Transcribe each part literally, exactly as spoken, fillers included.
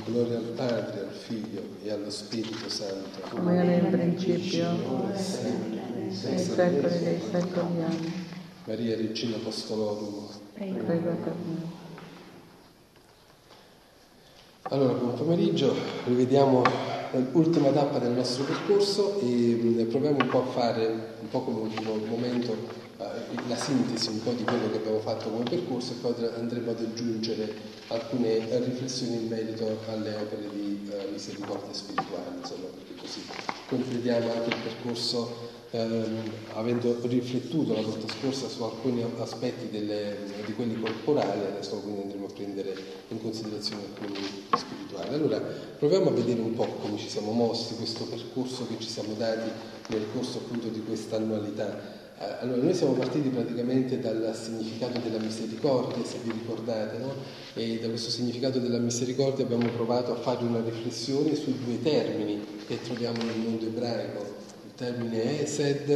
Gloria al Padre, al Figlio e allo Spirito Santo. Come era in principio, nei secoli dei secoli. Amen. Maria, Regina Apostolorum, Prega per noi. Allora, buon pomeriggio, rivediamo l'ultima tappa del nostro percorso e proviamo un po' a fare, un po' come ultimo momento, la sintesi un po' di quello che abbiamo fatto come percorso e poi andremo ad aggiungere alcune riflessioni in merito alle opere di uh, misericordia spirituale, insomma, perché così completiamo anche il percorso ehm, avendo riflettuto la volta scorsa su alcuni aspetti delle, di quelli corporali. Adesso quindi andremo a prendere in considerazione alcuni spirituali. Allora proviamo a vedere un po' come ci siamo mossi, questo percorso che ci siamo dati nel corso appunto di questa annualità. Allora, noi siamo partiti praticamente dal significato della misericordia, se vi ricordate, no? E da questo significato della misericordia abbiamo provato a fare una riflessione sui due termini che troviamo nel mondo ebraico, il termine Esed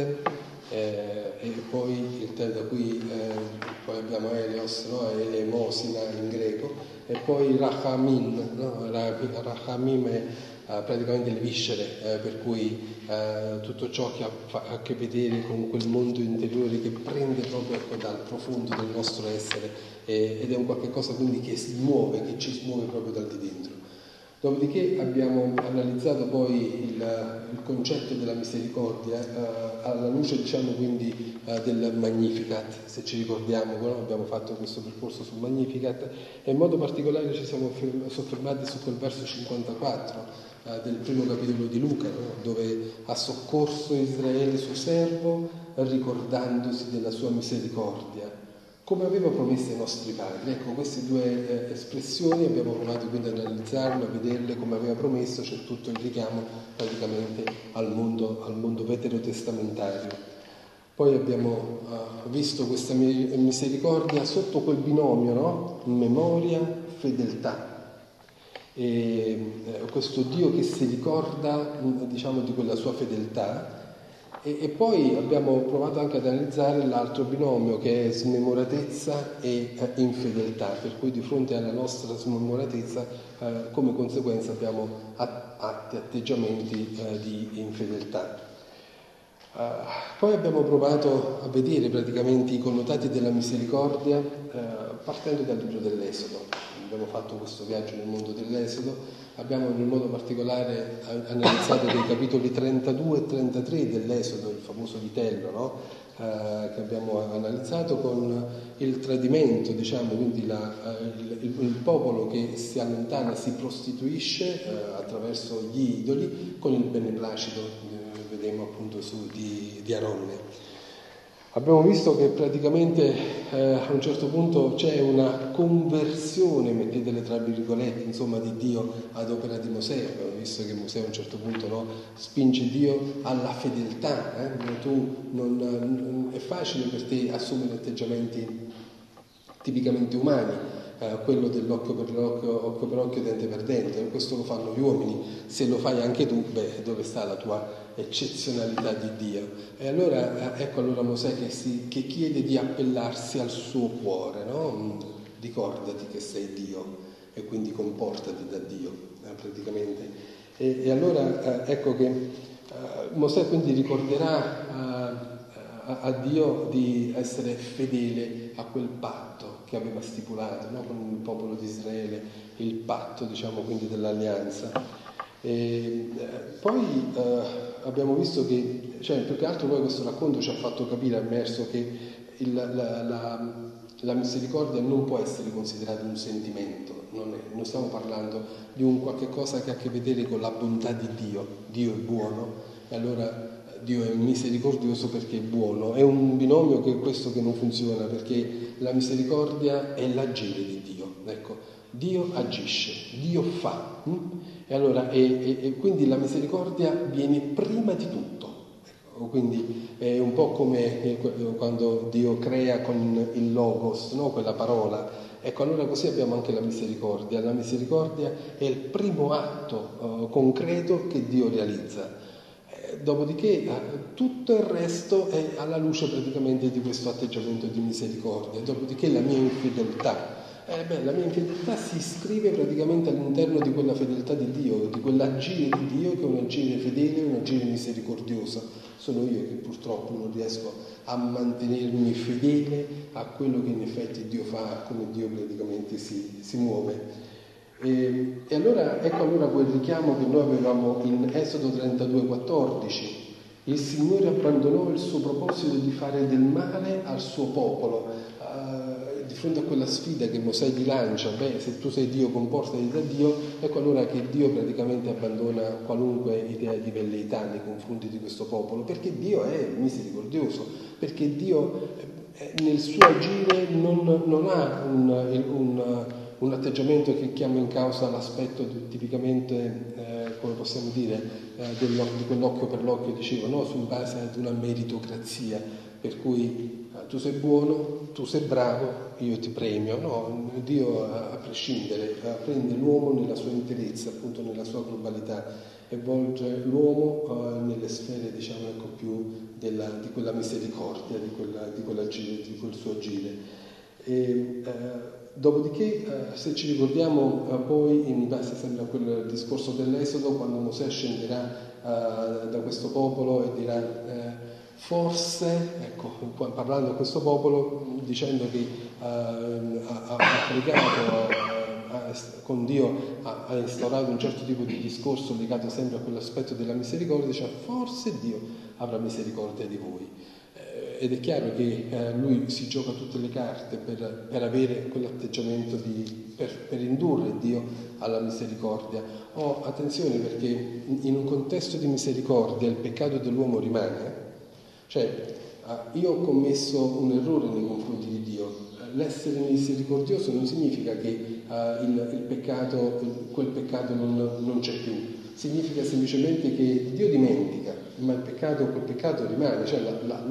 eh, e poi il termine da cui eh, poi abbiamo Elios, no? Elemosina in greco, e poi Rachamim, no? Rachamim è Uh, praticamente le viscere, eh, per cui uh, tutto ciò che ha, fa, ha a che vedere con quel mondo interiore che prende proprio ecco, dal profondo del nostro essere eh, ed è un qualche cosa quindi che si muove, che ci muove proprio dal di dentro. Dopodiché abbiamo analizzato poi il, il concetto della misericordia uh, alla luce diciamo quindi uh, del Magnificat, se ci ricordiamo, no? Abbiamo fatto questo percorso sul Magnificat e in modo particolare ci siamo soffermati su quel verso cinquantaquattro del primo capitolo di Luca, no? Dove ha soccorso Israele suo servo ricordandosi della sua misericordia come aveva promesso ai nostri padri. Ecco, queste due eh, espressioni abbiamo provato quindi ad analizzarle, a vederle come aveva promesso. C'è tutto il richiamo praticamente al mondo, al mondo veterotestamentario. Poi abbiamo uh, visto questa misericordia sotto quel binomio, no? Memoria, fedeltà. E eh, questo Dio che si ricorda diciamo di quella sua fedeltà e, e poi abbiamo provato anche ad analizzare l'altro binomio che è smemoratezza e eh, infedeltà, per cui di fronte alla nostra smemoratezza eh, come conseguenza abbiamo atti, atteggiamenti eh, di infedeltà. Uh, poi abbiamo provato a vedere praticamente i connotati della misericordia uh, partendo dal libro dell'Esodo. Abbiamo fatto questo viaggio nel mondo dell'Esodo, abbiamo in modo particolare analizzato dei capitoli trentadue e trentatré dell'Esodo, il famoso vitello, no? uh, che abbiamo analizzato con il tradimento, diciamo, quindi la, uh, il, il, il popolo che si allontana, si prostituisce uh, attraverso gli idoli con il beneplacito vedremo appunto su di, di Aronne. Abbiamo visto che praticamente eh, a un certo punto c'è una conversione, mettetele tra virgolette, insomma, di Dio ad opera di Mosè. Abbiamo visto che Mosè a un certo punto no, spinge Dio alla fedeltà. Eh? Tu non, non, è facile per te assumere atteggiamenti tipicamente umani. Uh, quello dell'occhio per occhio, occhio per occhio, dente per dente, questo lo fanno gli uomini, se lo fai anche tu, beh, dove sta la tua eccezionalità di Dio? E allora, uh, ecco allora Mosè che, si, che chiede di appellarsi al suo cuore, no? Mm, ricordati che sei Dio e quindi comportati da Dio, eh, praticamente. E, e allora uh, ecco che uh, Mosè quindi ricorderà uh, a, a Dio di essere fedele a quel patto che aveva stipulato, no? Con il popolo di Israele, il patto diciamo quindi dell'alleanza. E, eh, poi eh, abbiamo visto che, cioè più che altro poi questo racconto ci ha fatto capire a Merso che il, la, la, la misericordia non può essere considerata un sentimento, non, è, non stiamo parlando di un qualche cosa che ha a che vedere con la bontà di Dio. Dio è buono e allora Dio è misericordioso perché è buono. È un binomio che questo che non funziona, perché la misericordia è l'agire di Dio. Ecco, Dio agisce, Dio fa. Hm? E allora e, e, e quindi la misericordia viene prima di tutto. Ecco, quindi è un po' come quando Dio crea con il logos, no? Quella parola. Ecco, allora così abbiamo anche la misericordia. La misericordia è il primo atto uh, concreto che Dio realizza. Dopodiché tutto il resto è alla luce praticamente di questo atteggiamento di misericordia. Dopodiché la mia infedeltà, Eh beh, la mia infedeltà si iscrive praticamente all'interno di quella fedeltà di Dio, di quell'agire di Dio che è un agire fedele, un agire misericordioso. Sono io che purtroppo non riesco a mantenermi fedele a quello che in effetti Dio fa, come Dio praticamente si, si muove. E, e allora ecco allora quel richiamo che noi avevamo in Esodo trentadue quattordici. Il Signore abbandonò il suo proposito di fare del male al suo popolo. Uh, di fronte a quella sfida che Mosè gli lancia, beh, se tu sei Dio comportati da Dio, ecco allora che Dio praticamente abbandona qualunque idea di velleità nei confronti di questo popolo, perché Dio è misericordioso, perché Dio eh, nel suo agire non, non ha un, un, un atteggiamento che chiama in causa l'aspetto tipicamente, eh, come possiamo dire, eh, di quell'occhio per l'occhio, dicevo, no? Su base ad una meritocrazia, per cui eh, tu sei buono, tu sei bravo, io ti premio. No, Dio a, a prescindere prende l'uomo nella sua interezza, appunto nella sua globalità, e volge l'uomo eh, nelle sfere, diciamo, ecco, più della, di quella misericordia, di, quella, di, quell'agire, di quel suo agire. E, eh, Dopodiché, eh, se ci ricordiamo eh, poi, in base sempre a quel discorso dell'Esodo, quando Mosè scenderà eh, da questo popolo e dirà eh, forse, ecco, parlando a questo popolo, dicendo che eh, ha, ha pregato ha, con Dio, ha, ha instaurato un certo tipo di discorso legato sempre a quell'aspetto della misericordia, dice forse Dio avrà misericordia di voi. Ed è chiaro che eh, lui si gioca tutte le carte per, per avere quell'atteggiamento di, per, per indurre Dio alla misericordia. Oh, attenzione, perché in un contesto di misericordia il peccato dell'uomo rimane. Cioè, eh, io ho commesso un errore nei confronti di Dio. L'essere misericordioso non significa che eh, il, il peccato, quel peccato non, non c'è più. Significa semplicemente che Dio dimentica, ma il peccato, quel peccato rimane, cioè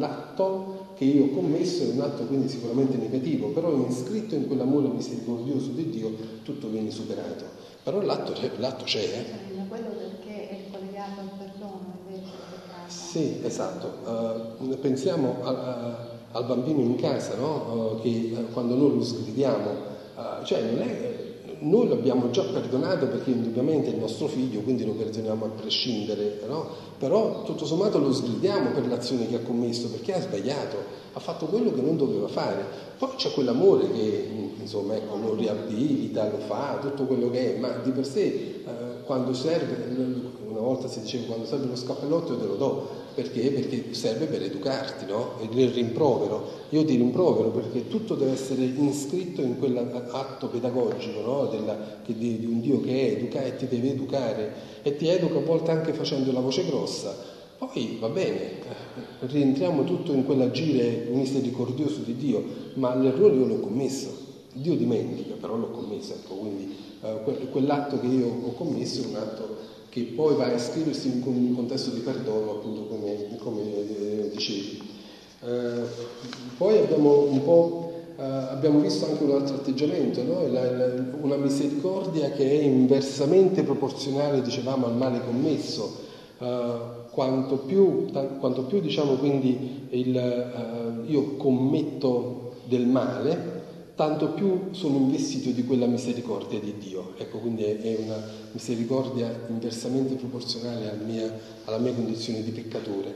l'atto che io ho commesso è un atto quindi sicuramente negativo, però iscritto in quell'amore misericordioso di Dio tutto viene superato. Però l'atto, l'atto c'è. Eh? Quello perché è collegato al perdono invece del peccato. Sì, esatto. Uh, pensiamo a, a, al bambino in casa, no? Uh, che uh, quando noi lo sgridiamo, uh, cioè non è... Noi l'abbiamo già perdonato perché indubbiamente è il nostro figlio, quindi lo perdoniamo a prescindere, no? Però tutto sommato lo sgridiamo per l'azione che ha commesso, perché ha sbagliato, ha fatto quello che non doveva fare. Poi c'è quell'amore che, insomma, ecco, lo riabilita, lo fa, tutto quello che è, ma di per sé, eh, quando serve, una volta si diceva, quando serve lo scappellotto io te lo do. Perché? Perché serve per educarti, no? Il rimprovero. Io ti rimprovero perché tutto deve essere iscritto in quell'atto pedagogico, no? Della, che di, di un Dio che educa e ti deve educare, e ti educa a volte anche facendo la voce grossa. Poi va bene, rientriamo tutto in quell'agire misericordioso di Dio, ma l'errore io l'ho commesso. Dio dimentica, però l'ho commesso, ecco, quindi eh, quell'atto che io ho commesso è un atto che poi va a iscriversi in un contesto di perdono, appunto come, come eh, dicevi. Eh, poi abbiamo un po' eh, abbiamo visto anche un altro atteggiamento, no? la, la, una misericordia che è inversamente proporzionale, dicevamo, al male commesso. Eh, quanto più, t- quanto più diciamo quindi il, eh, io commetto del male, tanto più sono investito di quella misericordia di Dio. Ecco, quindi è una misericordia inversamente proporzionale alla mia, alla mia condizione di peccatore.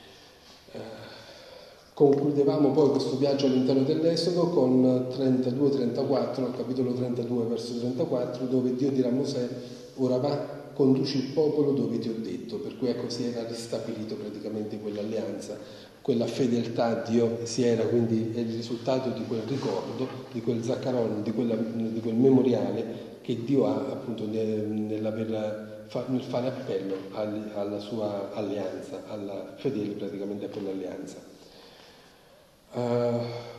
Eh, concludevamo poi questo viaggio all'interno dell'Esodo con trentadue trentaquattro, al capitolo trentadue, verso trentaquattro, dove Dio dirà a Mosè: ora va, conduci il popolo dove ti ho detto. Per cui ecco, si era ristabilito praticamente quell'alleanza. Quella fedeltà a Dio si era quindi il risultato di quel ricordo, di quel zaccaron, di, quella, di quel memoriale che Dio ha appunto nel, nell'aver, nel fare appello alla sua alleanza, alla fedele praticamente a quell'alleanza. Uh,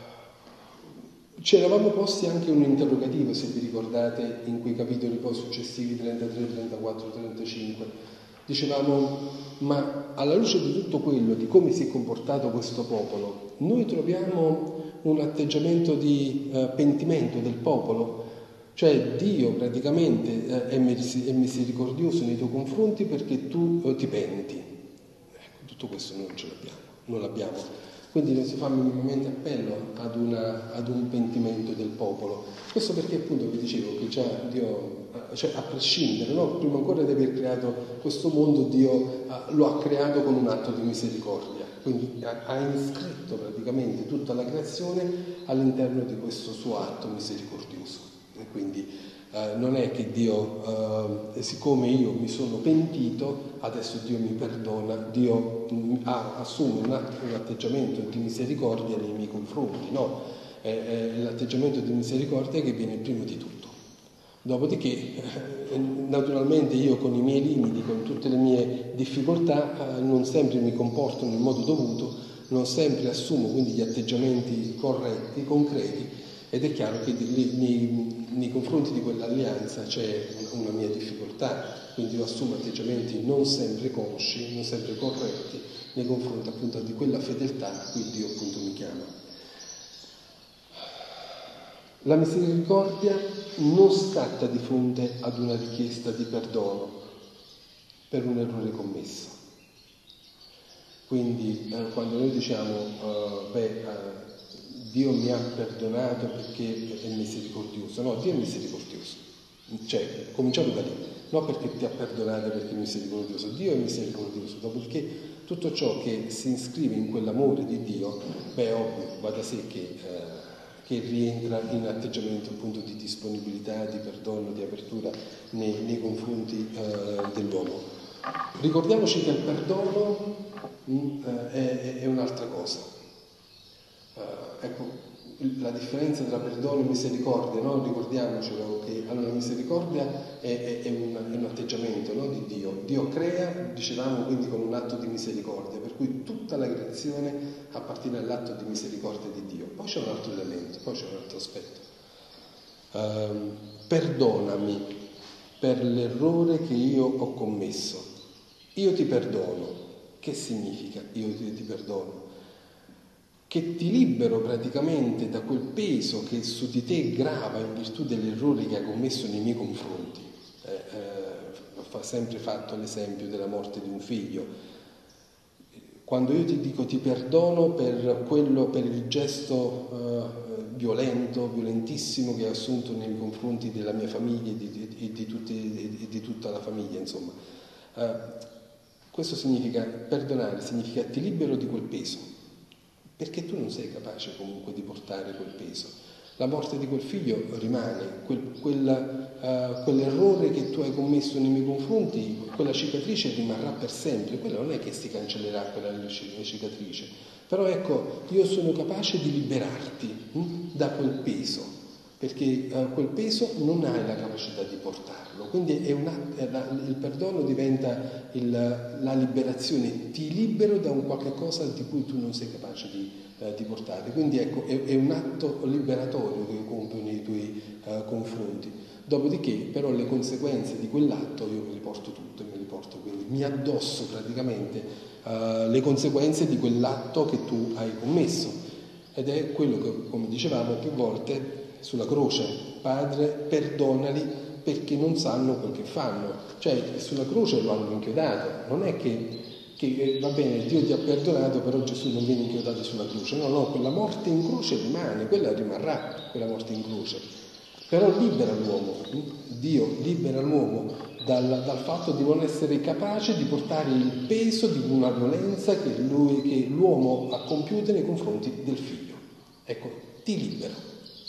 ci eravamo posti anche un interrogativo, se vi ricordate, in quei capitoli poi successivi trentatré, trentaquattro, trentacinque. Dicevamo, ma alla luce di tutto quello, di come si è comportato questo popolo, noi troviamo un atteggiamento di eh, pentimento del popolo, cioè Dio praticamente eh, è, mis- è misericordioso nei tuoi confronti perché tu eh, ti penti. Ecco, tutto questo noi non ce l'abbiamo, non l'abbiamo. quindi non si fa minimamente appello ad, una, ad un pentimento del popolo. Questo perché appunto vi dicevo che già Dio, cioè a prescindere, no? Prima ancora di aver creato questo mondo, Dio lo ha creato con un atto di misericordia, quindi ha iscritto praticamente tutta la creazione all'interno di questo suo atto misericordioso. E quindi eh, non è che Dio, eh, siccome io mi sono pentito, adesso Dio mi perdona, Dio mh, ha, assume un, un atteggiamento di misericordia nei miei confronti, no, è, è l'atteggiamento di misericordia che viene prima di tutto. Dopodiché, eh, naturalmente io con i miei limiti, con tutte le mie difficoltà, eh, non sempre mi comporto nel modo dovuto, non sempre assumo quindi gli atteggiamenti corretti, concreti, ed è chiaro che nei, nei confronti di quell'alleanza c'è una mia difficoltà, quindi io assumo atteggiamenti non sempre consci, non sempre corretti nei confronti appunto di quella fedeltà a cui Dio appunto mi chiama. La misericordia non scatta di fronte ad una richiesta di perdono per un errore commesso. Quindi eh, quando noi diciamo uh, beh, uh, Dio mi ha perdonato perché è misericordioso, no, Dio è misericordioso, cioè cominciamo da lì, non perché ti ha perdonato perché è misericordioso, Dio è misericordioso, dopodiché tutto ciò che si iscrive in quell'amore di Dio, beh ovvio, va da sé che, eh, che rientra in atteggiamento appunto di disponibilità, di perdono, di apertura nei, nei confronti eh, dell'uomo. Ricordiamoci che il perdono mh, è, è un'altra cosa. Uh, ecco, la differenza tra perdono e misericordia, no? Ricordiamocelo che allora, la misericordia è, è, è, un, è un atteggiamento, no? Di Dio. Dio crea, dicevamo, quindi con un atto di misericordia, per cui tutta la creazione appartiene all'atto di misericordia di Dio. Poi c'è un altro elemento, poi c'è un altro aspetto. Uh, perdonami per l'errore che io ho commesso. Io ti perdono. Che significa io ti, ti perdono? Che ti libero praticamente da quel peso che su di te grava in virtù degli errori che hai commesso nei miei confronti. Eh, eh, ho sempre fatto l'esempio della morte di un figlio. Quando io ti dico ti perdono per quello, per il gesto eh, violento, violentissimo che hai assunto nei confronti della mia famiglia e di, di, di, tutti, e di tutta la famiglia, insomma. Eh, questo significa perdonare, significa ti libero di quel peso. Perché tu non sei capace comunque di portare quel peso. La morte di quel figlio rimane, quel, quel, uh, quell'errore che tu hai commesso nei miei confronti, quella cicatrice rimarrà per sempre, quella non è che si cancellerà quella cicatrice, però ecco, io sono capace di liberarti hm, da quel peso, perché uh, quel peso non hai la capacità di portarlo, quindi è una, è la, il perdono diventa il, la liberazione, ti libero da un qualche cosa di cui tu non sei capace di, uh, di portare, quindi ecco è, è un atto liberatorio che io compio nei tuoi uh, confronti, dopodiché però le conseguenze di quell'atto io me le porto tutte, me le porto, quindi mi addosso praticamente uh, le conseguenze di quell'atto che tu hai commesso, ed è quello che, come dicevamo più volte, sulla croce, Padre, perdonali perché non sanno quel che fanno. Cioè, sulla croce lo hanno inchiodato. Non è che, che va bene, Dio ti ha perdonato, però Gesù non viene inchiodato sulla croce. No, no, quella morte in croce rimane, quella rimarrà, quella morte in croce. Però libera l'uomo, Dio libera l'uomo dal, dal fatto di non essere capace di portare il peso di una violenza che, lui, che l'uomo ha compiuto nei confronti del figlio. Ecco, ti libero.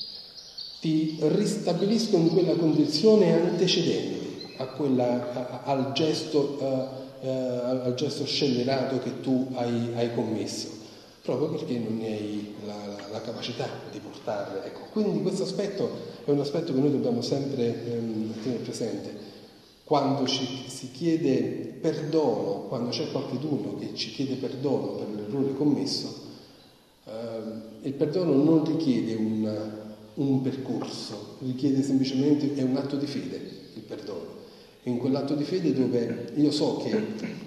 Ti ristabilisco in quella condizione antecedente a quella, a, al, gesto, uh, uh, al gesto scellerato che tu hai, hai commesso, proprio perché non ne hai la, la, la capacità di portarle. Ecco, quindi questo aspetto è un aspetto che noi dobbiamo sempre um, tenere presente. Quando ci, si chiede perdono, quando c'è qualcuno che ci chiede perdono per l'errore commesso, uh, il perdono non richiede un un percorso, richiede semplicemente, è un atto di fede il perdono, è in quell'atto di fede dove io so che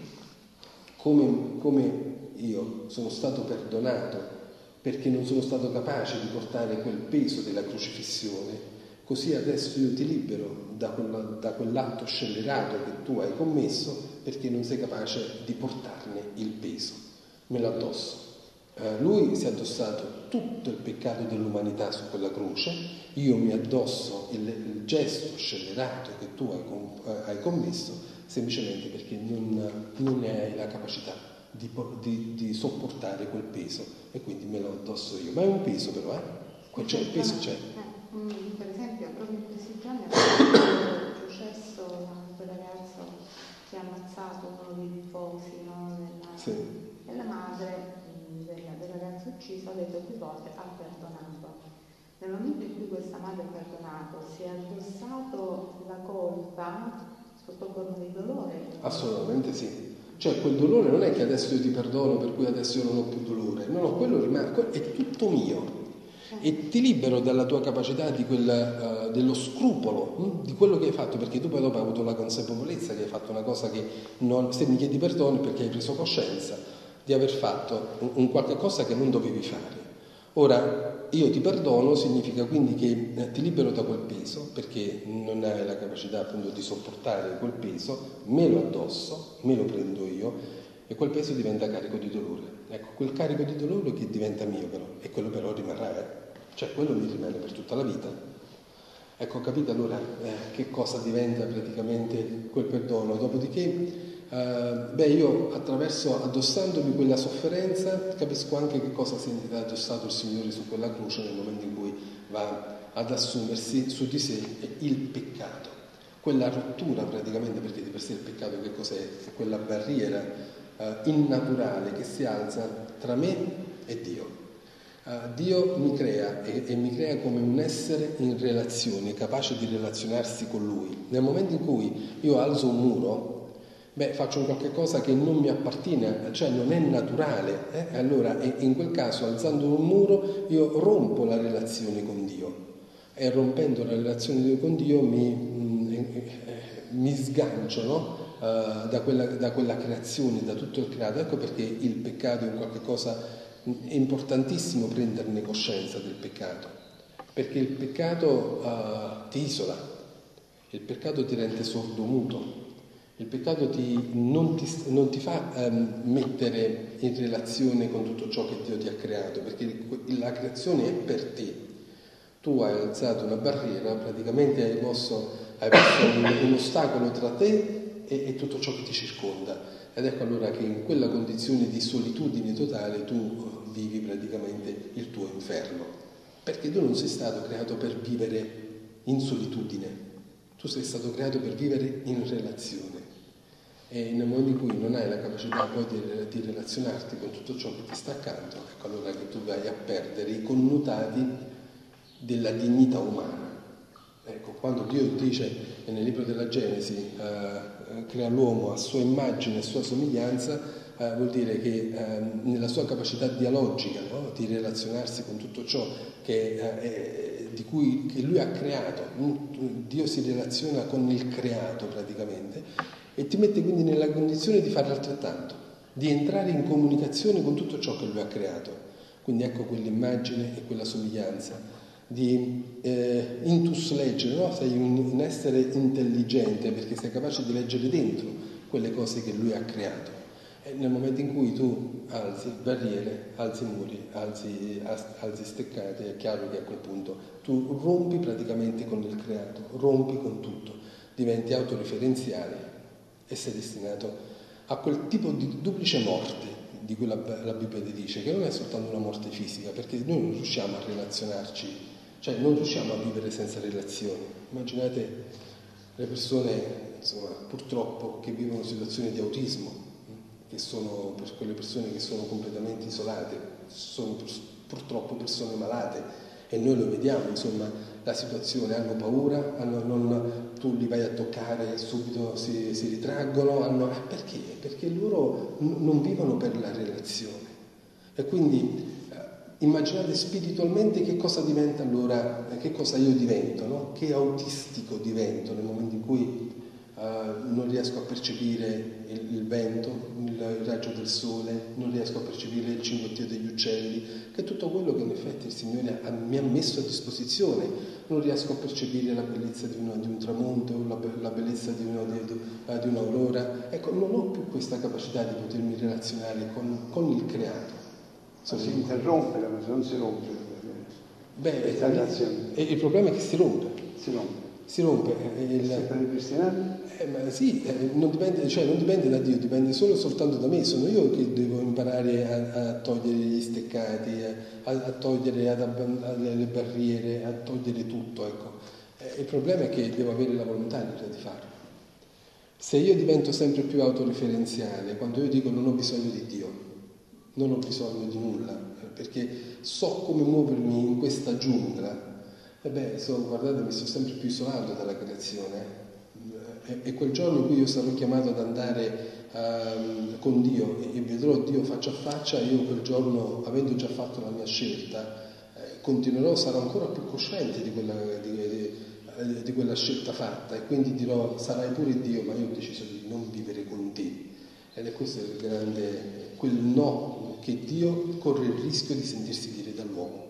come, come io sono stato perdonato perché non sono stato capace di portare quel peso della crocifissione, così adesso io ti libero da, quella, da quell'atto scellerato che tu hai commesso perché non sei capace di portarne il peso, me lo addosso. Eh, lui si è addossato tutto il peccato dell'umanità su quella croce, io mi addosso il, il gesto scellerato che tu hai, com, eh, hai commesso semplicemente perché non, non ne hai la capacità di, di, di sopportare quel peso e quindi me lo addosso io. Ma è un peso però, eh? C'è, il peso c'è. Eh, um, per esempio, proprio in questi giorni è successo quel ragazzo che ha ammazzato uno dei tifosi, no? Della, sì. della madre della, del ragazzo ucciso, ha detto più volte ha perdonato. Nel momento in cui questa madre ha perdonato, si è addossato la colpa sotto forma di dolore. Assolutamente sì. Cioè quel dolore non è che adesso io ti perdono per cui adesso io non ho più dolore, no, no, quello rimane, è tutto mio. E ti libero dalla tua capacità di quel, uh, dello scrupolo, hm? di quello che hai fatto, perché tu poi dopo hai avuto la consapevolezza che hai fatto una cosa che non, se mi chiedi perdono è perché hai preso coscienza di aver fatto un, un qualche cosa che non dovevi fare. Ora, io ti perdono significa quindi che eh, ti libero da quel peso, perché non hai la capacità appunto di sopportare quel peso, me lo addosso, me lo prendo io e quel peso diventa carico di dolore. Ecco, quel carico di dolore che diventa mio però, e quello però rimarrà, eh? Cioè quello mi rimane per tutta la vita. Ecco, capite allora eh, che cosa diventa praticamente quel perdono? Dopodiché Uh, beh, io attraverso, addossandomi quella sofferenza, capisco anche che cosa significa addossato il Signore su quella croce nel momento in cui va ad assumersi su di sé il peccato. Quella rottura praticamente, perché di per sé il peccato che cos'è? È quella barriera uh, innaturale che si alza tra me e Dio. Uh, Dio mi crea e, e mi crea come un essere in relazione, capace di relazionarsi con Lui. Nel momento in cui io alzo un muro, beh, faccio un qualche cosa che non mi appartiene, cioè non è naturale. Eh? Allora, in quel caso, alzando un muro, io rompo la relazione con Dio. E rompendo la relazione con Dio mi, mm, mi sgancio, no? uh, da, quella, da quella creazione, da tutto il creato. Ecco perché il peccato è un qualche cosa, è importantissimo prenderne coscienza del peccato. Perché il peccato uh, ti isola, il peccato ti rende sordomuto. Il peccato ti, non, ti, non ti fa um, mettere in relazione con tutto ciò che Dio ti ha creato, perché la creazione è per te. Tu hai alzato una barriera, praticamente hai posto, hai posto un, un ostacolo tra te e, e tutto ciò che ti circonda. Ed ecco allora che in quella condizione di solitudine totale tu vivi praticamente il tuo inferno, perché tu non sei stato creato per vivere in solitudine, tu sei stato creato per vivere in relazione. E nel momento in cui non hai la capacità poi di, di relazionarti con tutto ciò che ti sta accanto, ecco allora che tu vai a perdere i connotati della dignità umana. Ecco, quando Dio dice nel libro della Genesi eh, crea l'uomo a sua immagine e sua somiglianza, eh, vuol dire che eh, nella sua capacità dialogica, no? di relazionarsi con tutto ciò che, eh, di cui che lui ha creato, Dio si relaziona con il creato praticamente, e ti mette quindi nella condizione di fare altrettanto, di entrare in comunicazione con tutto ciò che lui ha creato. Quindi ecco quell'immagine e quella somiglianza di eh, intus leggere, no? Sei un, un essere intelligente perché sei capace di leggere dentro quelle cose che lui ha creato. E nel momento in cui tu alzi barriere, alzi muri, alzi, alzi steccati, è chiaro che a quel punto tu rompi praticamente con il creato, rompi con tutto, diventi autoreferenziale e sei destinato a quel tipo di duplice morte di cui la, la Bibbia ti dice, che non è soltanto una morte fisica, perché noi non riusciamo a relazionarci, cioè non riusciamo a vivere senza relazioni. Immaginate le persone, insomma, purtroppo che vivono situazioni di autismo, che sono per quelle persone che sono completamente isolate, sono purtroppo persone malate. E noi lo vediamo, insomma, la situazione, hanno paura, hanno, non, tu li vai a toccare e subito si, si ritraggono, hanno, eh, perché? Perché loro n- non vivono per la relazione. E quindi eh, immaginate spiritualmente che cosa diventa allora, che cosa io divento, no? Che autistico divento nel momento in cui eh, non riesco a percepire il, il vento, il, il raggio del sole, non riesco a percepire il cinguettio degli uccelli, che è tutto quello che in effetti il Signore ha, mi ha messo a disposizione. Non riesco a percepire la bellezza di, uno, di un tramonto, la, la bellezza di, uno, di, di un'aurora. Ecco, non ho più questa capacità di potermi relazionare con, con il creato. So, si interrompe la cosa, non si rompe. Beh, e il problema è che si rompe. Si rompe. Si rompe. Il... Sempre ripristinato? Eh, ma sì, eh, non, dipende, cioè non dipende da Dio, dipende solo e soltanto da me. Sono io che devo imparare a, a togliere gli steccati, a, a togliere ad, a, le barriere, a togliere tutto. Ecco. Eh, il problema è che devo avere la volontà di farlo. Se io divento sempre più autoreferenziale, quando io dico non ho bisogno di Dio, non ho bisogno di nulla, perché so come muovermi in questa giungla, e beh, so, guardate, mi sto sempre più isolato dalla creazione. E, e quel giorno in cui io sarò chiamato ad andare uh, con Dio e, e vedrò Dio faccia a faccia, io quel giorno, avendo già fatto la mia scelta, eh, continuerò, sarò ancora più cosciente di quella, di, di, di quella scelta fatta, e quindi dirò: sarai pure Dio, ma io ho deciso di non vivere con te. Ed è questo il grande, quel no che Dio corre il rischio di sentirsi dire dall'uomo.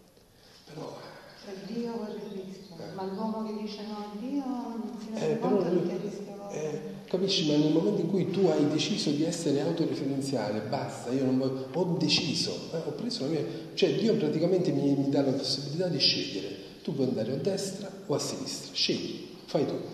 Però cioè Dio corre il rischio, eh. ma l'uomo che dice no a Dio non si rende eh, conto però, che rischio eh, capisci? Ma nel momento in cui tu hai deciso di essere autoreferenziale, basta, io non voglio, ho deciso, eh, ho preso la mia, cioè Dio praticamente mi, mi dà la possibilità di scegliere. Tu puoi andare a destra o a sinistra, scegli, fai tu.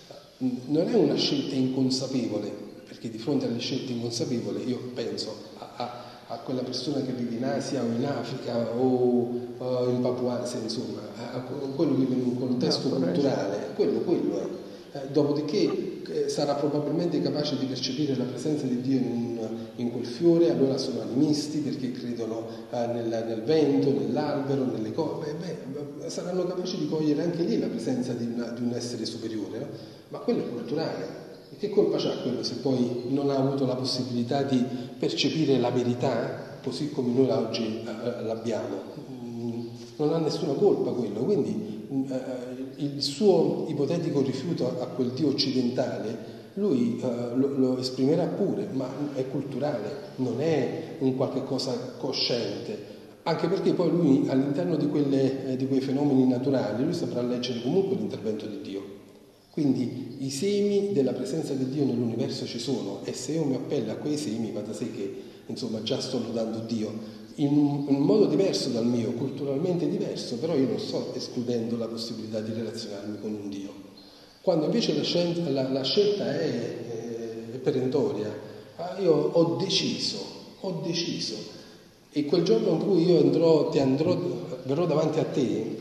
Non è una scelta inconsapevole, perché di fronte alle scelte inconsapevoli io penso a, a, a quella persona che vive in Asia o in Africa o uh, in Papuasia, insomma, a, a quello che vive in un contesto no, culturale, quello, quello è. Eh, dopodiché eh, sarà probabilmente capace di percepire la presenza di Dio in, in quel fiore, allora sono animisti perché credono eh, nel, nel vento, nell'albero, nelle cose, beh, saranno capaci di cogliere anche lì la presenza di, una, di un essere superiore, no? Ma quello è culturale. E che colpa c'ha quello se poi non ha avuto la possibilità di percepire la verità così come noi oggi eh, l'abbiamo? Non ha nessuna colpa quello, quindi eh, il suo ipotetico rifiuto a, a quel Dio occidentale lui eh, lo, lo esprimerà pure, ma è culturale, non è un qualche cosa cosciente, anche perché poi lui all'interno di, quelle, eh, di quei fenomeni naturali lui saprà leggere comunque l'intervento di Dio. Quindi i semi della presenza di Dio nell'universo ci sono, e se io mi appello a quei semi va da sé che insomma già sto lodando Dio in un, in un modo diverso dal mio, culturalmente diverso, però io non sto escludendo la possibilità di relazionarmi con un Dio. Quando invece la scelta, la, la scelta è, è perentoria, ah, io ho deciso, ho deciso, e quel giorno in cui io andrò, ti andrò, verrò davanti a te,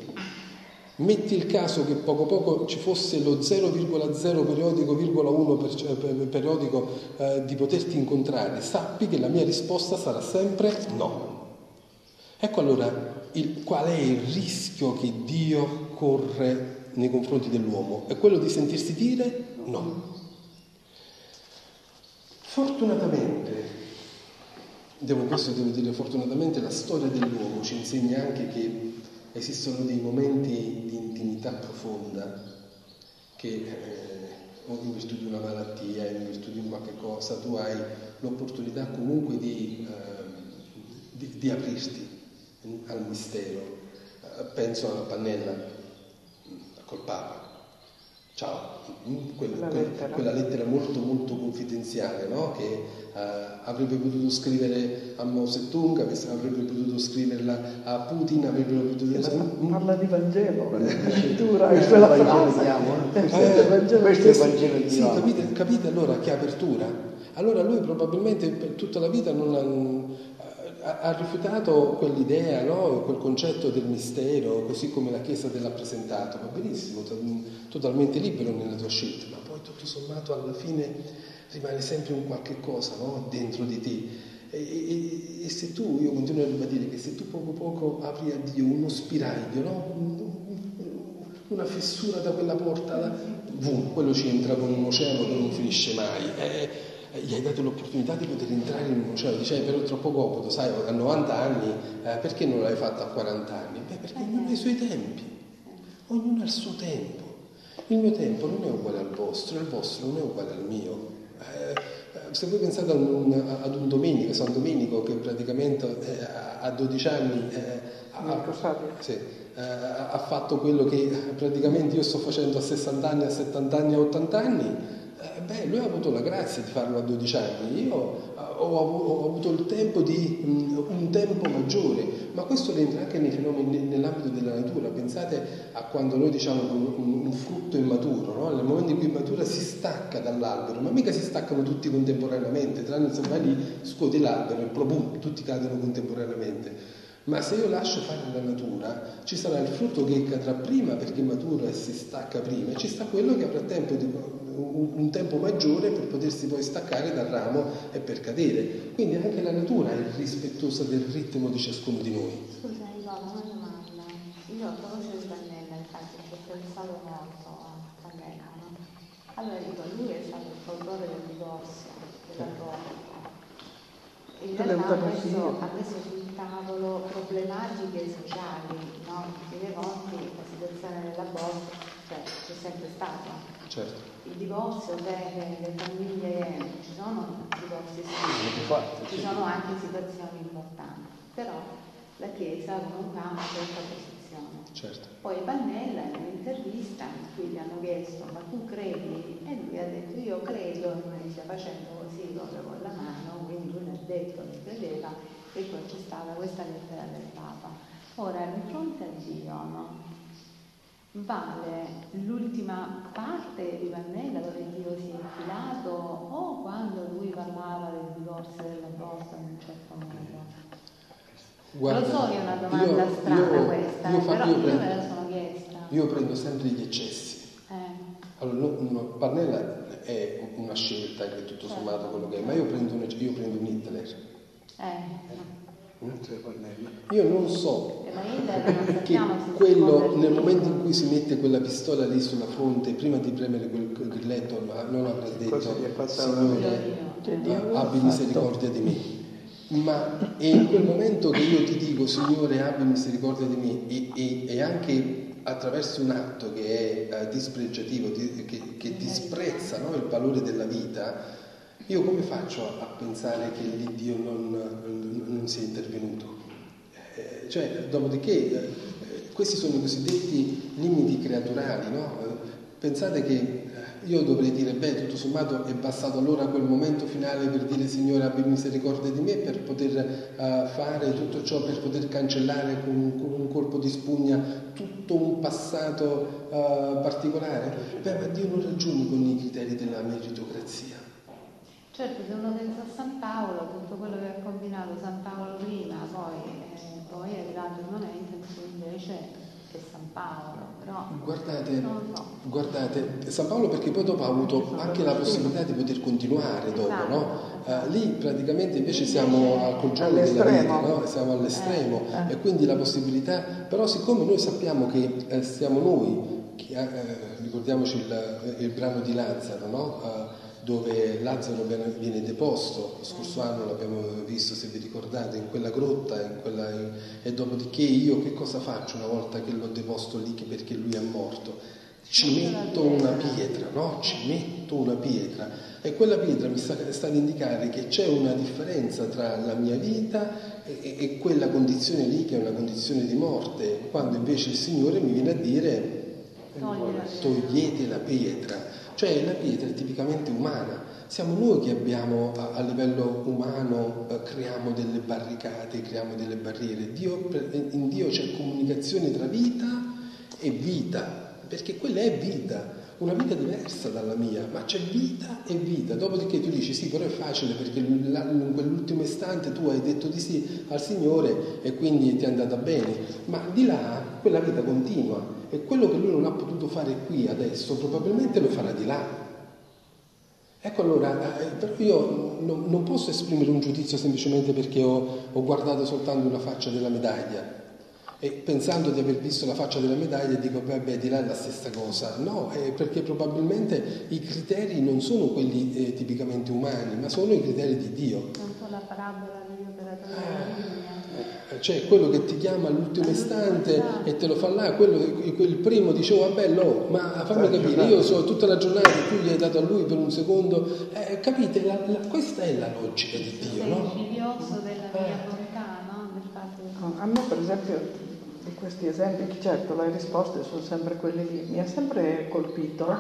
metti il caso che poco poco ci fosse lo zero virgola zero periodico, virgola uno per, per, periodico eh, di poterti incontrare, sappi che la mia risposta sarà sempre no. Ecco allora il, qual è il rischio che Dio corre nei confronti dell'uomo? È quello di sentirsi dire no. Fortunatamente, devo, questo devo dire fortunatamente, la storia dell'uomo ci insegna anche che esistono dei momenti di intimità profonda che eh, o in virtù di una malattia, in virtù di qualche cosa, tu hai l'opportunità comunque di, eh, di, di aprirti al mistero. Eh, penso alla Pannella col Papa. Ciao, quella, lettera. quella lettera molto molto confidenziale, no? Che uh, avrebbe potuto scrivere a Mao Zedong, avrebbe potuto scriverla a Putin, avrebbe potuto... Sì, mm. Parla di Vangelo, addirittura è quella frase. Questo è il Vangelo di Sì, capite, capite allora che apertura? Allora lui probabilmente per tutta la vita non ha, ha rifiutato quell'idea, no? Quel concetto del mistero, così come la Chiesa te l'ha presentato, va benissimo, totalmente libero nella tua scelta, ma poi tutto sommato alla fine rimane sempre un qualche cosa, no? Dentro di te. E, e, e se tu, io continuo a ribadire che se tu poco poco apri a Dio uno spiraglio, no? Una fessura da quella porta, boom, quello ci entra con un oceano che non finisce mai. Eh, gli hai dato l'opportunità di poter entrare in un oceano, dice però è troppo comodo, sai, a novanta anni, eh, perché non l'hai fatto a quaranta anni? Beh, perché ognuno ha i suoi tempi, ognuno ha il suo tempo. Il mio tempo non è uguale al vostro, il vostro non è uguale al mio. Eh, se voi pensate ad un, ad un Domenico, San Domenico, che praticamente eh, a dodici anni eh, ha, sì, eh, ha fatto quello che praticamente io sto facendo a sessanta anni, a settanta anni, a ottanta anni, eh, beh, lui ha avuto la grazia di farlo a dodici anni, io ho, ho avuto il tempo di un tempo maggiore, ma questo rientra anche nei fenomeni nell'ambito della natura. Pensate a quando noi diciamo che un, un frutto immaturo, no? Nel momento in cui matura si stacca dall'albero, ma mica si staccano tutti contemporaneamente, tranne se vai lì, scuoti l'albero e propum, tutti cadono contemporaneamente. Ma se io lascio fare la natura, ci sarà il frutto che cadrà prima perché matura e si stacca prima, e ci sta quello che avrà tempo di, un, un tempo maggiore per potersi poi staccare dal ramo e per cadere. Quindi anche la natura è rispettosa del ritmo di ciascuno di noi. Scusa, Ivo, una domanda. Io conosco il Pannella, infatti ci ho pensato molto a Pannella, no? Allora dico, lui è stato il fautore del divorzio, dell'aborto. In realtà adesso, adesso sul tavolo problematiche sociali, no? In fin dei conti la situazione dell'aborto, cioè, c'è sempre stata. Certo. Il divorzio per le famiglie, ci sono divorzi semplici, ci sono anche situazioni importanti, però la Chiesa comunque ha una certa posizione. Certo. Poi Pannella in un'intervista in cui gli hanno chiesto ma tu credi? E lui ha detto io credo, e stia facendo così con la mano, quindi lui ha detto che credeva, e poi c'è stata questa lettera del Papa. Ora di fronte a Dio, no? Vale l'ultima parte di Pannella dove Dio si è infilato o quando lui parlava del divorzio dell'aborto in un certo modo? Guarda, lo so che è una domanda io, strana io, questa, io eh, fa, però io io prendo, me la sono chiesta. Io prendo sempre gli eccessi. Eh. Allora, no, no, Pannella è una scelta che tutto certo. sommato quello che è, ma io prendo un, io prendo un Hitler. Eh. Io non so eh, che quello nel momento in cui si mette quella pistola lì sulla fronte, prima di premere quel grilletto, non avrà detto Signore, abbi misericordia di me. Ma è in quel momento che io ti dico Signore abbi misericordia di me e, e, e anche attraverso un atto che è uh, dispregiativo, di, che, che disprezza, no, il valore della vita, io come faccio a, a pensare che lì Dio non, non, non sia intervenuto? Eh, cioè, dopodiché eh, questi sono i cosiddetti limiti creaturali, no? Eh, pensate che io dovrei dire, beh, tutto sommato è bastato allora quel momento finale per dire Signore abbi misericordia di me, per poter uh, fare tutto ciò, per poter cancellare con, con un colpo di spugna tutto un passato uh, particolare. Beh, ma Dio non ragioni con i criteri della meritocrazia. Certo, se uno pensa a San Paolo, tutto quello che ha combinato San Paolo prima, poi, eh, poi è arrivato il momento in cui invece è San Paolo, però guardate, non lo so. Guardate, San Paolo perché poi dopo ha avuto anche la possibilità di poter continuare dopo, esatto, no? esatto. Uh, lì praticamente invece siamo al congiunto della vita, no? Siamo all'estremo eh, eh. e quindi la possibilità, però siccome noi sappiamo che eh, siamo noi, che, eh, ricordiamoci il, il brano di Lazzaro, no? Uh, dove Lazzaro viene deposto, lo scorso anno l'abbiamo visto se vi ricordate, in quella grotta, in quella, in, e dopodiché io che cosa faccio una volta che l'ho deposto lì che perché lui è morto? Ci metto una pietra, no? Ci metto una pietra e quella pietra mi sta, sta ad indicare che c'è una differenza tra la mia vita e, e quella condizione lì che è una condizione di morte, quando invece il Signore mi viene a dire togliete la pietra. Cioè la pietra è tipicamente umana, siamo noi che abbiamo a, a livello umano eh, creiamo delle barricate, creiamo delle barriere. Dio, in Dio c'è comunicazione tra vita e vita, perché quella è vita, una vita diversa dalla mia, ma c'è vita e vita. Dopodiché tu dici sì, però è facile perché in quell'ultimo istante tu hai detto di sì al Signore e quindi ti è andata bene, ma di là quella vita continua. E quello che lui non ha potuto fare qui adesso probabilmente lo farà di là. Ecco allora, eh, però io non, non posso esprimere un giudizio semplicemente perché ho, ho guardato soltanto una faccia della medaglia e pensando di aver visto la faccia della medaglia dico beh, di là è la stessa cosa. No, è perché probabilmente i criteri non sono quelli eh, tipicamente umani, ma sono i criteri di Dio. È un po' la parabola degli operatori della vigna. Cioè quello che ti chiama all'ultimo istante e te lo fa là, quello, il primo dice oh vabbè no, ma fammi capire, io so tutta la giornata e tu gli hai dato a lui per un secondo, eh, capite, la, la, questa è la logica di Dio, sei no? invidioso della mia bontà, no? Del fatto che... A me per esempio di questi esempi, certo le risposte sono sempre quelle lì, mi ha sempre colpito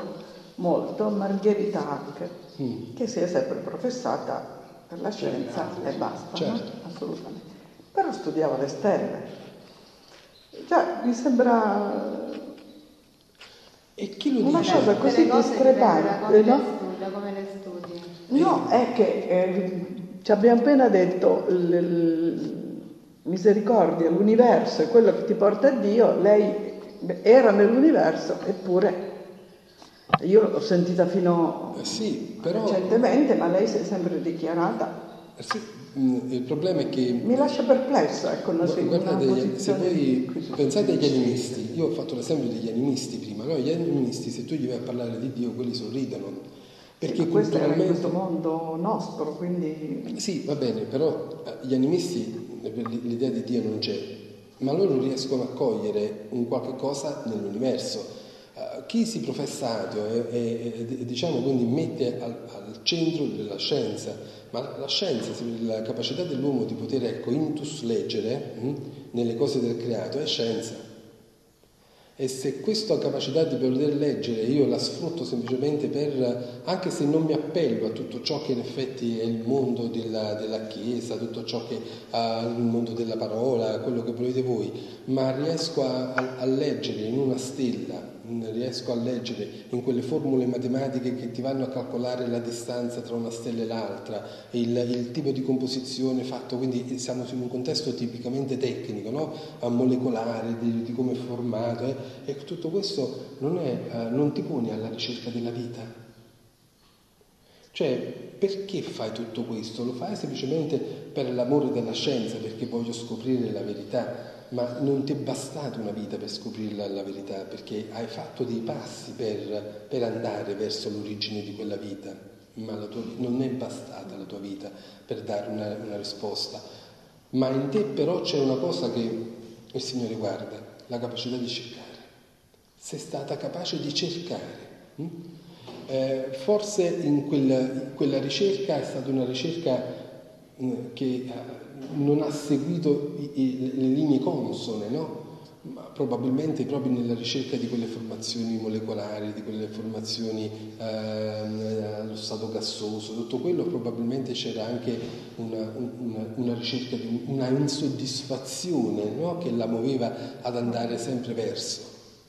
molto Margherita Hack, Mm. che si è sempre professata per la scienza e basta, Certo. no? Assolutamente. Però studiava le stelle. Cioè, mi sembra E chi lo una dice? cosa Tutte così le cose discrepante, dipendono come no? le studia, come le studi. No, è che eh, ci abbiamo appena detto l- l- misericordia, l'universo è quello che ti porta a Dio, lei era nell'universo, eppure io l'ho sentita fino Eh, Sì, però recentemente, ma lei si è sempre dichiarata. eh sì, mm, il problema è che Mi lascia perplessa, ecco, una, Gu- una guardate, se posizione voi così. pensate agli animisti, io ho fatto l'esempio degli animisti prima, no? Gli animisti, se tu gli vai a parlare di Dio, quelli sorridono, perché Ma questo era in culturalmente... questo mondo nostro, quindi Sì, va bene, però eh, gli animisti, eh, per l- l'idea di Dio non c'è, ma loro riescono a cogliere un qualche cosa nell'universo. Eh, chi si professa ateo e, e- e- diciamo quindi mette al, al centro della scienza, ma la scienza, la capacità dell'uomo di poter, ecco, intus leggere hm, nelle cose del creato è scienza. E se questa capacità di poter leggere io la sfrutto semplicemente per, anche se non mi appello a tutto ciò che in effetti è il mondo della, della Chiesa, tutto ciò che è il mondo della parola, quello che volete voi, ma riesco a, a, a leggere in una stella, riesco a leggere in quelle formule matematiche che ti vanno a calcolare la distanza tra una stella e l'altra, il, il tipo di composizione fatto, quindi siamo in un contesto tipicamente tecnico, no? A molecolare, di, di come è formato, eh? E tutto questo non, è, eh, non ti poni alla ricerca della vita. Cioè, perché fai tutto questo? Lo fai semplicemente per l'amore della scienza, perché voglio scoprire la verità, ma non ti è bastata una vita per scoprire la, la verità, perché hai fatto dei passi per, per andare verso l'origine di quella vita, ma la tua, non è bastata la tua vita per dare una, una risposta. Ma in te però c'è una cosa che il Signore guarda, la capacità di cercare. Sei stata capace di cercare. Hm? Eh, forse in quella, in quella ricerca è stata una ricerca mh, che eh, non ha seguito i, i, le linee consone, no? Ma probabilmente proprio nella ricerca di quelle formazioni molecolari, di quelle formazioni eh, allo stato gassoso, tutto quello probabilmente c'era anche una, una, una ricerca di una insoddisfazione, no? Che la muoveva ad andare sempre verso.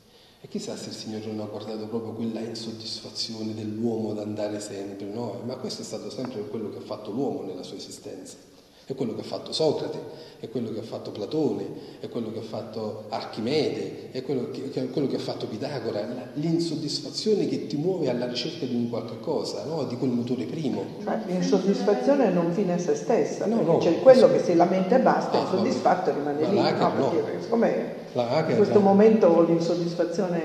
E chissà se il Signore non ha guardato proprio quella insoddisfazione dell'uomo ad andare sempre, no? Ma questo è stato sempre quello che ha fatto l'uomo nella sua esistenza. È quello che ha fatto Socrate, è quello che ha fatto Platone, è quello che ha fatto Archimede, è quello che, che, quello che ha fatto Pitagora, l'insoddisfazione che ti muove alla ricerca di un qualche cosa, no? Di quel motore primo. cioè, l'insoddisfazione è non fine a se stessa, No, perché no, c'è quello che si lamenta e basta, ah, è soddisfatto e rimane ma lì, l'hacker no? no. Perché siccome La in questo momento l'insoddisfazione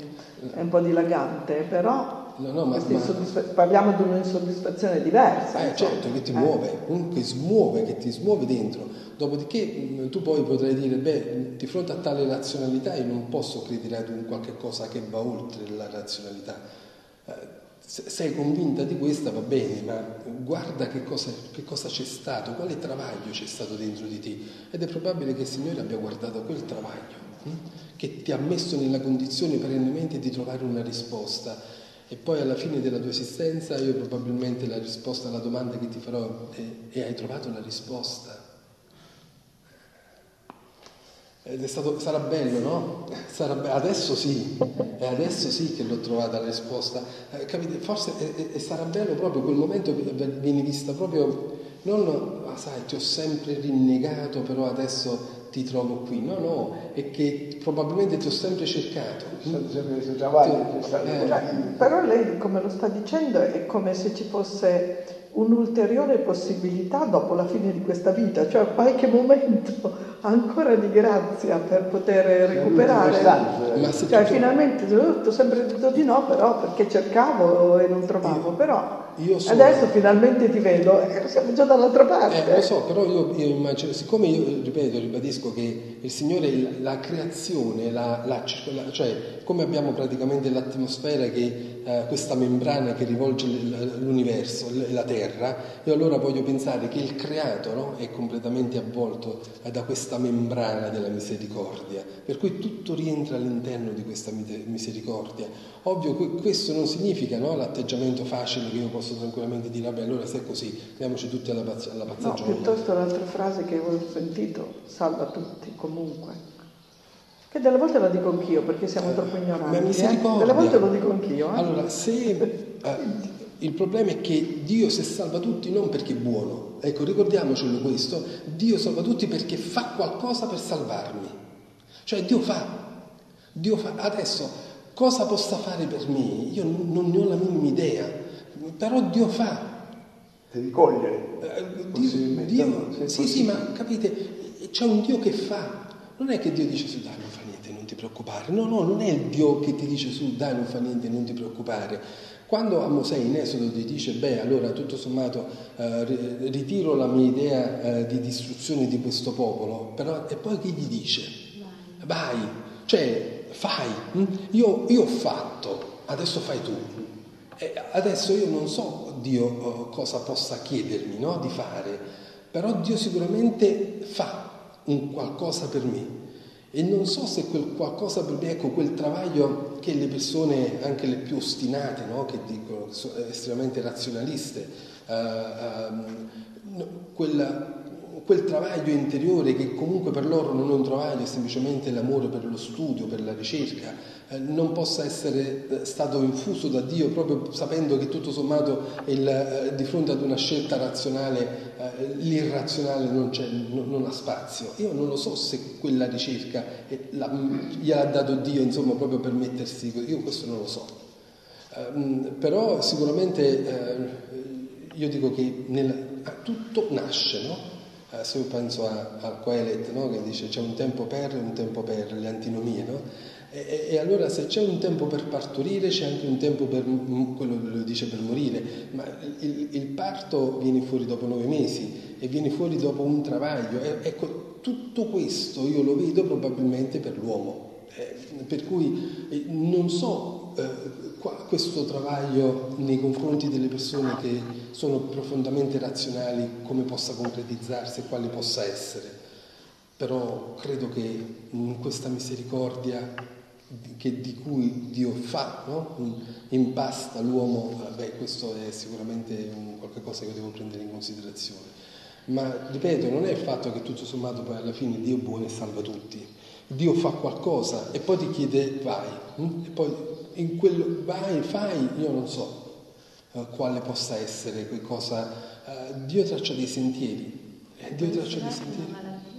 è un po' dilagante, però No, no, ma, questa ma... insoddisfa- parliamo di un'insoddisfazione diversa. Eh, insomma. certo, che ti Eh. muove, che smuove, che ti smuove dentro. Dopodiché mh, tu poi potrai dire, beh, di fronte a tale razionalità io non posso credere ad un qualche cosa che va oltre la razionalità. Eh, se sei convinta di questa va bene, ma guarda che cosa, che cosa c'è stato, quale travaglio c'è stato dentro di te. Ed è probabile che il Signore abbia guardato quel travaglio, hm? che ti ha messo nella condizione perennemente di trovare una risposta. E poi alla fine della tua esistenza io probabilmente la risposta alla domanda che ti farò è: e hai trovato la risposta? Ed è stato, sarà bello, no? Sarà be- adesso sì, e adesso sì che l'ho trovata la risposta. Eh, capite? Forse e, e sarà bello proprio quel momento che viene vista proprio, non, ah, sai, ti ho sempre rinnegato, però adesso ti trovo qui. No, no, è che probabilmente ti ho sempre cercato. Sono sempre questo travaglio che sta Eh. Cioè, però lei, come lo sta dicendo, è come se ci fosse un'ulteriore possibilità dopo la fine di questa vita, cioè qualche momento ancora di grazia per poter recuperare. Ma se Cioè, tu- finalmente ti ho sempre detto di no, però perché cercavo e non trovavo, Io- però io sono- adesso finalmente ti vedo e siamo già dall'altra parte. Eh, lo so, però io, io immagino, siccome io ripeto, ribadisco che il Signore, la, la creazione, la, la, la- cioè come abbiamo praticamente l'atmosfera che eh, questa membrana che rivolge l'universo, la Terra, io allora voglio pensare che il creato, no, è completamente avvolto da questa membrana della misericordia, per cui tutto rientra all'interno di questa misericordia. Ovvio, questo non significa, no, l'atteggiamento facile che io posso tranquillamente dire vabbè, allora se è così andiamoci tutti alla, pazz- alla pazzagione. No, piuttosto l'altra frase che ho sentito, salva tutti comunque. Che delle volte lo dico anch'io perché siamo eh, troppo ignoranti. Ma misericordia. Eh? Delle volte lo dico anch'io. Eh? Allora, se eh, il problema è che Dio se salva tutti non perché è buono, ecco, ricordiamocelo questo, Dio salva tutti perché fa qualcosa per salvarmi. Cioè Dio fa, Dio fa. Adesso cosa possa fare per me? Io non ne ho la minima idea, però Dio fa. Devi cogliere. Eh, Dio, Dio sì, sì, ma capite, c'è un Dio che fa. Non è che Dio dice su dai non fa niente, non ti preoccupare. No, no, non è il Dio che ti dice su dai non fa niente, non ti preoccupare. Quando a Mosè in Esodo ti dice beh allora tutto sommato eh, ritiro la mia idea eh, di distruzione di questo popolo, però e poi che gli dice? Vai, cioè fai, io, io ho fatto, adesso fai tu. E adesso io non so Dio uh, cosa possa chiedermi, no, di fare, però Dio sicuramente fa un qualcosa per me e non so se quel qualcosa per me, ecco, quel travaglio che le persone, anche le più ostinate, no, che dicono, che sono estremamente razionaliste, uh, uh, quella, quel travaglio interiore che comunque per loro non è un travaglio, è semplicemente l'amore per lo studio, per la ricerca, eh, non possa essere eh, stato infuso da Dio proprio sapendo che tutto sommato il, eh, di fronte ad una scelta razionale eh, l'irrazionale non, c'è, non, non ha spazio. Io non lo so se quella ricerca eh, la, gliel'ha dato Dio, insomma, proprio per mettersi, io questo non lo so. Eh, però sicuramente eh, io dico che nel, tutto nasce, no? Se io penso a, a Coelet, no? Che dice c'è un tempo per e un tempo per le antinomie, no? E, e, e allora se c'è un tempo per partorire c'è anche un tempo per, quello lo dice per morire, ma il, il parto viene fuori dopo nove mesi e viene fuori dopo un travaglio, e, ecco, tutto questo io lo vedo probabilmente per l'uomo, eh, per cui eh, non so eh, questo travaglio nei confronti delle persone che sono profondamente razionali come possa concretizzarsi e quale possa essere, però credo che in questa misericordia che di cui Dio fa, no? Impasta l'uomo, beh, questo è sicuramente un qualche cosa che devo prendere in considerazione, ma ripeto, non è il fatto che tutto sommato poi alla fine Dio è buono e salva tutti. Dio fa qualcosa e poi ti chiede vai, e poi in quel vai, fai, io non so uh, quale possa essere quel cosa. Uh, Dio traccia dei sentieri, eh, Dio traccia dei sentieri.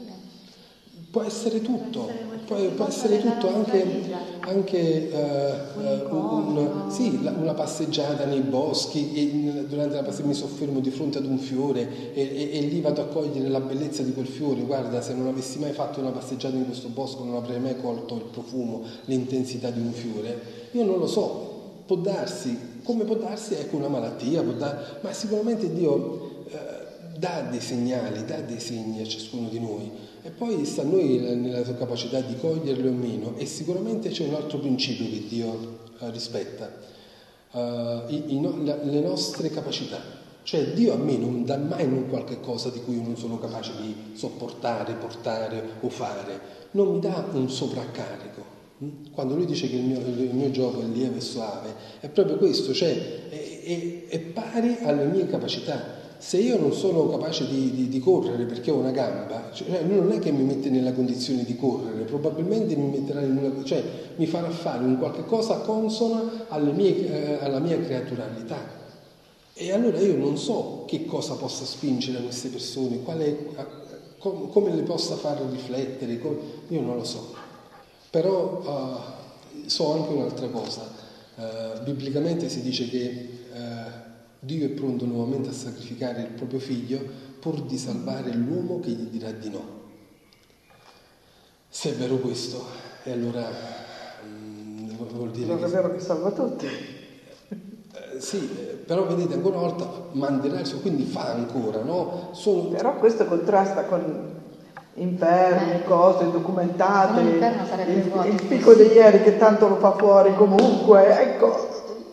Può essere tutto, può, può essere tutto, anche, anche uh, uh, un, sì, la, una passeggiata nei boschi, e durante la passeggiata mi soffermo di fronte ad un fiore e, e, e lì vado a cogliere la bellezza di quel fiore. Guarda, se non avessi mai fatto una passeggiata in questo bosco non avrei mai colto il profumo, l'intensità di un fiore. Io non lo so, può darsi, come può darsi, ecco, una malattia, può dar, ma sicuramente Dio uh, dà dei segnali, dà dei segni a ciascuno di noi. E poi sta a noi nella capacità di coglierlo o meno, e sicuramente c'è un altro principio che Dio uh, rispetta, uh, i, i no, la, le nostre capacità. Cioè Dio a me non dà mai un qualche cosa di cui io non sono capace di sopportare, portare o fare, non mi dà un sovraccarico. Quando lui dice che il mio, il mio gioco è lieve e soave, è proprio questo, cioè è, è, è pari alle mie capacità. Se io non sono capace di, di, di correre perché ho una gamba, cioè lui non è che mi mette nella condizione di correre, probabilmente mi metterà in una, cioè mi farà fare un qualche cosa consona alle mie, eh, alla mia creaturalità. E allora io non so che cosa possa spingere queste persone, quale, com, come le possa far riflettere, come, io non lo so. Però uh, so anche un'altra cosa, uh, biblicamente si dice che uh, Dio è pronto nuovamente a sacrificare il proprio figlio pur di salvare l'uomo che gli dirà di no. Se è vero questo, e allora mh, vuol dire non che... è vero che salva tutti. Eh, sì, però vedete, ancora una volta manderà il suo, quindi fa ancora, no? Sono... Però questo contrasta con inferni, Eh. cose documentate, Ma l'inferno sarebbe il, vuoto. il fico di ieri che tanto lo fa fuori comunque, ecco,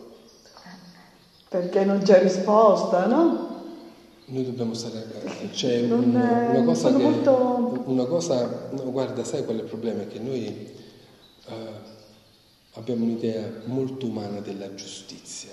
perché non c'è risposta, no? Noi dobbiamo stare, c'è Non un- è- una cosa sono che, molto- una cosa, no, guarda, sai qual è il problema? È che noi eh, abbiamo un'idea molto umana della giustizia.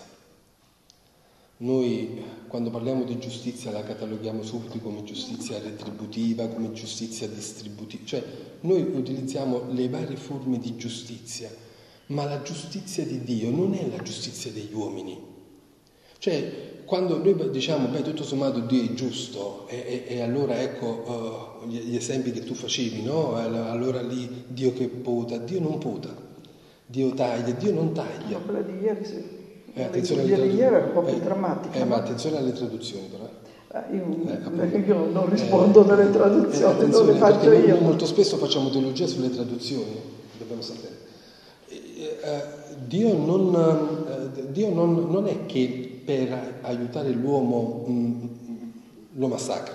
Noi quando parliamo di giustizia la cataloghiamo subito come giustizia retributiva, come giustizia distributiva, cioè noi utilizziamo le varie forme di giustizia, ma la giustizia di Dio non è la giustizia degli uomini. Cioè, quando noi diciamo, beh, tutto sommato Dio è giusto, e, e, e allora ecco uh, gli, gli esempi che tu facevi, no? Allora lì Dio che pota, Dio non pota, Dio taglia, Dio non taglia. No, quella di ieri sì. Eh, attenzione alle Quella di ieri era un po' più eh, drammatica. eh, no? ma attenzione alle traduzioni però. Eh, io, Eh, appunto. io non rispondo delle Eh, traduzioni, eh, non le faccio perché io. noi molto spesso facciamo teologia sulle traduzioni, dobbiamo sapere. Eh, eh, Dio, non, eh, Dio non, non è che per aiutare l'uomo mh, lo massacra.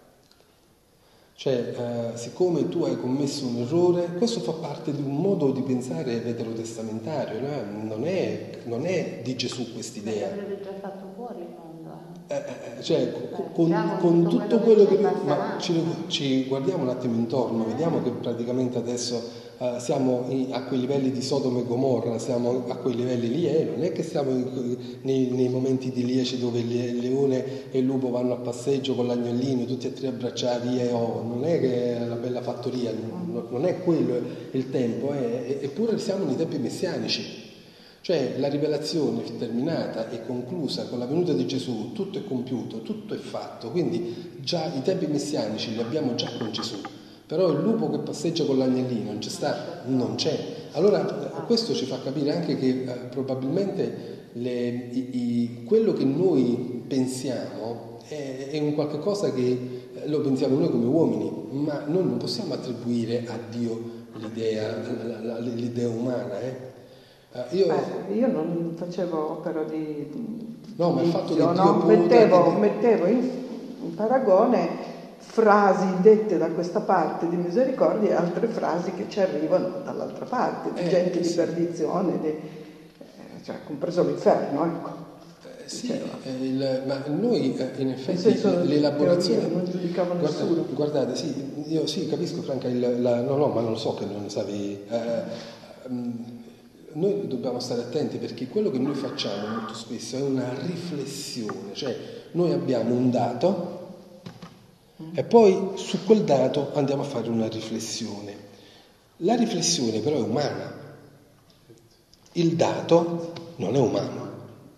Cioè, eh, siccome tu hai commesso un errore, questo fa parte di un modo di pensare veterotestamentario, no? non, è, non è di Gesù quest'idea. Avrebbe già fatto fuori il mondo. Eh, eh, cioè, Beh, con, diciamo con tutto tutto quello quello che che... c'è Ma basta ci, ci guardiamo un attimo intorno, vediamo che praticamente adesso uh, siamo in, a quei livelli di Sodoma e Gomorra, siamo a quei livelli lì, eh? Non è che siamo in, nei, nei momenti di Liece dove il leone e il lupo vanno a passeggio con l'agnellino, tutti e tre abbracciati, e oh, non è che è la bella fattoria, non, non è quello il tempo, eh? Eppure siamo nei tempi messianici. Cioè la rivelazione è terminata e conclusa con la venuta di Gesù, tutto è compiuto, tutto è fatto, quindi già i tempi messianici li abbiamo già con Gesù, però il lupo che passeggia con l'agnellino non c'è sta, non c'è. Allora questo ci fa capire anche che eh, probabilmente le, i, i, quello che noi pensiamo è, è un qualche cosa che lo pensiamo noi come uomini, ma noi non possiamo attribuire a Dio l'idea, l'idea umana, eh? Io, Beh, io non facevo opera di, di no, ma il fatto che no, Dio mettevo, può... mettevo in, in paragone frasi dette da questa parte di misericordia e altre frasi che ci arrivano dall'altra parte, di Eh, gente di sì. perdizione, di, eh, cioè compreso l'inferno, ecco. Eh, sì, Diceva. eh, il, ma noi eh, in effetti senso, l'elaborazione... teoria, non giudicavo guarda, nessuno. guardate, sì, io sì, capisco Franca, il, la, no, no, ma non lo so che non sapevi... Eh, um, noi dobbiamo stare attenti perché quello che noi facciamo molto spesso è una riflessione, cioè noi abbiamo un dato e poi su quel dato andiamo a fare una riflessione. La riflessione però è umana, il dato non è umano.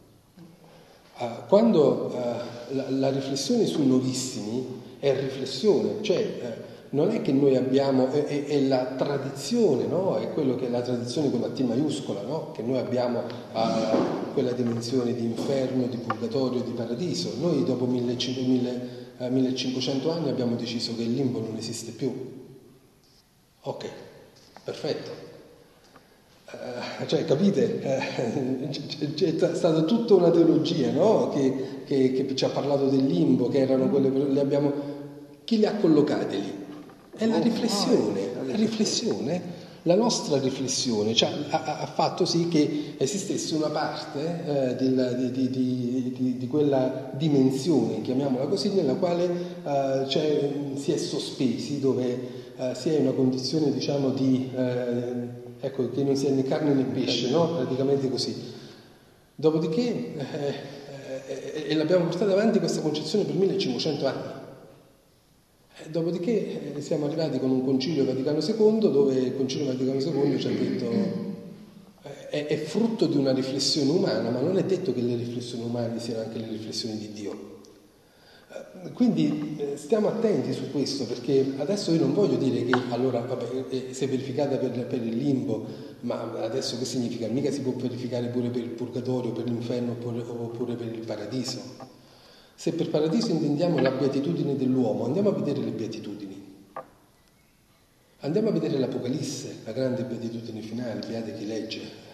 Quando la, la riflessione sui novissimi è riflessione, cioè non è che noi abbiamo, è, è, è la tradizione, no? È quello che è la tradizione con la T maiuscola, no? Che noi abbiamo uh, quella dimensione di inferno, di purgatorio, di paradiso. Noi dopo millecinquecento anni abbiamo deciso che il limbo non esiste più. Ok, perfetto. Uh, cioè, capite? Uh, c'è stata tutta una teologia, no? Che, che, che ci ha parlato del limbo, che erano quelle, le abbiamo, chi le ha collocate lì? È la riflessione, la riflessione, la nostra riflessione cioè, ha, ha fatto sì che esistesse una parte eh, di, di, di, di, di quella dimensione, chiamiamola così, nella quale eh, cioè, si è sospesi, dove eh, si è in una condizione, diciamo, di, eh, ecco, che non sia né carne né pesce, no? Praticamente così. Dopodiché, eh, eh, e l'abbiamo portata avanti questa concezione per millecinquecento anni. Dopodiché eh, siamo arrivati con un Concilio Vaticano secondo, dove il Concilio Vaticano secondo ci ha detto eh, è, è frutto di una riflessione umana, ma non è detto che le riflessioni umane siano anche le riflessioni di Dio. Eh, quindi eh, stiamo attenti su questo, perché adesso io non voglio dire che allora vabbè, eh, si è verificata per, per il limbo, ma adesso che significa? Mica si può verificare pure per il purgatorio, per l'inferno oppure, oppure per il paradiso. Se per paradiso intendiamo la beatitudine dell'uomo, andiamo a vedere le beatitudini. Andiamo a vedere l'Apocalisse, la grande beatitudine finale, beate chi legge.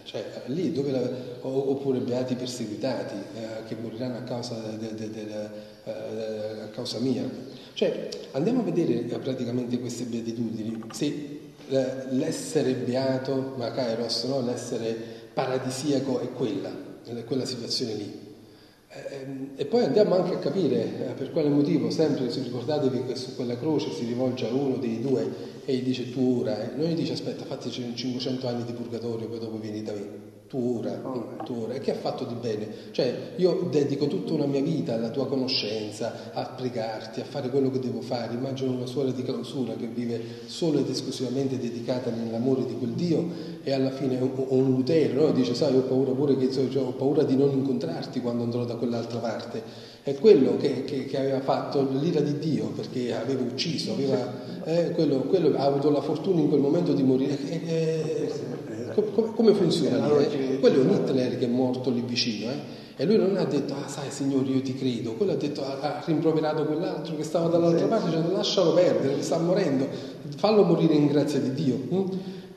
cioè lì dove la, oppure beati perseguitati eh, che moriranno a causa, de, de, de, de, eh, a causa mia. Cioè andiamo a vedere praticamente queste beatitudini, se eh, l'essere beato, ma kairos, no? L'essere paradisiaco è quella, è quella situazione lì. E poi andiamo anche a capire eh, per quale motivo, sempre se ricordatevi che su quella croce si rivolge a uno dei due e gli dice tu ora, eh. non gli dice aspetta fatti cinquecento anni di purgatorio poi dopo vieni da me, tu ora, oh. tu ora, e che ha fatto di bene? Cioè io dedico tutta una mia vita alla tua conoscenza, a pregarti, a fare quello che devo fare. Immagino una suora di clausura che vive solo ed esclusivamente dedicata nell'amore di quel Dio, e alla fine o un Lutero, no? Dice sai ho paura pure che cioè, ho paura di non incontrarti quando andrò da quell'altra parte. È quello che, che, che aveva fatto l'ira di Dio, perché aveva ucciso, aveva, eh, quello, quello ha avuto la fortuna in quel momento di morire. Eh, eh, come, come funziona lì? Eh? Quello è un Hitler che è morto lì vicino, eh? E lui non ha detto ah sai Signore io ti credo, quello ha detto ha, ha rimproverato quell'altro che stava dall'altra parte, cioè lascialo perdere, sta morendo, fallo morire in grazia di Dio. Hm?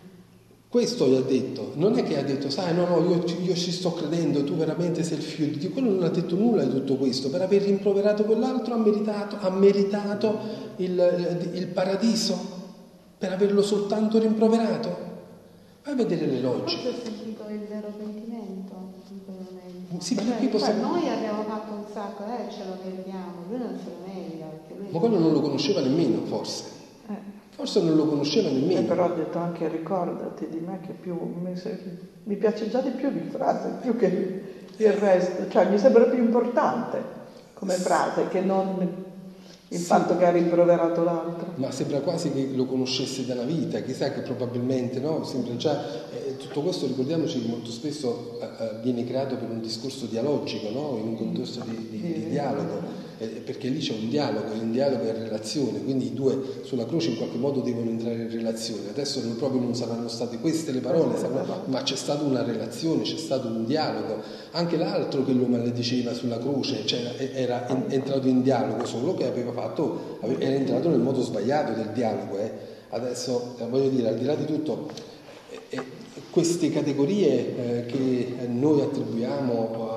Questo gli ha detto, non è che ha detto sai no no io, io ci sto credendo, tu veramente sei il figlio di Dio. Quello non ha detto nulla di tutto questo. Per aver rimproverato quell'altro ha meritato, ha meritato il, il paradiso, per averlo soltanto rimproverato. Vai a vedere le logiche. Forse ho sentito il vero pentimento in quel momento. Sì, cioè, qui possiamo... cioè, noi abbiamo fatto un sacco, eh, ce lo meritiamo, lui non se lo merita. Lui Ma quello non lo conosceva nemmeno, forse. Eh. Forse non lo conosceva nemmeno. Eh, però ha detto anche ricordati di me che più mi, mi piace già di più di frase, più che il resto, cioè mi sembra più importante come frase che non il sì. fatto che ha rimproverato l'altro. Ma sembra quasi che lo conoscesse dalla vita, chissà che probabilmente, no? Sembra già, eh, tutto questo ricordiamoci che molto spesso eh, viene creato per un discorso dialogico, no? In un contesto di, di, di dialogo. Perché lì c'è un dialogo, e un dialogo è relazione, quindi i due sulla croce in qualche modo devono entrare in relazione. Adesso non proprio non saranno state queste le parole, saranno, ma c'è stata una relazione, c'è stato un dialogo. Anche l'altro che lo malediceva sulla croce, cioè, era entrato in dialogo, solo che aveva fatto, era entrato nel modo sbagliato del dialogo. Eh. Adesso voglio dire, al di là di tutto, eh, queste categorie eh, che noi attribuiamo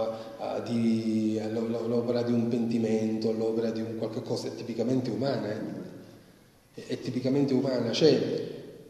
di l'opera di un pentimento, l'opera di un qualche cosa è tipicamente umana, eh? è tipicamente umana, cioè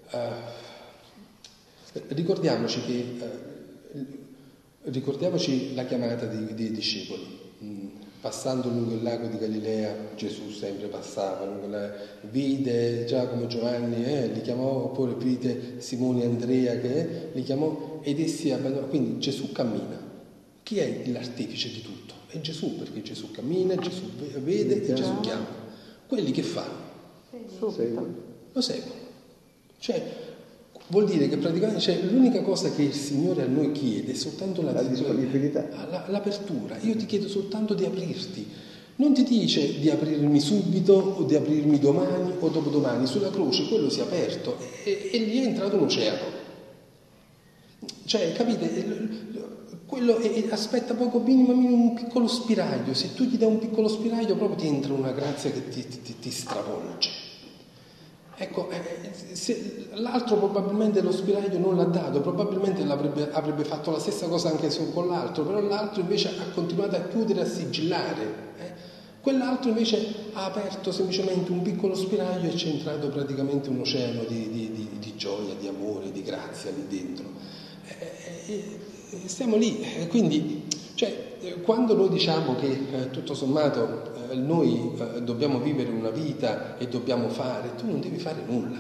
eh, ricordiamoci che eh, ricordiamoci la chiamata dei, dei discepoli. Mm, passando lungo il lago di Galilea, Gesù sempre passava lungo la, vide Giacomo, Giovanni, eh, li chiamò, oppure vide Simone e Andrea che eh, li chiamò ed essi abbandonò. Quindi Gesù cammina. Chi è l'artefice di tutto? È Gesù, perché Gesù cammina, Gesù vede e Gesù chiama. Quelli che fanno? Lo seguono. Cioè, vuol dire che praticamente cioè, l'unica cosa che il Signore a noi chiede è soltanto la, la disponibilità, la, l'apertura. Io ti chiedo soltanto di aprirti. Non ti dice di aprirmi subito o di aprirmi domani o dopodomani. Sulla croce quello si è aperto e, e lì è entrato un oceano. Cioè, capite? Quello è, aspetta poco, minimo, minimo un piccolo spiraglio. Se tu gli dai un piccolo spiraglio proprio ti entra una grazia che ti, ti, ti stravolge. Ecco, eh, se, l'altro probabilmente lo spiraglio non l'ha dato, probabilmente l'avrebbe, avrebbe fatto la stessa cosa anche con l'altro, però l'altro invece ha continuato a chiudere, a sigillare. Eh. Quell'altro invece ha aperto semplicemente un piccolo spiraglio e c'è entrato praticamente un oceano di, di, di, di gioia, di amore, di grazia lì dentro. Eh, eh, Stiamo lì, quindi cioè, quando noi diciamo che eh, tutto sommato eh, noi eh, dobbiamo vivere una vita e dobbiamo fare, tu non devi fare nulla.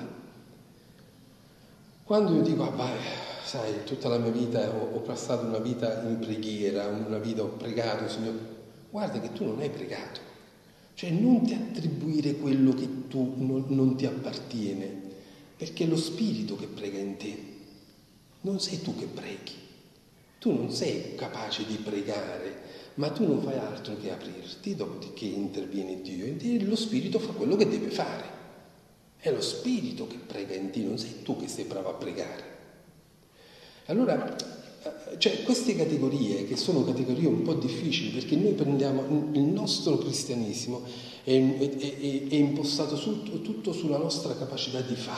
Quando io dico, ah, beh, sai, tutta la mia vita ho, ho passato una vita in preghiera, una vita ho pregato, Signore, guarda che tu non hai pregato, cioè non ti attribuire quello che tu non, non ti appartiene, perché è lo Spirito che prega in te, non sei tu che preghi. Tu non sei capace di pregare, ma tu non fai altro che aprirti, dopodiché interviene Dio in te e lo Spirito fa quello che deve fare. È lo Spirito che prega in te, non sei tu che sei bravo a pregare. Allora, cioè, queste categorie, che sono categorie un po' difficili, perché noi prendiamo il nostro cristianesimo, è, è, è, è impostato su, tutto sulla nostra capacità di fare.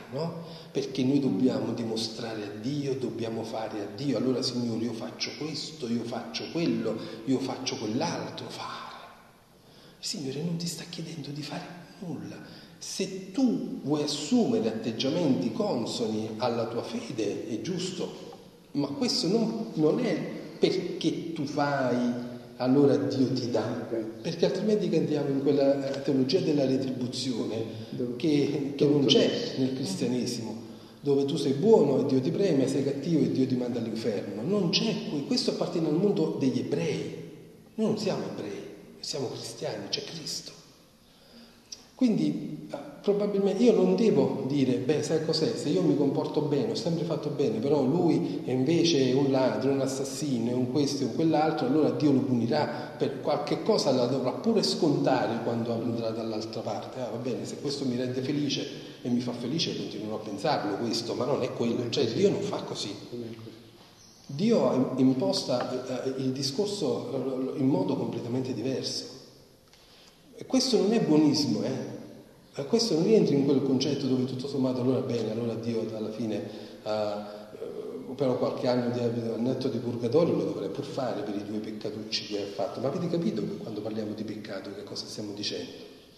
no? Perché noi dobbiamo dimostrare a Dio, dobbiamo fare a Dio, allora Signore io faccio questo, io faccio quello, io faccio quell'altro, fare. Il Signore non ti sta chiedendo di fare nulla. Se tu vuoi assumere atteggiamenti consoni alla tua fede, è giusto, ma questo non, non è perché tu fai, allora Dio ti dà, perché altrimenti andiamo in quella teologia della retribuzione che, che non c'è nel cristianesimo, dove tu sei buono e Dio ti premia, sei cattivo e Dio ti manda all'inferno. Non c'è, questo appartiene al mondo degli ebrei. Noi non siamo ebrei, siamo cristiani, c'è Cristo. Quindi probabilmente io non devo dire, beh, sai cos'è, se io mi comporto bene, ho sempre fatto bene, però lui è invece un ladro, un assassino, è un questo e un quell'altro, allora Dio lo punirà, per qualche cosa la dovrà pure scontare quando andrà dall'altra parte. Ah, va bene, se questo mi rende felice e mi fa felice continuerò a pensarlo questo, ma non è quello, cioè Dio non fa così. Dio imposta il discorso in modo completamente diverso. E questo non è buonismo, eh? Questo non rientra in quel concetto dove tutto sommato allora bene, allora Dio alla fine uh, però qualche anno di netto di purgatorio lo dovrei pur fare per i due peccatucci che ha fatto. Ma avete capito che quando parliamo di peccato che cosa stiamo dicendo?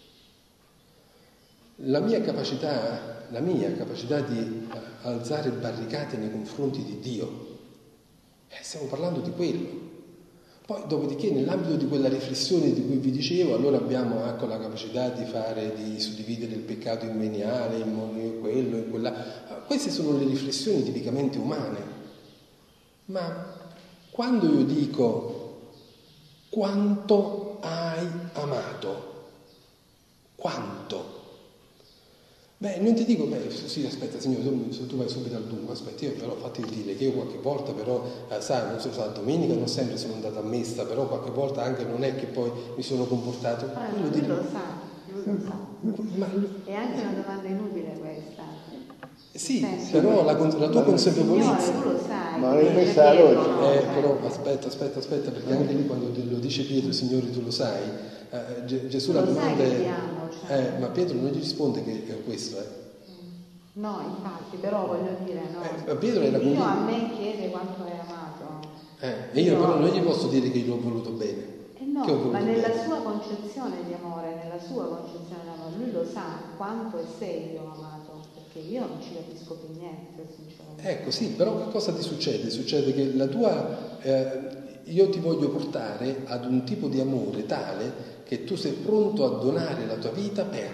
La mia capacità, la mia capacità di alzare barricate nei confronti di Dio, eh, stiamo parlando di quello. Poi, dopodiché, nell'ambito di quella riflessione di cui vi dicevo, allora abbiamo ecco, la capacità di fare, di suddividere il peccato in veniale, in quello, in quella. Queste sono le riflessioni tipicamente umane. Ma quando io dico quanto hai amato, quanto? Beh, non ti dico, beh, sì, aspetta, Signore, tu, tu vai subito al dunque, aspetta, io però fatti dire che io qualche volta però, eh, sai, non so, la domenica non sempre sono andato a messa, però qualche volta anche non è che poi mi sono comportato. Ah, Quello lui di... lo sa, lui lo sa. Ma... È anche una domanda inutile questa. Sì, Senti, però la, la tua consapevolezza... Signore, tu lo sai. Ma non è questa la logica. No, Eh, però aspetta, aspetta, aspetta, perché anche lì quando lo dice Pietro, Signore, tu lo sai, eh, Gesù la domanda è... Eh, ma Pietro non gli risponde che è questo, eh. No, infatti, però voglio dire, no. Eh, Pietro era Dio convinto. a me chiede quanto hai amato. Eh, e io no. però non gli posso dire che io l'ho voluto bene. Eh no, che ho voluto ma nella bene. sua concezione di amore, nella sua concezione di amore, lui lo sa quanto e se io ho amato, perché io non ci capisco più niente, sinceramente. Ecco, sì, però che cosa ti succede? Succede che la tua... Eh, io ti voglio portare ad un tipo di amore tale che tu sei pronto a donare la tua vita per.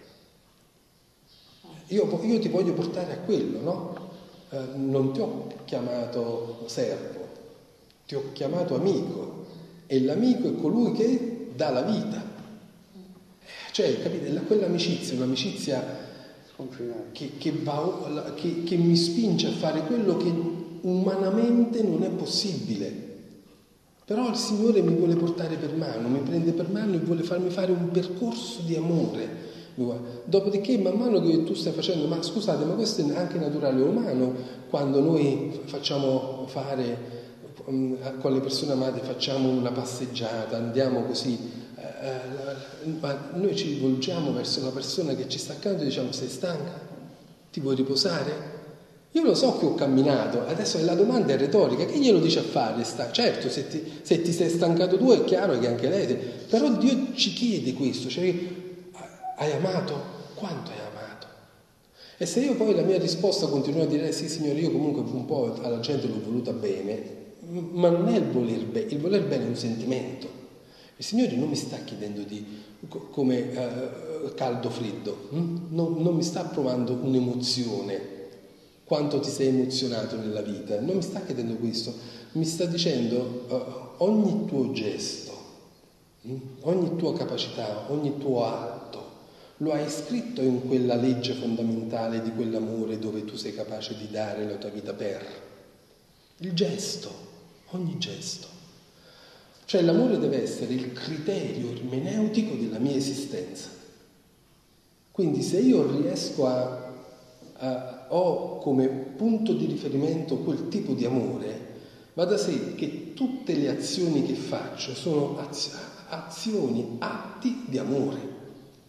Io, io ti voglio portare a quello, no? Eh, non ti ho chiamato servo, ti ho chiamato amico, e l'amico è colui che dà la vita. Cioè, capite, quell'amicizia, un'amicizia che, che, va, che, che mi spinge a fare quello che umanamente non è possibile. Però il Signore mi vuole portare per mano, mi prende per mano e vuole farmi fare un percorso di amore. Dopodiché, man mano che tu stai facendo, ma scusate, ma questo è anche naturale umano, quando noi facciamo fare, con le persone amate, facciamo una passeggiata, andiamo così, eh, ma noi ci rivolgiamo verso la persona che ci sta accanto e diciamo: sei stanca? Ti vuoi riposare? Io lo so che ho camminato, adesso la domanda è retorica, che glielo dice a fare? Sta? Certo, se ti, se ti sei stancato tu è chiaro che anche lei, però Dio ci chiede questo, cioè, hai amato? Quanto hai amato? E se io poi la mia risposta continuo a dire sì Signore, io comunque un po' alla gente l'ho voluta bene, ma non è il voler bene, il voler bene è un sentimento. Il Signore non mi sta chiedendo di come uh, caldo freddo, hm? non, non mi sta provando un'emozione. Quanto ti sei emozionato nella vita, non mi sta chiedendo questo, mi sta dicendo uh, ogni tuo gesto, mh? ogni tua capacità, ogni tuo atto, lo hai scritto in quella legge fondamentale di quell'amore dove tu sei capace di dare la tua vita per. Il gesto, ogni gesto. Cioè l'amore deve essere il criterio ermeneutico della mia esistenza. Quindi se io riesco a Uh, ho come punto di riferimento quel tipo di amore, va da sé che tutte le azioni che faccio sono az- azioni, atti di amore.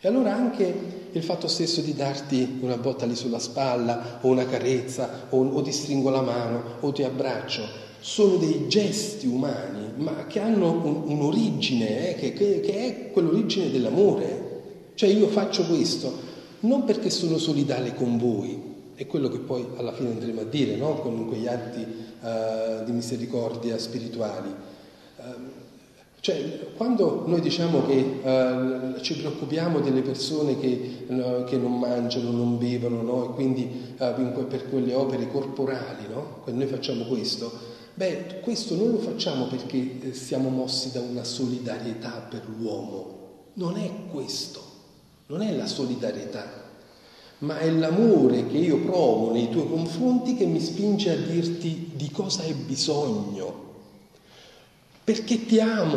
E allora anche il fatto stesso di darti una botta lì sulla spalla, o una carezza, o, o ti stringo la mano, o ti abbraccio, sono dei gesti umani, ma che hanno un, un'origine, eh, che, che, che è quell'origine dell'amore. Cioè io faccio questo non perché sono solidale con voi, è quello che poi alla fine andremo a dire, no? Con quegli atti uh, di misericordia spirituali. Uh, Cioè, quando noi diciamo che uh, ci preoccupiamo delle persone che, uh, che non mangiano, non bevono, no? E quindi uh, per quelle opere corporali, no? Quando noi facciamo questo, beh, questo non lo facciamo perché siamo mossi da una solidarietà per l'uomo. Non è questo, non è la solidarietà, ma è l'amore che io provo nei tuoi confronti che mi spinge a dirti di cosa hai bisogno. Perché ti amo,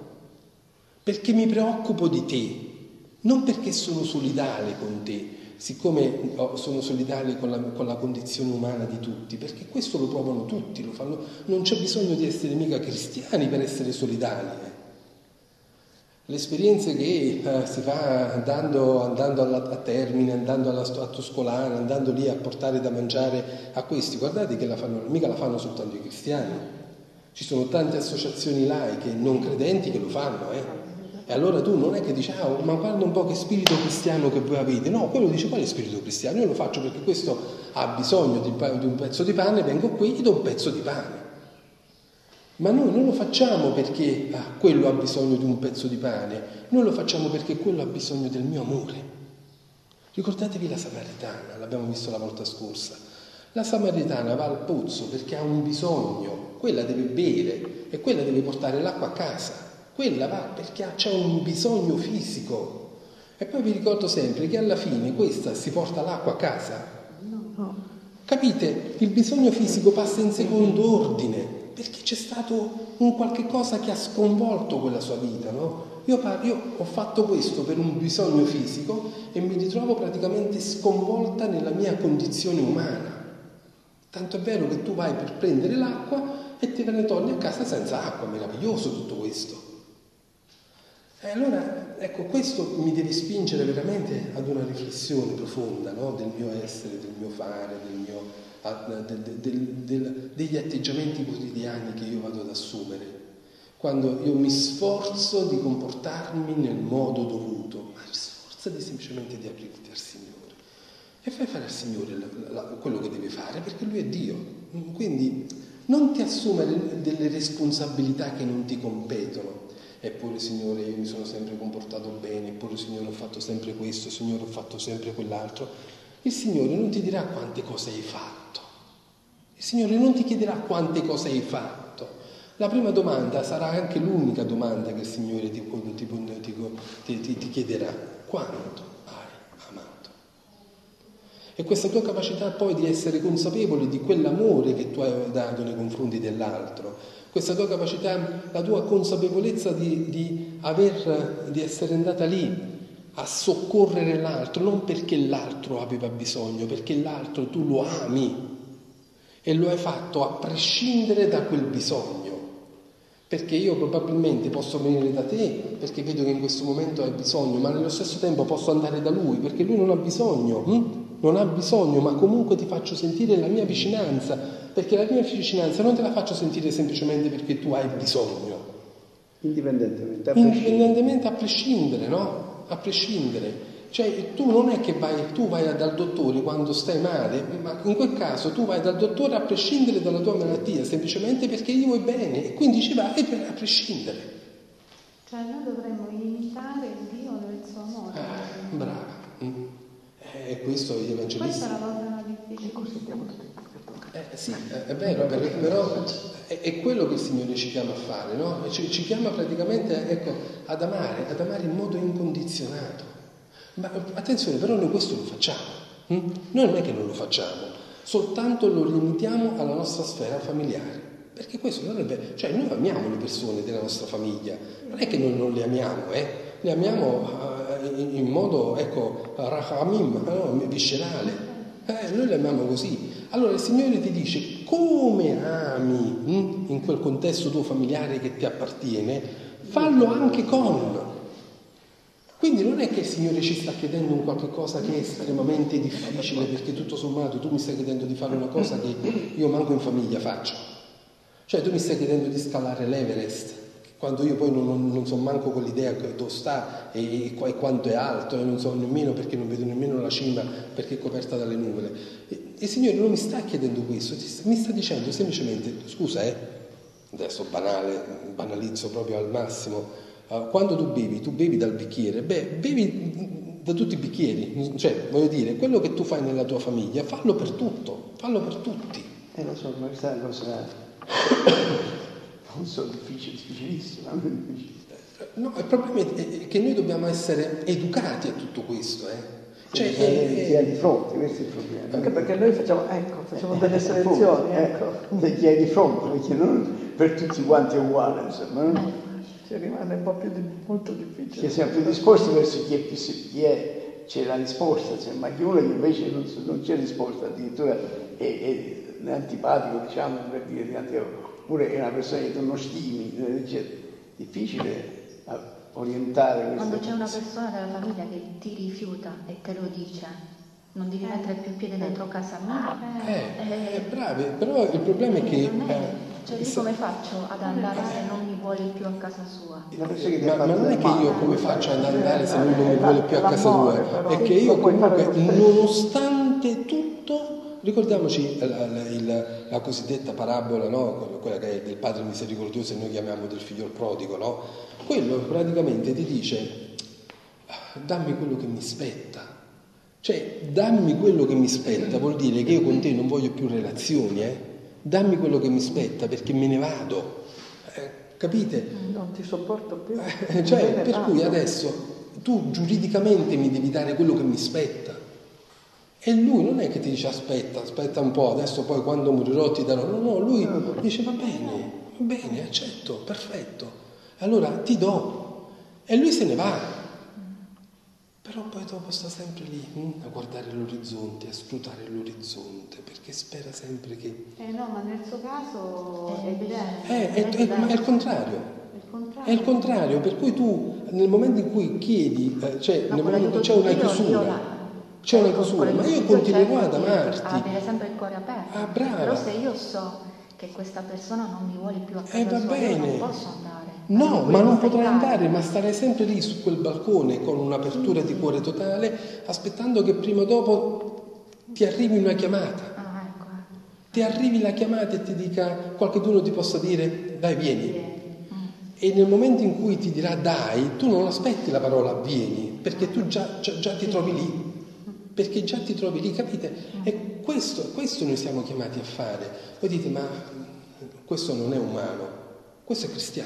perché mi preoccupo di te, non perché sono solidale con te, siccome sono solidale con la, con la condizione umana di tutti, perché questo lo provano tutti, lo fanno, non c'è bisogno di essere mica cristiani per essere solidali. Eh. Le esperienze che eh, si fa andando, andando alla, a Termine, andando alla, a Tuscolana, andando lì a portare da mangiare a questi, guardate che la fanno, mica la fanno soltanto i cristiani. Ci sono tante associazioni laiche non credenti che lo fanno, eh? E allora tu non è che dici, ah, ma guarda un po' che spirito cristiano che voi avete. No, quello dice, qual è spirito cristiano? Io lo faccio perché questo ha bisogno di, di un pezzo di pane, vengo qui e gli do un pezzo di pane. Ma noi non lo facciamo perché ah, quello ha bisogno di un pezzo di pane, noi lo facciamo perché quello ha bisogno del mio amore. Ricordatevi la Samaritana, l'abbiamo visto la volta scorsa. La Samaritana va al pozzo perché ha un bisogno, quella deve bere e quella deve portare l'acqua a casa, quella va perché c'è un bisogno fisico. E poi vi ricordo sempre che alla fine questa si porta l'acqua a casa. No. Capite? Il bisogno fisico passa in secondo ordine perché c'è stato un qualche cosa che ha sconvolto quella sua vita, no? Io, io ho fatto questo per un bisogno fisico e mi ritrovo praticamente sconvolta nella mia condizione umana. Tanto è vero che tu vai per prendere l'acqua e te ne torni a casa senza acqua, meraviglioso tutto questo. E allora, ecco, questo mi deve spingere veramente ad una riflessione profonda, no? Del mio essere, del mio fare, del mio, del, del, del, degli atteggiamenti quotidiani che io vado ad assumere. Quando io mi sforzo di comportarmi nel modo dovuto, ma sforzati semplicemente di aprirti al Signore. E fai fare al Signore la, la, quello che deve fare, perché Lui è Dio. Quindi non ti assumere delle responsabilità che non ti competono. Eppure, Signore, io mi sono sempre comportato bene, eppure, Signore, ho fatto sempre questo, Signore, ho fatto sempre quell'altro. Il Signore non ti dirà quante cose hai fatto. Il Signore non ti chiederà quante cose hai fatto. La prima domanda sarà anche l'unica domanda che il Signore ti, ti, ti, ti, ti chiederà. Quanto hai amato? E questa tua capacità poi di essere consapevole di quell'amore che tu hai dato nei confronti dell'altro, questa tua capacità, la tua consapevolezza di, di, aver, di essere andata lì a soccorrere l'altro, non perché l'altro aveva bisogno, perché l'altro tu lo ami e lo hai fatto a prescindere da quel bisogno. Perché io probabilmente posso venire da te perché vedo che in questo momento hai bisogno, ma nello stesso tempo posso andare da lui perché lui non ha bisogno, hm? non ha bisogno, ma comunque ti faccio sentire la mia vicinanza, perché la mia vicinanza non te la faccio sentire semplicemente perché tu hai bisogno. Indipendentemente, a prescindere. Indipendentemente a prescindere, no? A prescindere. Cioè tu non è che vai, tu vai dal dottore quando stai male, ma in quel caso tu vai dal dottore a prescindere dalla tua malattia, semplicemente perché gli vuoi bene e quindi ci vai a prescindere. Cioè noi dovremmo imitare Dio nel suo amore. Ah, brava. Mm. E questo gli evangelisti. Questa è la cosa difficile. Eh, sì, è vero, però è, è quello che il Signore ci chiama a fare, no? Ci, ci chiama praticamente, ecco, ad amare, ad amare in modo incondizionato. Ma attenzione, però noi questo lo facciamo. Hm? Noi non è che non lo facciamo, soltanto lo limitiamo alla nostra sfera familiare. Perché questo non è vero. Cioè noi amiamo le persone della nostra famiglia, non è che noi non le amiamo, eh? Le amiamo uh, in, in modo, ecco, rahamim, no? Viscerale. Eh, noi le amiamo così. Allora il Signore ti dice, come ami hm? in quel contesto tuo familiare che ti appartiene, fallo anche con. Quindi Quindi non è che il Signore ci sta chiedendo un qualche cosa che è estremamente difficile, perché tutto sommato tu mi stai chiedendo di fare una cosa che io manco in famiglia faccio. Cioè tu mi stai chiedendo di scalare l'Everest, quando io poi non, non, non so manco con l'idea dove sta e, e, e quanto è alto, e non so nemmeno, perché non vedo nemmeno la cima perché è coperta dalle nuvole. E, il Signore non mi sta chiedendo questo, mi sta dicendo semplicemente, scusa eh, adesso banale, banalizzo proprio al massimo, uh, quando tu bevi, tu bevi dal bicchiere, beh, bevi da tutti i bicchieri, cioè voglio dire, quello che tu fai nella tua famiglia, fallo per tutto, fallo per tutti. Eh lo so, ma questa è una cosa non so, difficile, difficilissima. No, il problema è che noi dobbiamo essere educati a tutto questo, eh. Cioè, eh, ti hai di fronte, questo è il problema. Anche perché noi facciamo, ecco, facciamo delle selezioni, ecco. Se ti hai di fronte, perché non per tutti quanti è uguale, insomma. No? Ci rimane un po' più di, molto difficile. Che siamo più disposti verso chi è più chi è, c'è la risposta, cioè, ma chi uno che invece non, non c'è risposta, addirittura è, è, è antipatico, diciamo, per dire, oppure è una persona che tu non stimi, cioè, difficile orientare questo. Quando c'è una persona della famiglia che ti rifiuta e te lo dice, non devi mettere più piede dentro casa mia. Eh, eh, bravi, però il problema è che... Non è, eh, cioè io come faccio ad andare se non mi vuole più a casa sua? Ma, ma non è che io come faccio ad andare se lui non mi vuole più a casa sua, è che io comunque, nonostante tutto... Ricordiamoci la, la, la, la cosiddetta parabola, no? Quella che è del padre misericordioso e noi chiamiamo del figlio prodigo, no? Quello praticamente ti dice dammi quello che mi spetta, cioè dammi quello che mi spetta vuol dire che io con te non voglio più relazioni, eh? Dammi quello che mi spetta perché me ne vado, eh, capite? Non ti sopporto più. Eh, cioè, per vado. Cui adesso tu giuridicamente mi devi dare quello che mi spetta. E lui non è che ti dice aspetta, aspetta un po', adesso poi quando morirò ti darò. No, no, lui dice va bene, va bene, accetto, perfetto. Allora ti do. E lui se ne va. Però poi dopo sta sempre lì hm, a guardare l'orizzonte, a scrutare l'orizzonte, perché spera sempre che... Eh no, ma nel suo caso è evidente. Eh, è, è, è, è il contrario. Il contrario. È il contrario, per cui tu nel momento in cui chiedi, eh, cioè no, nel momento c'è una chiusura. C'è una chiusura, ma io continuerò ad amarti. Avere sempre il cuore aperto. Ah, brava. Però se io so che questa persona non mi vuole più a casa eh, va sua, bene. io non posso andare. No, ma non potrai andare, ma stare sempre lì su quel balcone con un'apertura di cuore totale, aspettando che prima o dopo ti arrivi una chiamata. Ah, ecco. Ti arrivi la chiamata e ti dica, qualcuno ti possa dire, dai, vieni. E nel momento in cui ti dirà dai, tu non aspetti la parola vieni, perché tu già, già, già ti trovi lì. Perché già ti trovi lì, capite? E questo, questo noi siamo chiamati a fare. Voi dite, ma questo non è umano, questo è cristiano.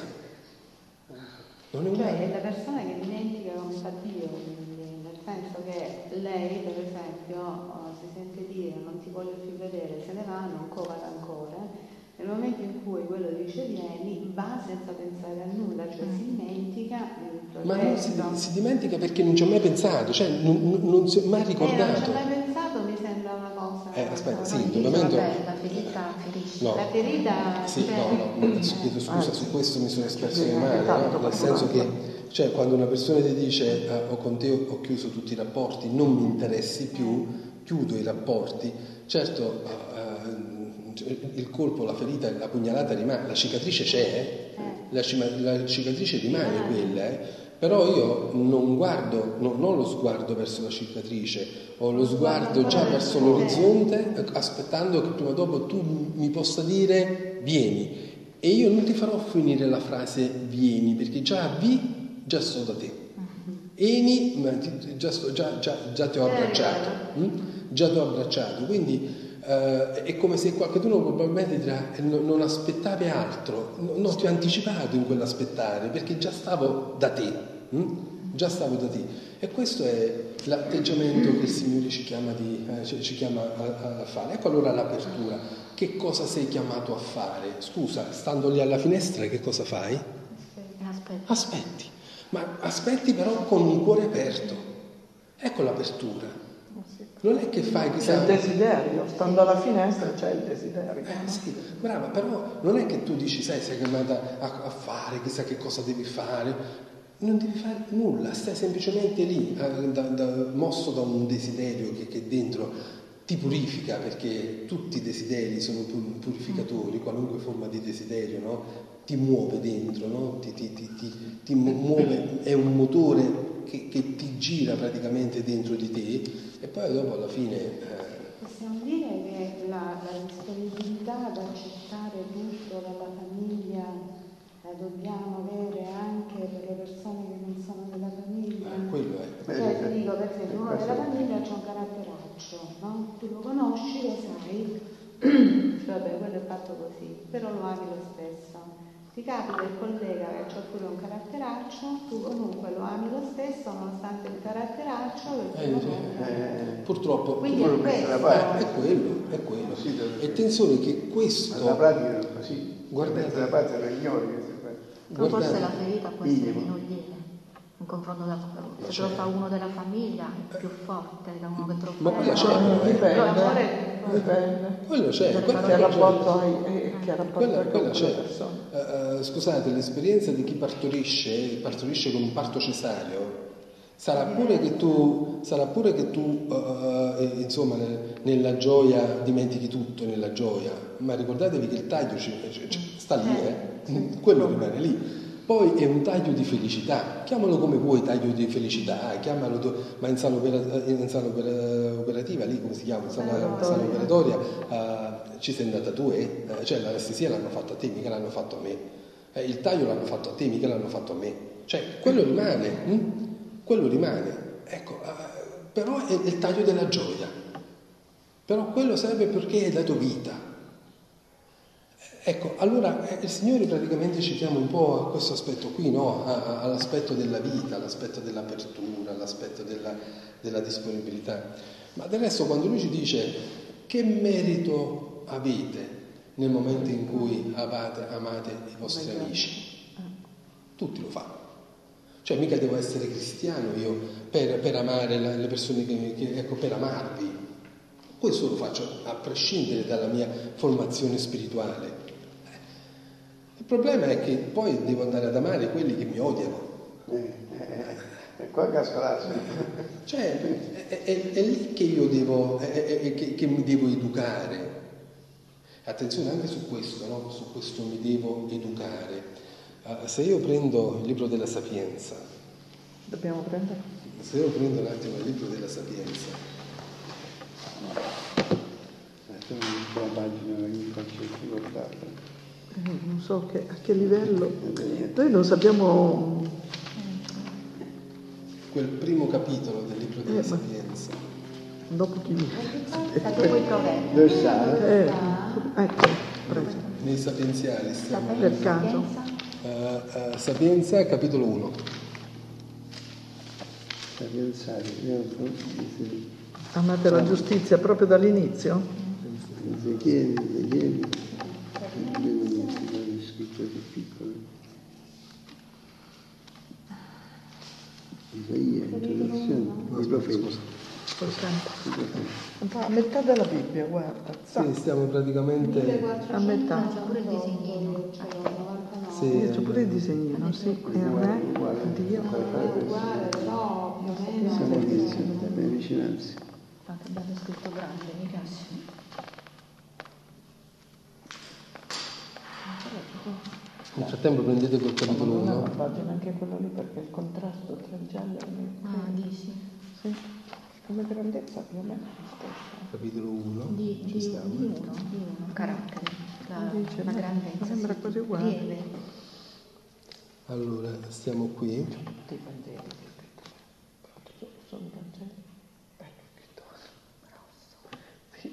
Non è umano. Cioè è la persona che dimentica come fa Dio, nel senso che lei, per esempio, si sente dire non ti voglio più vedere, se ne va, non cova rancore. Nel momento in cui quello dice vieni, va senza pensare a nulla, cioè si dimentica il progetto. Ma non si, si dimentica perché non ci ha mai pensato, cioè non, non si è mai ricordato. Eh, non ci ho mai pensato, mi sembra una cosa. Eh, aspetta, sì, il momento... La ferita ferisce. No. La ferita... Sì, cioè... no, no, chiedo scusa, su questo mi sono espresso male, no? Nel senso che, cioè, quando una persona ti dice ah, ho con te ho chiuso tutti i rapporti, non mi interessi più, chiudo i rapporti, certo... Uh, il colpo, la ferita, la pugnalata rimane, la cicatrice c'è, eh? la, la cicatrice rimane quella, eh? Però io non guardo, no, non lo sguardo verso la cicatrice, ho lo sguardo già verso l'orizzonte, aspettando che prima o dopo tu mi possa dire vieni, e io non ti farò finire la frase vieni, perché già vi, già sto da te, eni, già, già, già, già ti ho abbracciato, hm? già ti ho abbracciato, quindi Uh, è come se qualcuno probabilmente dirà non, non aspettavi altro, no, no, ti ho anticipato in quell'aspettare perché già stavo da te, hm? già stavo da te, e questo è l'atteggiamento che il Signore ci chiama, di, eh, ci, ci chiama a, a fare. Ecco allora l'apertura, che cosa sei chiamato a fare? Scusa, stando lì alla finestra che cosa fai? Aspetti. Aspetti, ma aspetti però con un cuore aperto, ecco l'apertura. Non è che fai chissà... C'è il desiderio, stando alla finestra c'è il desiderio. Eh, sì, brava, però non è che tu dici, sai, sei chiamata a, a fare, chissà che cosa devi fare. non devi fare nulla, stai semplicemente lì, da, da, mosso da un desiderio che, che dentro ti purifica, perché tutti i desideri sono purificatori, qualunque forma di desiderio, no? Ti muove dentro, no? ti, ti, ti, ti, ti muove, è un motore che, che ti gira praticamente dentro di te, e poi dopo alla fine... Eh, possiamo dire che la, la disponibilità ad accettare tutto dalla famiglia la dobbiamo avere anche per le persone che non sono della famiglia. Eh, quello è. Cioè ti dico, per esempio, uno della famiglia c'ha un caratteraccio, no? Tu lo conosci, lo sai, vabbè, quello è fatto così, però lo ami lo stesso. Ti capita il collega che ha pure un caratteraccio, tu comunque lo ami lo stesso nonostante il caratteraccio, perché Eh, comunque... eh, purtroppo, Quindi è questo. è quello, è quello. Sì, E attenzione che questo... La pratica è così, guardate, la parte lo ignori. Ma forse guardate, la ferita può essere meno lieve in confronto da se cioè, te lo fa uno della famiglia è più forte da uno che te lo fa. ma quella c'è, No, però, eh. dipende, dipende. Quello c'è, Delle quella, Che parole rapporto hai, eh, che rapporto quella, hai con quella quelle c'è. persone? Uh, uh, scusate, l'esperienza di chi partorisce, partorisce con un parto cesareo, sarà pure che tu, sarà pure che tu uh, uh, insomma, nel, nella gioia dimentichi tutto nella gioia, ma ricordatevi che il taglio ci, ci, ci, sta lì, eh? Quello rimane lì. Poi è un taglio di felicità, chiamalo come vuoi, taglio di felicità, chiamalo tu, ma in sala, opera, in sala opera, operativa, lì come si chiama, in sala, in sala operatoria, uh, ci sei andata tu, eh? Cioè l'anestesia l'hanno fatta a te, mica l'hanno fatto a me, eh, il taglio l'hanno fatto a te, mica l'hanno fatto a me, cioè quello rimane, hm? quello rimane, ecco, uh, però è il taglio della gioia, però quello serve perché hai dato vita. Ecco, allora eh, il Signore praticamente ci chiama un po' a questo aspetto qui, no? A, a, all'aspetto della vita, all'aspetto dell'apertura, all'aspetto della, della disponibilità. Ma del resto quando Lui ci dice che merito avete nel momento in cui amate, amate i vostri amici, tutti lo fanno. Cioè mica devo essere cristiano io per, per amare la, le persone che, che, ecco, per amarvi. Questo lo faccio a prescindere dalla mia formazione spirituale. Il problema è che poi devo andare ad amare quelli che mi odiano. Eh, eh, e qua casca l'asino. Cioè, è, è, è lì che io devo, è, è, che, che mi devo educare. Attenzione anche su questo, no? Su questo mi devo educare. Uh, se io prendo il libro della Sapienza, Dobbiamo prendere? se io prendo un attimo il libro della Sapienza, La pagina in concetto guardate. Eh, non so che, a che livello. Noi non sappiamo. quel primo capitolo del libro della Eh, ma- Sapienza, Dopo chi mi. Dopo i proverbi. Dove sta? Eh, ecco, prego. nei Sapienziali stiamo Per caso. uh, uh, Sapienza capitolo uno. Pensare, io Amate la giustizia proprio dall'inizio? Ezechiele, Ezechiele, le scritture più piccole. Isaia, introduzione, i profeti. A metà della Bibbia, guarda. Sì, stiamo praticamente A metà. C'è pure il disegnino. sì, Io c'ho pure il disegnino, sì. E a me, Dio. uguale, però più o meno. Siamo lì, nelle vicinanze. Ma che bello scritto grande, mi piace. nel frattempo prendete quel capitolo Non è una uno. pagina anche quello lì perché il contrasto tra il giallo e il Ah, dici? sì. Come grandezza più o meno è la stessa. Capitolo uno. Di, di, Ci stiamo. di uno, di uno, caratteri. La, Dice, la no, grandezza. sembra sì. quasi uguale. Lieve. Allora, stiamo qui. Tutti i Vangeli che scritto. Sono i Vangeli. Bello scritto. Grosso. Sì.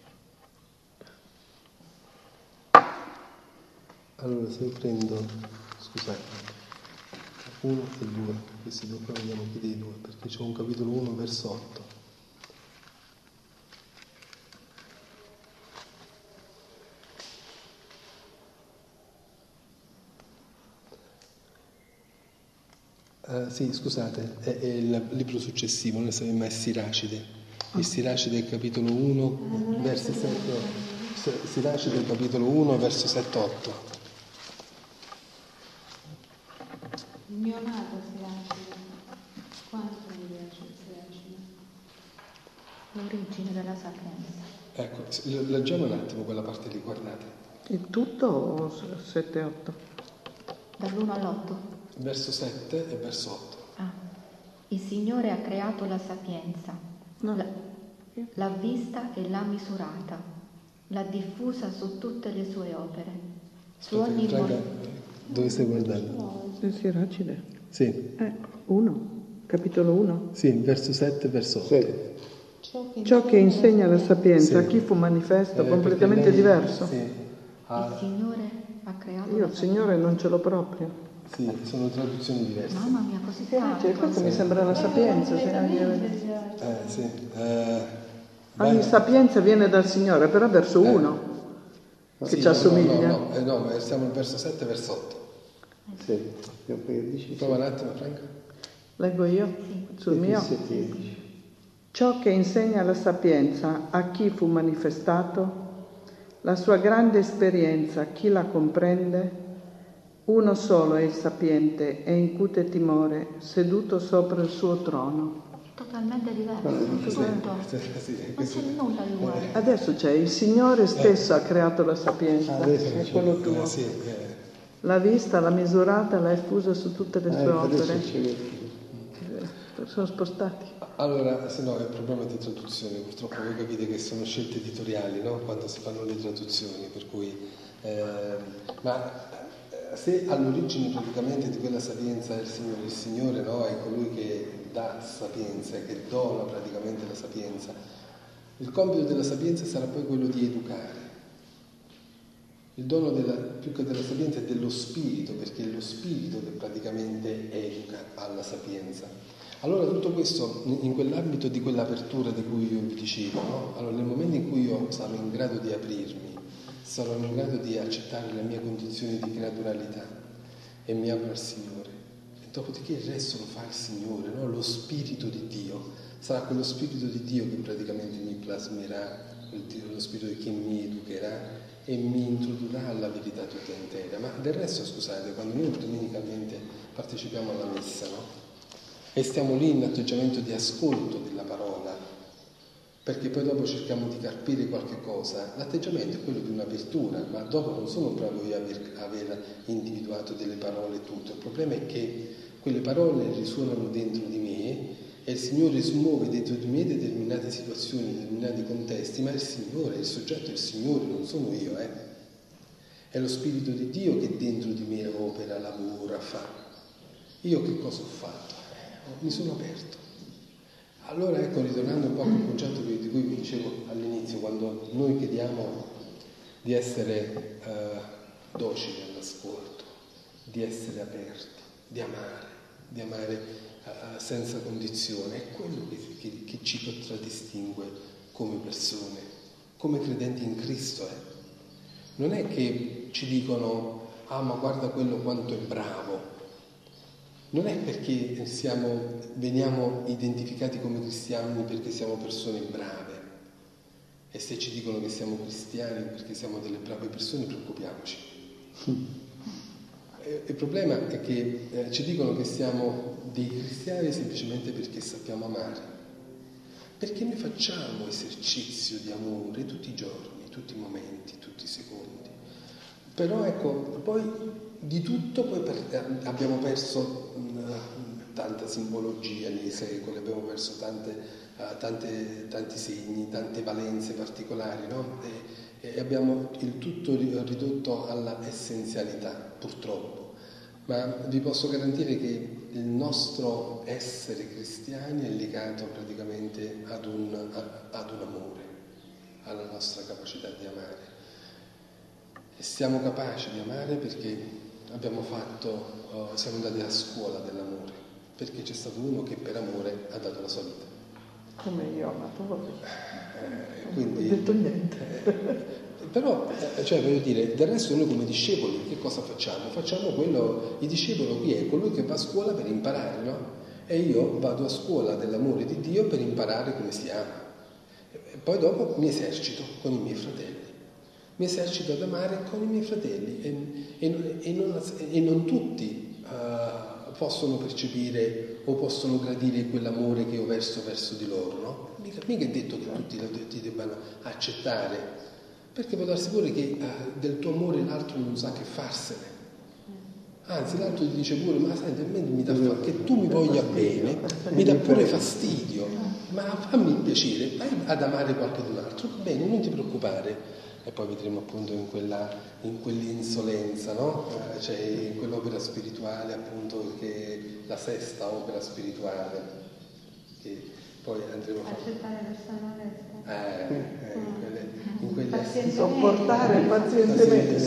Allora, se io prendo, scusate, uno e due, questi due qua vediamo chi dei due, perché c'è un capitolo uno, verso otto. Uh, sì, scusate, è, è il libro successivo, non so, ma è Siracide. Il Siracide è capitolo uno, versi sette, Siracide è capitolo uno, verso sette otto. Il mio amato si L'origine della sapienza. Ecco, leggiamo un attimo quella parte lì, guardate. Il tutto o sette otto? Dall'uno all'otto? Verso sette e verso otto. Ah. Il Signore ha creato la sapienza, No. la- l'ha vista e l'ha misurata, l'ha diffusa su tutte le sue opere. Su Aspetta, ogni Franca, mo- dove stai guardando? Eh sì, Racide. Sì, Eh, uno, capitolo uno. sì, verso sette e verso otto. Sì. Ciò che insegna la sapienza a Sì. chi fu manifesto, Eh, completamente perché lei- diverso. Sì, Il ah, Signore ha creato Io la il sapienza. Signore non ce l'ho proprio. sì, sono traduzioni diverse. Mamma mia, così Sì, Racide, tanto. questo mi sembra la sapienza. Se anche... Eh, sì. Eh, Ogni vai- sapienza viene dal Signore, però verso Eh. uno, che sì, ci no, assomiglia. No, no, eh, no, ma siamo al verso sette e verso otto. Sì. Che dici? Prova un attimo, Franca. Leggo io sul mio. Sì. Ciò che insegna la sapienza a chi fu manifestato, la sua grande esperienza, chi la comprende, uno solo è il sapiente e incute timore, seduto sopra il suo trono. Totalmente diverso, Sì, tutto. sì, sì, Non questo- c'è nulla di uguale. Adesso c'è il Signore stesso ha creato la sapienza, Adesso è c'è- quello eh, tuo. sì, eh, L'ha vista, l'ha misurata, l'ha effusa su tutte le sue Eh, adesso opere. ci vedi. Sono spostati. Allora, se no è un problema di traduzione, purtroppo voi capite che sono scelte editoriali, no? Quando si fanno le traduzioni, per cui... eh, ma eh, se all'origine praticamente di quella sapienza è il Signore, il Signore no? È colui che dà sapienza, che dona praticamente la sapienza, il compito della sapienza sarà poi quello di educare. Il dono della, più che della sapienza è dello spirito, perché è lo spirito che praticamente educa alla sapienza. Allora tutto questo in quell'ambito di quell'apertura di cui io vi dicevo, no? Allora nel momento in cui io sarò in grado di aprirmi, sarò in grado di accettare la mia condizione di creaturalità e mi apro al Signore, e dopodiché il resto lo fa il Signore, no? Lo Spirito di Dio, sarà quello Spirito di Dio che praticamente mi plasmerà, lo Spirito che mi educherà e mi introdurrà alla verità tutta intera. Ma del resto, scusate, quando noi domenicalmente partecipiamo alla messa, no? E stiamo lì in atteggiamento di ascolto della parola, perché poi dopo cerchiamo di carpire qualche cosa, l'atteggiamento è quello di un'apertura, ma dopo non sono bravo io a aver, aver individuato delle parole e tutto. Il problema è che quelle parole risuonano dentro di me e il Signore smuove dentro di me determinate situazioni, determinati contesti, ma è il Signore, il soggetto è il Signore, non sono io, eh. È lo Spirito di Dio che dentro di me opera, lavora, fa. Io che cosa ho fatto? Mi sono aperto. Allora ecco, ritornando un po' a quel concetto di cui vi dicevo all'inizio, quando noi chiediamo di essere eh, docili all'ascolto, di essere aperti, di amare, di amare eh, senza condizione, è quello che, che, che ci contraddistingue come persone, come credenti in Cristo. Eh. Non è che ci dicono, ah ma guarda quello quanto è bravo. Non è perché siamo, veniamo identificati come cristiani perché siamo persone brave, e se ci dicono che siamo cristiani perché siamo delle brave persone, preoccupiamoci. Il problema è che eh, ci dicono che siamo dei cristiani semplicemente perché sappiamo amare, perché noi facciamo esercizio di amore tutti i giorni, tutti i momenti, tutti i secondi. Però ecco, poi di tutto poi per, abbiamo perso mh, tanta simbologia nei secoli, abbiamo perso tante, uh, tante, tanti segni, tante valenze particolari, no? E, e abbiamo il tutto ridotto alla essenzialità, purtroppo. Ma vi posso garantire che il nostro essere cristiani è legato praticamente ad un, a, ad un amore, alla nostra capacità di amare. E siamo capaci di amare perché abbiamo fatto, uh, siamo andati a scuola dell'amore, perché c'è stato uno che per amore ha dato la sua vita. Come io ho amato voi. Eh, quindi, non ho detto niente. Eh, però, eh, cioè voglio dire, del resto noi come discepoli che cosa facciamo? Facciamo quello, il discepolo qui è colui che va a scuola per imparare, no? E io vado a scuola dell'amore di Dio per imparare come si ama. E poi dopo mi esercito con i miei fratelli. Mi esercito ad amare con i miei fratelli e, e, e, non, e non tutti uh, possono percepire o possono gradire quell'amore che io verso verso di loro, no? Mica, mica è detto che tutti ti debbano accettare, perché può darsi pure che eh, del tuo amore l'altro non sa che farsene. Anzi, l'altro ti dice pure, ma senti, a me mi dà fa- che tu mi voglia bene, mi dà pure fastidio, ma fammi piacere, vai ad amare qualcun altro, va bene, non ti preoccupare. E poi vedremo appunto in quella in quell'insolenza, no? Eh, cioè in quell'opera spirituale appunto che è la sesta opera spirituale, che poi andremo a fare. Accettare persone oneste. Eh, eh, in quelle, in quelle sopportare pazientemente,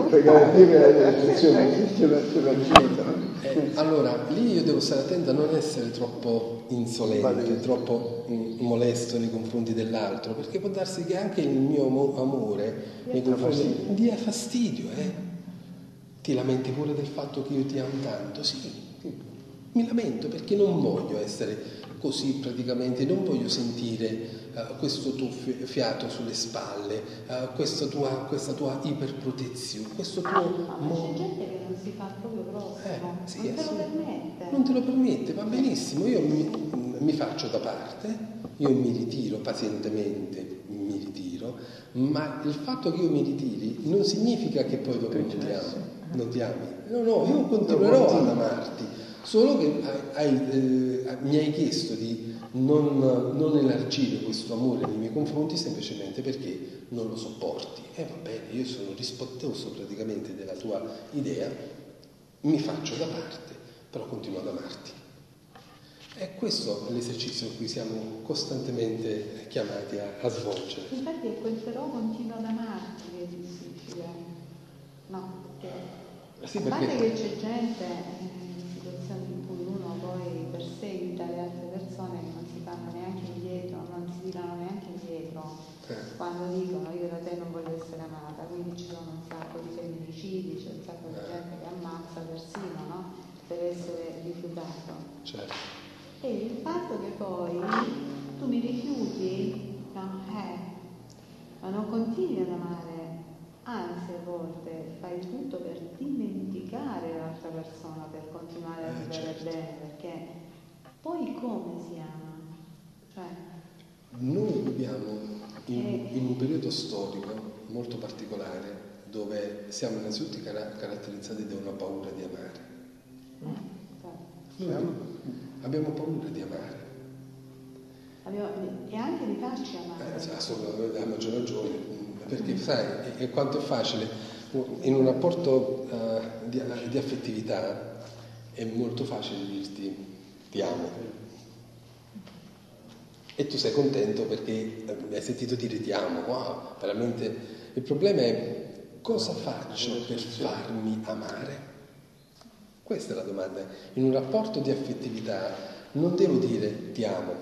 eh, allora lì io devo stare attento a non essere troppo insolente, troppo mm, molesto nei confronti dell'altro, perché può darsi che anche il mio amo- amore nei confronti dia fastidio, eh? Ti lamenti pure del fatto che io ti amo tanto? Sì, mi lamento perché non voglio essere così praticamente, non voglio sentire uh, questo tuo fiato sulle spalle, uh, questa, tua, questa tua iperprotezione, questo tuo ma mo- c'è gente che non si fa proprio prossimo, eh, sì, non te lo permette. Non te lo permette, va benissimo, io mi, mi faccio da parte, io mi ritiro pazientemente, mi ritiro, ma il fatto che io mi ritiri non significa che poi dopo non ti amo, non ti ami. No, no, io continuerò ad amarti. Solo che hai, eh, mi hai chiesto di non, non elargire questo amore nei miei confronti semplicemente perché non lo sopporti. E eh, va bene, io sono rispettoso praticamente della tua idea, mi faccio da parte, però continuo ad amarti. E questo è l'esercizio in cui siamo costantemente chiamati a, a svolgere. Infatti è quel però continuo ad amarti che è difficile. No, perché Sì, a perché... parte che c'è gente in situazioni in cui uno poi perseguita le altre persone che non si fanno neanche indietro, non si tirano neanche indietro, Eh. quando dicono io da te non voglio essere amata, quindi ci sono un sacco di femminicidi, c'è un sacco di gente che ammazza persino, no? Per essere rifiutato. Certo. E il fatto che poi tu mi rifiuti, no, eh, ma non continui ad amare, anzi a volte fai tutto per dimenticare l'altra persona, per continuare a Eh, vivere certo. bene, perché poi come si ama? Cioè, Noi viviamo in, Eh. in un periodo storico molto particolare dove siamo innanzitutto car- caratterizzati da una paura di amare. eh, Noi abbiamo paura di amare. abbiamo- e anche di farci amare. Eh, assolutamente, ha maggior ragione, perché sai, è, è quanto è facile, in un rapporto eh, di, di affettività è molto facile dirti ti amo. E tu sei contento perché mi hai sentito dire ti amo, wow, veramente. Il problema è cosa faccio per farmi amare? Questa è la domanda. In un rapporto di affettività non devo dire ti amo,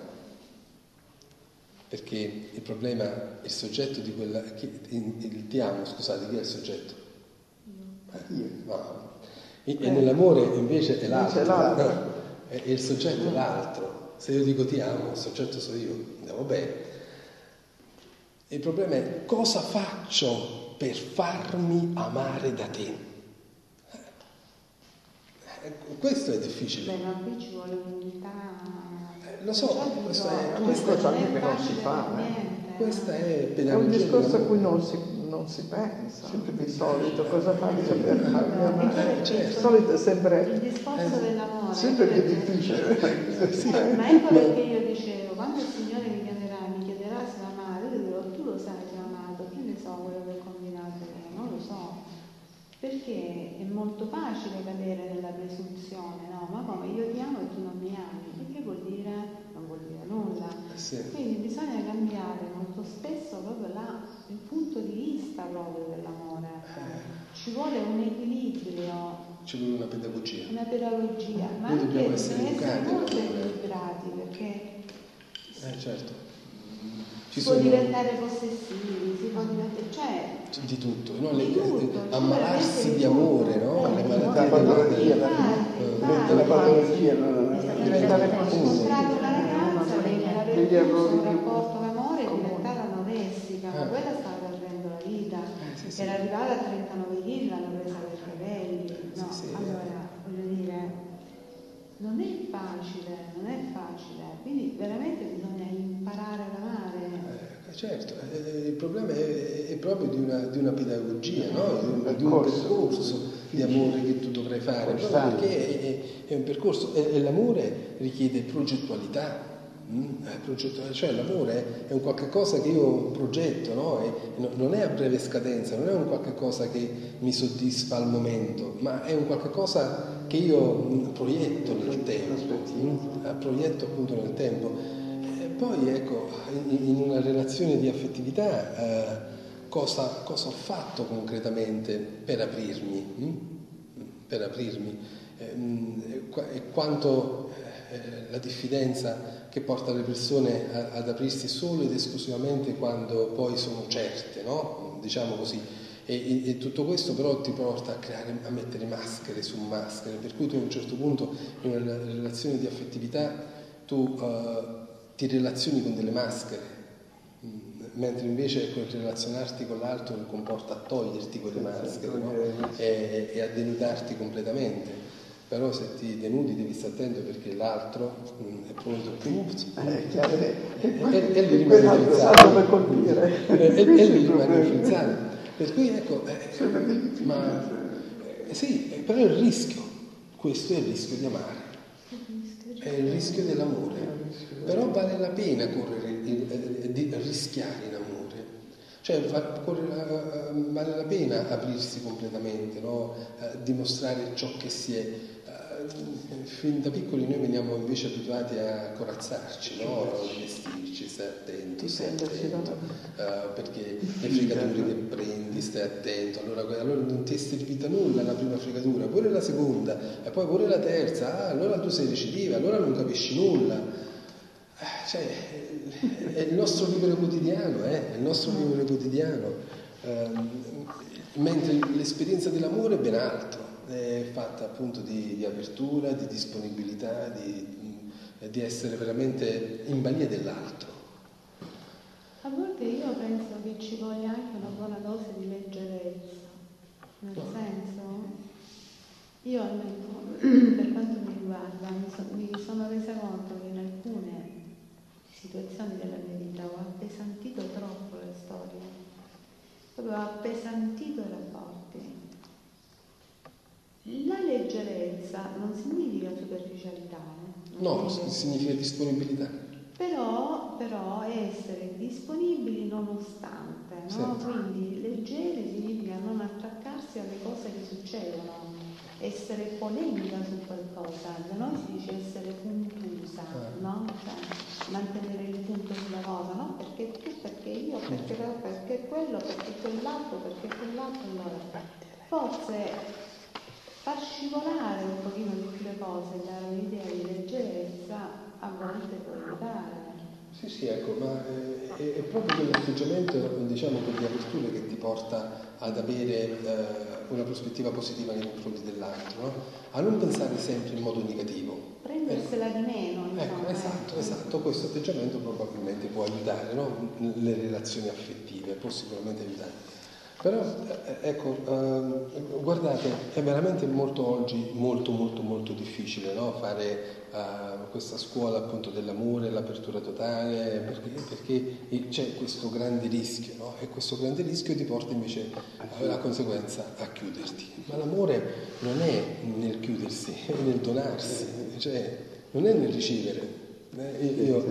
perché il problema è il soggetto di quella... Chi, il ti amo, scusate, chi è il soggetto? Eh, io. No. E, e nell'amore invece è l'altro, no? E, e il soggetto è l'altro. Se io dico ti amo, il soggetto sono io, andiamo bene. Il problema è cosa faccio per farmi amare da te? Questo è difficile. Beh, ma qui ci vuole un'unità. Eh, lo so, questo è, è un questo discorso è, anche che non si fa, eh. questa è È un pedagogia discorso a dell'amore. cui non si, non si pensa di solito, cosa faccio per farmi amare? Di solito è Il sempre, discorso dell'amore. sempre più perché- difficile. Sì. Ma ecco perché io dicevo, quando il Signore mi chiederà, mi chiederà se amare, io dirò, tu lo sai che ho amato, che ne so quello che ho combinato io, non lo so. Perché è molto facile cadere nella presunzione, no? Ma come io ti amo e tu non mi ami? E che vuol dire? Non vuol dire nulla. Sì. Quindi bisogna cambiare molto spesso proprio la, il punto di vista proprio dell'amore. Ci vuole un equilibrio, Ci vuole una pedagogia. una pedagogia, ma Noi anche dobbiamo essere bisogna essere educati molto all'amore. equilibrati, perché Eh, certo. Ci si può sono diventare possessivi, si può diventare, cioè di tutto, no? Le- di tutto, eh, c'è ammalarsi veramente di amore, tutto. no? Eh, Le sì, malattie la patologia, della- infatti, eh, infatti. la patologia non è diventare Ho incontrato una ragazza che degli aveva chiuso errori un più rapporto d'amore e comuni. diventata anoressica, ma Ah. quella stava perdendo la vita. Eh, sì, sì. Era arrivata a trentanove chili, l'hanno presa per i capelli. No, Sì, sì. allora, voglio dire, non è facile, non è facile, quindi veramente bisogna imparare ad amare. Eh, certo, eh, il problema è, è proprio di una, di una pedagogia, no? di, un, di un percorso di amore che tu dovrai fare, proprio perché è, è, è un percorso e, e l'amore richiede progettualità. Mm, cioè l'amore è un qualche cosa che io progetto, no? E non è a breve scadenza, non è un qualche cosa che mi soddisfa al momento, ma è un qualche cosa che io proietto nel tempo, mm, proietto appunto nel tempo. E poi ecco, in, in una relazione di affettività eh, cosa, cosa ho fatto concretamente per aprirmi, mm? per aprirmi eh, e quanto eh, la diffidenza che porta le persone a, ad aprirsi solo ed esclusivamente quando poi sono certe, no? Diciamo così. E, e, e tutto questo però ti porta a creare, a mettere maschere su maschere, per cui tu a un certo punto in una relazione di affettività tu uh, ti relazioni con delle maschere, mentre invece ecco, il relazionarti con l'altro comporta a toglierti quelle maschere, no? e, e a denudarti completamente. Però se ti denudi devi stare attento perché l'altro mh, è pronto più eh, chiaro, e, e, e li rimane infilzato per colpire e, e, e li rimane infilzato. Per cui ecco, eh, ma eh, sì, però il rischio, questo è il rischio di amare, è il rischio dell'amore, però vale la pena correre, eh, di rischiare in amore. Cioè vale la pena aprirsi completamente, no? eh, dimostrare ciò che si è. Eh, fin da piccoli noi veniamo invece abituati a corazzarti, no? Vestirci, stai attento, stai attento, eh, perché le fregature che prendi, stai attento, allora, allora non ti è servita nulla la prima fregatura, pure la seconda, e poi pure la terza, ah, allora tu sei recidiva, allora non capisci nulla. Cioè, è il nostro vivere quotidiano, eh? è il nostro vivere quotidiano, eh, mentre l'esperienza dell'amore è ben altro, è fatta appunto di, di apertura, di disponibilità, di, di essere veramente in balia dell'altro. A volte io penso che ci voglia anche una buona dose di leggerezza, nel no. senso, io almeno per quanto mi riguarda mi, so, mi sono resa conto che in alcune situazioni della mia vita ho appesantito troppo le storie, proprio ho appesantito i rapporti. La leggerezza non significa superficialità, eh? No, significa... significa disponibilità. Però, però essere disponibili nonostante, no? Sì. Quindi leggeri significa non attaccarsi alle cose che succedono, essere polemica su qualcosa, da noi si dice essere puntusa, ah. no? Cioè, mantenere il punto sulla cosa, no? Perché tu, perché io, perché, perché quello, perché quell'altro, perché quell'altro, allora forse far scivolare un pochino di più le cose, dare un'idea di leggerezza a volte può aiutare. Sì, sì, ecco, ma è, è proprio quell'atteggiamento, diciamo, di apertura che ti porta ad avere eh, una prospettiva positiva nei confronti dell'altro, no? A non pensare sempre in modo negativo. Prendersela ecco. di meno, insomma. Ecco, esatto, esatto, questo atteggiamento probabilmente può aiutare, no? Le relazioni affettive, può sicuramente aiutare. Però, ecco, eh, guardate, è veramente molto oggi, molto, molto, molto difficile, no? Fare eh, questa scuola appunto dell'amore, l'apertura totale, perché, perché c'è questo grande rischio, no? E questo grande rischio ti porta invece alla conseguenza a chiuderti. Ma l'amore non è nel chiudersi, è nel donarsi, cioè non è nel ricevere. Eh, io,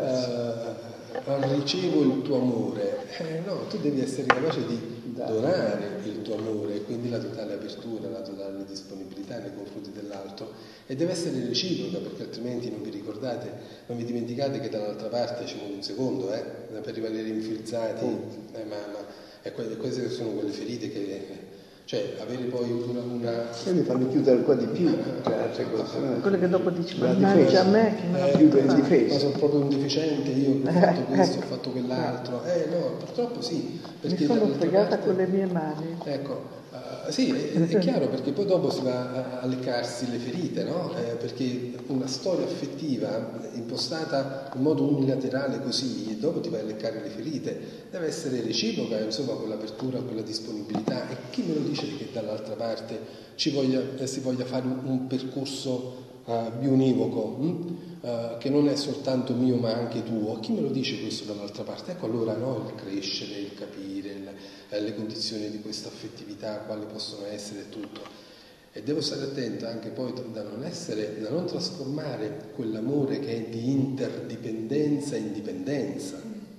eh, ricevo il tuo amore, eh, no, tu devi essere capace di donare il tuo amore, quindi la totale apertura, la totale disponibilità nei confronti dell'altro, e deve essere reciproca, perché altrimenti non vi ricordate, non vi dimenticate che dall'altra parte ci vuole un secondo eh, per rimanere infilzati, eh, ma, ma e que- queste sono quelle ferite che, cioè avere poi una... una... E mi fanno chiudere ancora di più, cioè altre cose. Quello che dopo dici, mannaggia a me che me eh, chiudo in difesa. Ma sono proprio un deficiente, io ho fatto questo, ho fatto quell'altro. Eh no, purtroppo sì. Mi sono fregata parte... con le mie mani. Ecco, uh, sì, è, è chiaro, perché poi dopo si va a, a leccarsi le ferite, no? Eh, perché una storia affettiva impostata in modo unilaterale così, e dopo ti vai a leccare le ferite, deve essere reciproca, insomma, quell'apertura, quella disponibilità. E chi me lo dice che dall'altra parte ci voglia, eh, si voglia fare un, un percorso uh, bionivoco, mh? Uh, che non è soltanto mio ma anche tuo, chi me lo dice questo dall'altra parte? Ecco allora no, il crescere, il capire, il, eh, le condizioni di questa affettività, quali possono essere e tutto. E devo stare attento anche poi da non essere, da non trasformare quell'amore che è di interdipendenza in dipendenza,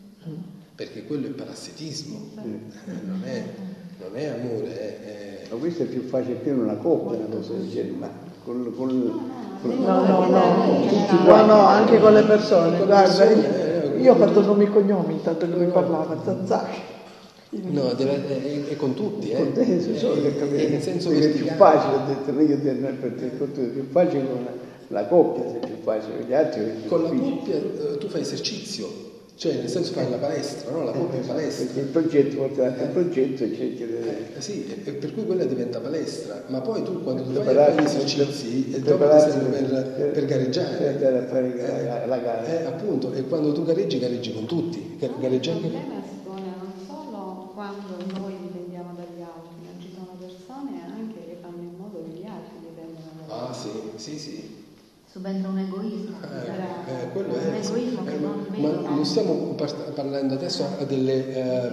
perché quello è parassitismo, eh, non, è, non è amore. È, è... Ma questo è più facile più in una coppia, una cosa del genere, ma con, con No, no, no, no, no, anche con le persone, guarda, io, io ho fatto nomi e cognomi intanto che lui parlava, Zazzacchi. No, deve, è, è con tutti, eh. Con te, se solo che capire. In senso è verticale. più facile, ho detto, non io per te, con te, è più facile con la, la coppia, se è più facile, con gli altri è più con difficile. la coppia eh, tu fai esercizio, cioè nel senso fai la palestra, no? La coppia è palestra. Perché il progetto, porta anche il progetto e cerchi di... Eh, sì, e, e per cui quella diventa palestra, ma poi tu quando tu fai Prepararsi, gli esercizi e dopo prepararsi serve per, per, per gareggiare. Per andare a fare la, la gara. Eh, appunto, e quando tu gareggi, gareggi con tutti. Gareggi Il anche... problema si pone non solo quando noi dipendiamo dagli altri, ma ci sono persone anche che fanno in modo che gli altri dipendano da loro. Ah sì, sì, sì. Subentra un egoismo. Eh, eh, quello un è, egoismo che eh, non ma vedo. non stiamo par- parlando adesso delle, eh,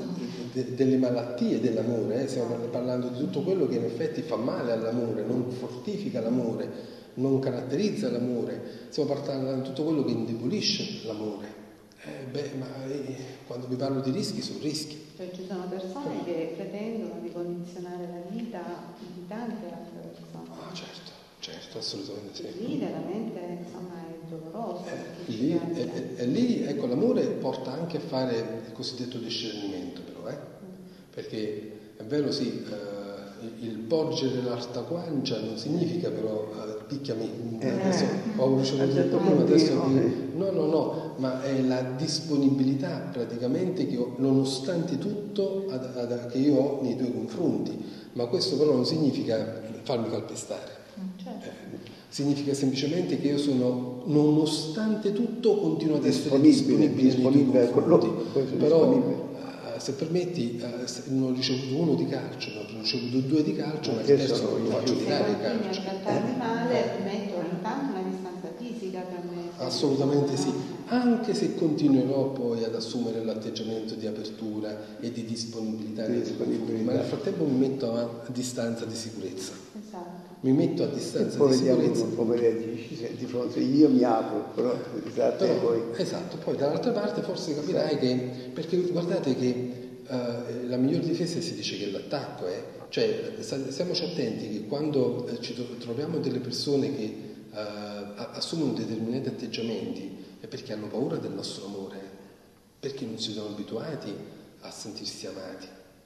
de- delle malattie dell'amore, eh, stiamo parlando di tutto quello che in effetti fa male all'amore, non fortifica l'amore, non caratterizza l'amore, stiamo parlando di tutto quello che indebolisce l'amore. Eh, beh, ma eh, quando vi parlo di rischi sono rischi. Cioè ci sono persone che pretendono di condizionare la vita di tante altre persone. Ah, certo. Certo, assolutamente sì. Lì veramente insomma è doloroso. Eh, lì, e, e, e lì ecco l'amore porta anche a fare il cosiddetto discernimento però, eh? Perché è vero sì, eh, il, il porgere l'arta guancia non significa però eh, picchiami, Eh, adesso ho ricevuto prima, adesso no no no, ma è la disponibilità praticamente che ho, nonostante tutto ad, ad, che io ho nei tuoi confronti, ma questo però non significa farmi calpestare. Certo. Eh, significa semplicemente che io sono, nonostante tutto, continuo ad essere disponibile, disponibile, nei tuoi confronti. disponibile, Però disponibile. eh, se permetti eh, se non ho ricevuto uno di calcio, non ho ricevuto due di calcio, ma il Che terzo sono non lo io. faccio Se tirare il continui a calcio. trattarmi male, metto intanto una distanza fisica per me. Assolutamente sì, anche se continuerò poi ad assumere l'atteggiamento di apertura e di disponibilità nei tuoi confronti, ma nel frattempo mi metto a distanza di sicurezza. Esatto. Mi metto a distanza E poi di vediamo sicurezza. un po' per di fronte, io mi apro, però esatto, Però, poi... esatto, poi dall'altra parte forse capirai che, perché guardate che uh, la miglior difesa si dice che è l'attacco, eh? Cioè stiamoci attenti che quando eh, ci troviamo delle persone che uh, assumono determinati atteggiamenti è perché hanno paura del nostro amore, perché non si sono abituati a sentirsi amati.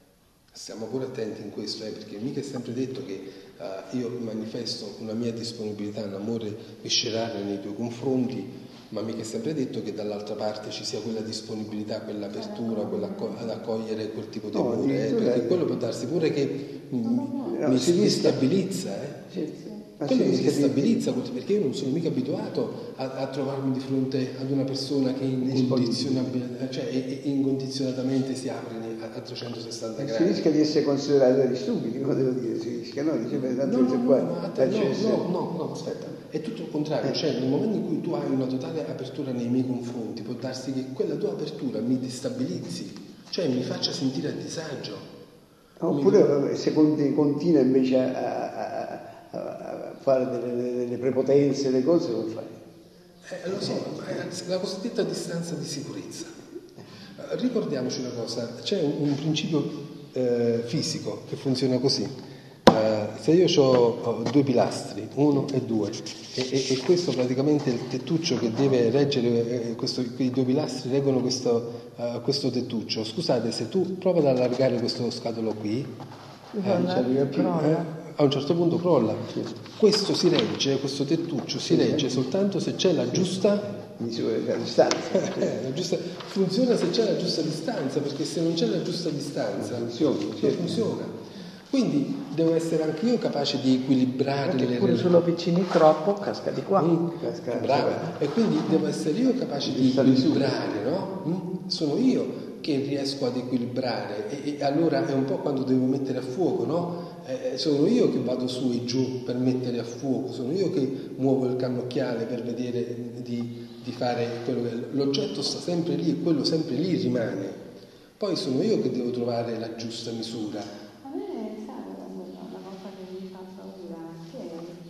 Stiamo pure attenti in questo, eh, perché mica è sempre detto che uh, io manifesto una mia disponibilità, un amore viscerale nei tuoi confronti, ma mica è sempre detto che dall'altra parte ci sia quella disponibilità, quell'apertura, quell'acco- ad accogliere quel tipo di No, amore, eh, perché quello può darsi pure che mi, no, mi si destabilizza, eh. Sì, sì. Ma Quello si mi rischia di- destabilizza perché io non sono mica abituato a, a trovarmi di fronte ad una persona che incondizionabil- cioè, e- e incondizionatamente si apre a, a trecentosessanta Si gradi. rischia di essere considerati degli stupidi, cosa devo dire? Si rischia, no? Dice, beh, tanto No, se no, qua no, ma te- no, l'accesso- no, no, no, aspetta, è tutto il contrario, cioè nel momento in cui tu hai una totale apertura nei miei confronti, può darsi che quella tua apertura mi destabilizzi, cioè mi faccia sentire a disagio. Oppure se conti- continua invece a, a- a- a fare delle, delle prepotenze, le cose, come fai? Eh, lo so, ma è la cosiddetta distanza di sicurezza. Eh, Ricordiamoci una cosa, c'è un, un principio eh, fisico che funziona così. Eh, se io ho due pilastri, uno e due, e, e, e questo praticamente è il tettuccio che deve reggere, eh, questo, quei due pilastri reggono questo, eh, questo tettuccio. Scusate, se tu provi ad allargare questo scatolo qui, eh, crolla. a un certo punto crolla. Questo si regge, questo tettuccio si regge soltanto se c'è la giusta, Misura la distanza. eh, la giusta funziona se c'è la giusta distanza, perché se non c'è la giusta distanza Non funziona, non certo. funziona. Quindi devo essere anche io capace di equilibrare Perché le pure se lo avvicini troppo casca di qua. Mm, Casca- brava. E quindi devo essere io capace di Stare su. equilibrare, no? Mm? Sono io che riesco ad equilibrare e, e allora è un po' quando devo mettere a fuoco, no? Eh, sono io che vado su e giù per mettere a fuoco, sono io che muovo il cannocchiale per vedere di, di fare quello che... L'oggetto sta sempre lì e quello sempre lì rimane. Poi sono io che devo trovare la giusta misura. A me, sai, la cosa che mi fa paura è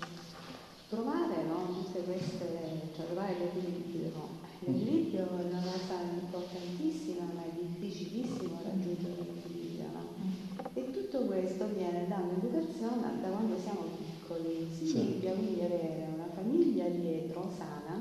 trovare, no, tutte queste, cioè trovare l'equilibrio. L'equilibrio è una cosa importantissima, ma è difficilissimo raggiungere l'equilibrio, no? E tutto questo viene da un'educazione da quando siamo piccoli. Significa quindi avere una famiglia dietro sana,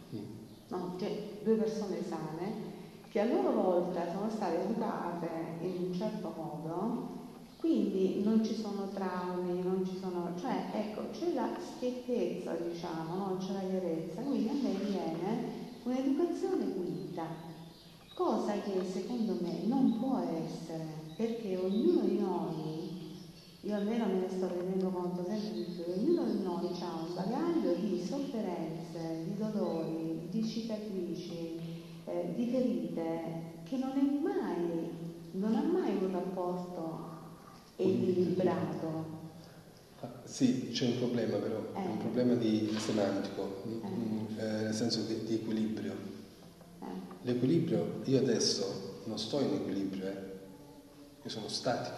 no? Cioè due persone sane che a loro volta sono state educate in un certo modo, quindi non ci sono traumi, non ci sono, cioè ecco, c'è la schiettezza, diciamo, no? C'è la chiarezza, quindi a me viene un'educazione pulita, cosa che secondo me non può essere, perché ognuno di noi, io almeno me ne sto rendendo conto sempre di più, ognuno di noi ha un bagaglio di sofferenze, di dolori, di cicatrici, eh, di ferite, che non è mai, non ha mai un rapporto equilibrato. Sì, c'è un problema però, è Eh. un problema di semantico, Eh. eh, nel senso che di equilibrio. Eh. L'equilibrio, io adesso non sto in equilibrio, eh. Io sono statico,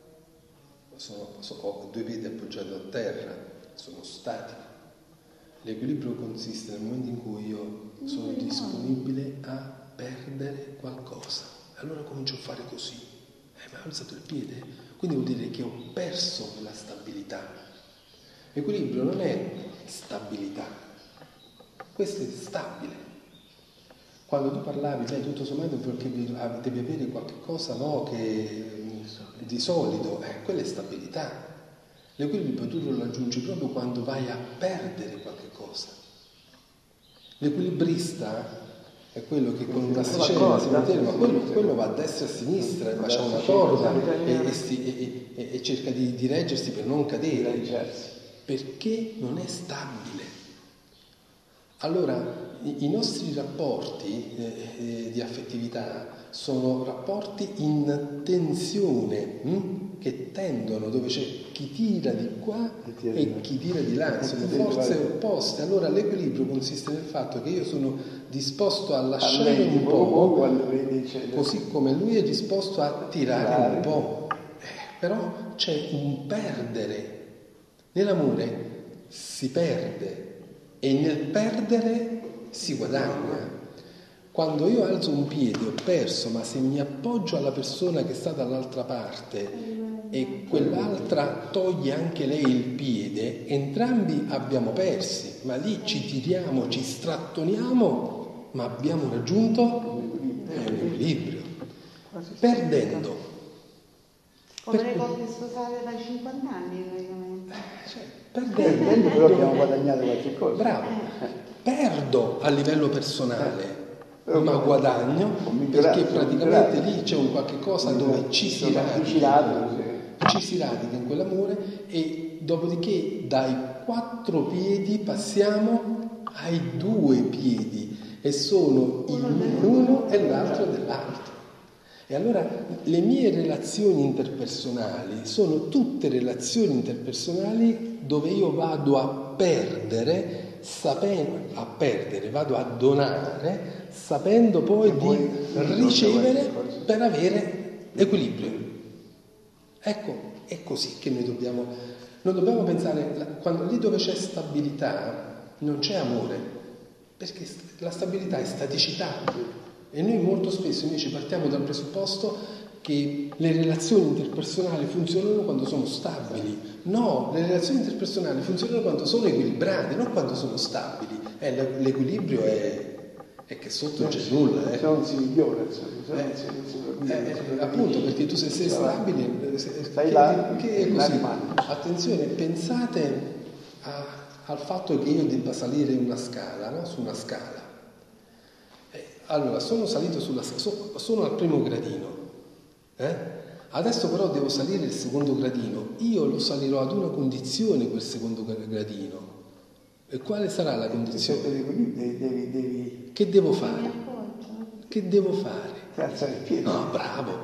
sono, so, ho due piedi appoggiati a terra, sono statico. L'equilibrio consiste nel momento in cui io sono disponibile a perdere qualcosa. Allora comincio a fare così. Eh, ma ho alzato il piede? Quindi vuol dire che ho perso la stabilità. L'equilibrio non è stabilità, questo è stabile. Quando tu parlavi, beh, tutto sommato perché devi avere qualche cosa, no, che di solido, eh, quella è stabilità. L'equilibrio tu lo raggiungi proprio quando vai a perdere qualche cosa. L'equilibrista è quello che con una asticella si mantiene, ma quello, quello va a destra e a sinistra, ma c'ha una corda e, e, si, e, e cerca di, di reggersi per non cadere, perché non è stabile. Allora, i, i nostri rapporti eh, di affettività sono rapporti in tensione, hm? che tendono, dove c'è chi tira di qua e chi tira di là, sono forze opposte. Allora l'equilibrio consiste nel fatto che io sono disposto a lasciare un po', così come lui è disposto a tirare un po'. Eh, però c'è un perdere. Nell'amore si perde e nel perdere si guadagna. Quando io alzo un piede ho perso, ma se mi appoggio alla persona che sta dall'altra parte e quell'altra toglie anche lei il piede, entrambi abbiamo persi, ma lì ci tiriamo, ci strattoniamo, ma abbiamo raggiunto un equilibrio. Perdendo. Come le coppie sposate da cinquanta anni praticamente. Cioè, Perdendo, perdendo. però abbiamo guadagnato qualche cosa. Bravo. Perdo a livello personale, ma guadagno perché praticamente lì c'è un qualche cosa dove ci si radica, ci si radica in quell'amore, e dopodiché dai quattro piedi passiamo ai due piedi e sono l'uno e l'altro dell'altro. E allora le mie relazioni interpersonali sono tutte relazioni interpersonali dove io vado a perdere, sapendo, a perdere, vado a donare, sapendo poi di ricevere per avere equilibrio. Ecco, è così che noi dobbiamo, non dobbiamo pensare, quando lì dove c'è stabilità non c'è amore, perché la stabilità è staticità. E noi molto spesso invece partiamo dal presupposto che le relazioni interpersonali funzionano quando sono stabili. No, le relazioni interpersonali funzionano quando sono equilibrate, non quando sono stabili. Eh, l'equilibrio è, è che sotto non c'è nulla. Eh. Se non si migliora, eh, eh, appunto, perché tu se sei stabile, se, stai che, là, che è così. Attenzione, pensate a, al fatto che io debba salire una scala, no? Su una scala. Allora, sono salito sulla so, sono al primo gradino, eh? Adesso però devo salire il secondo gradino. Io lo salirò ad una condizione, quel secondo gradino. E quale sarà la condizione? Devi, devi, devi... Che devo fare? Che devo fare? Alzare il piede. No, bravo.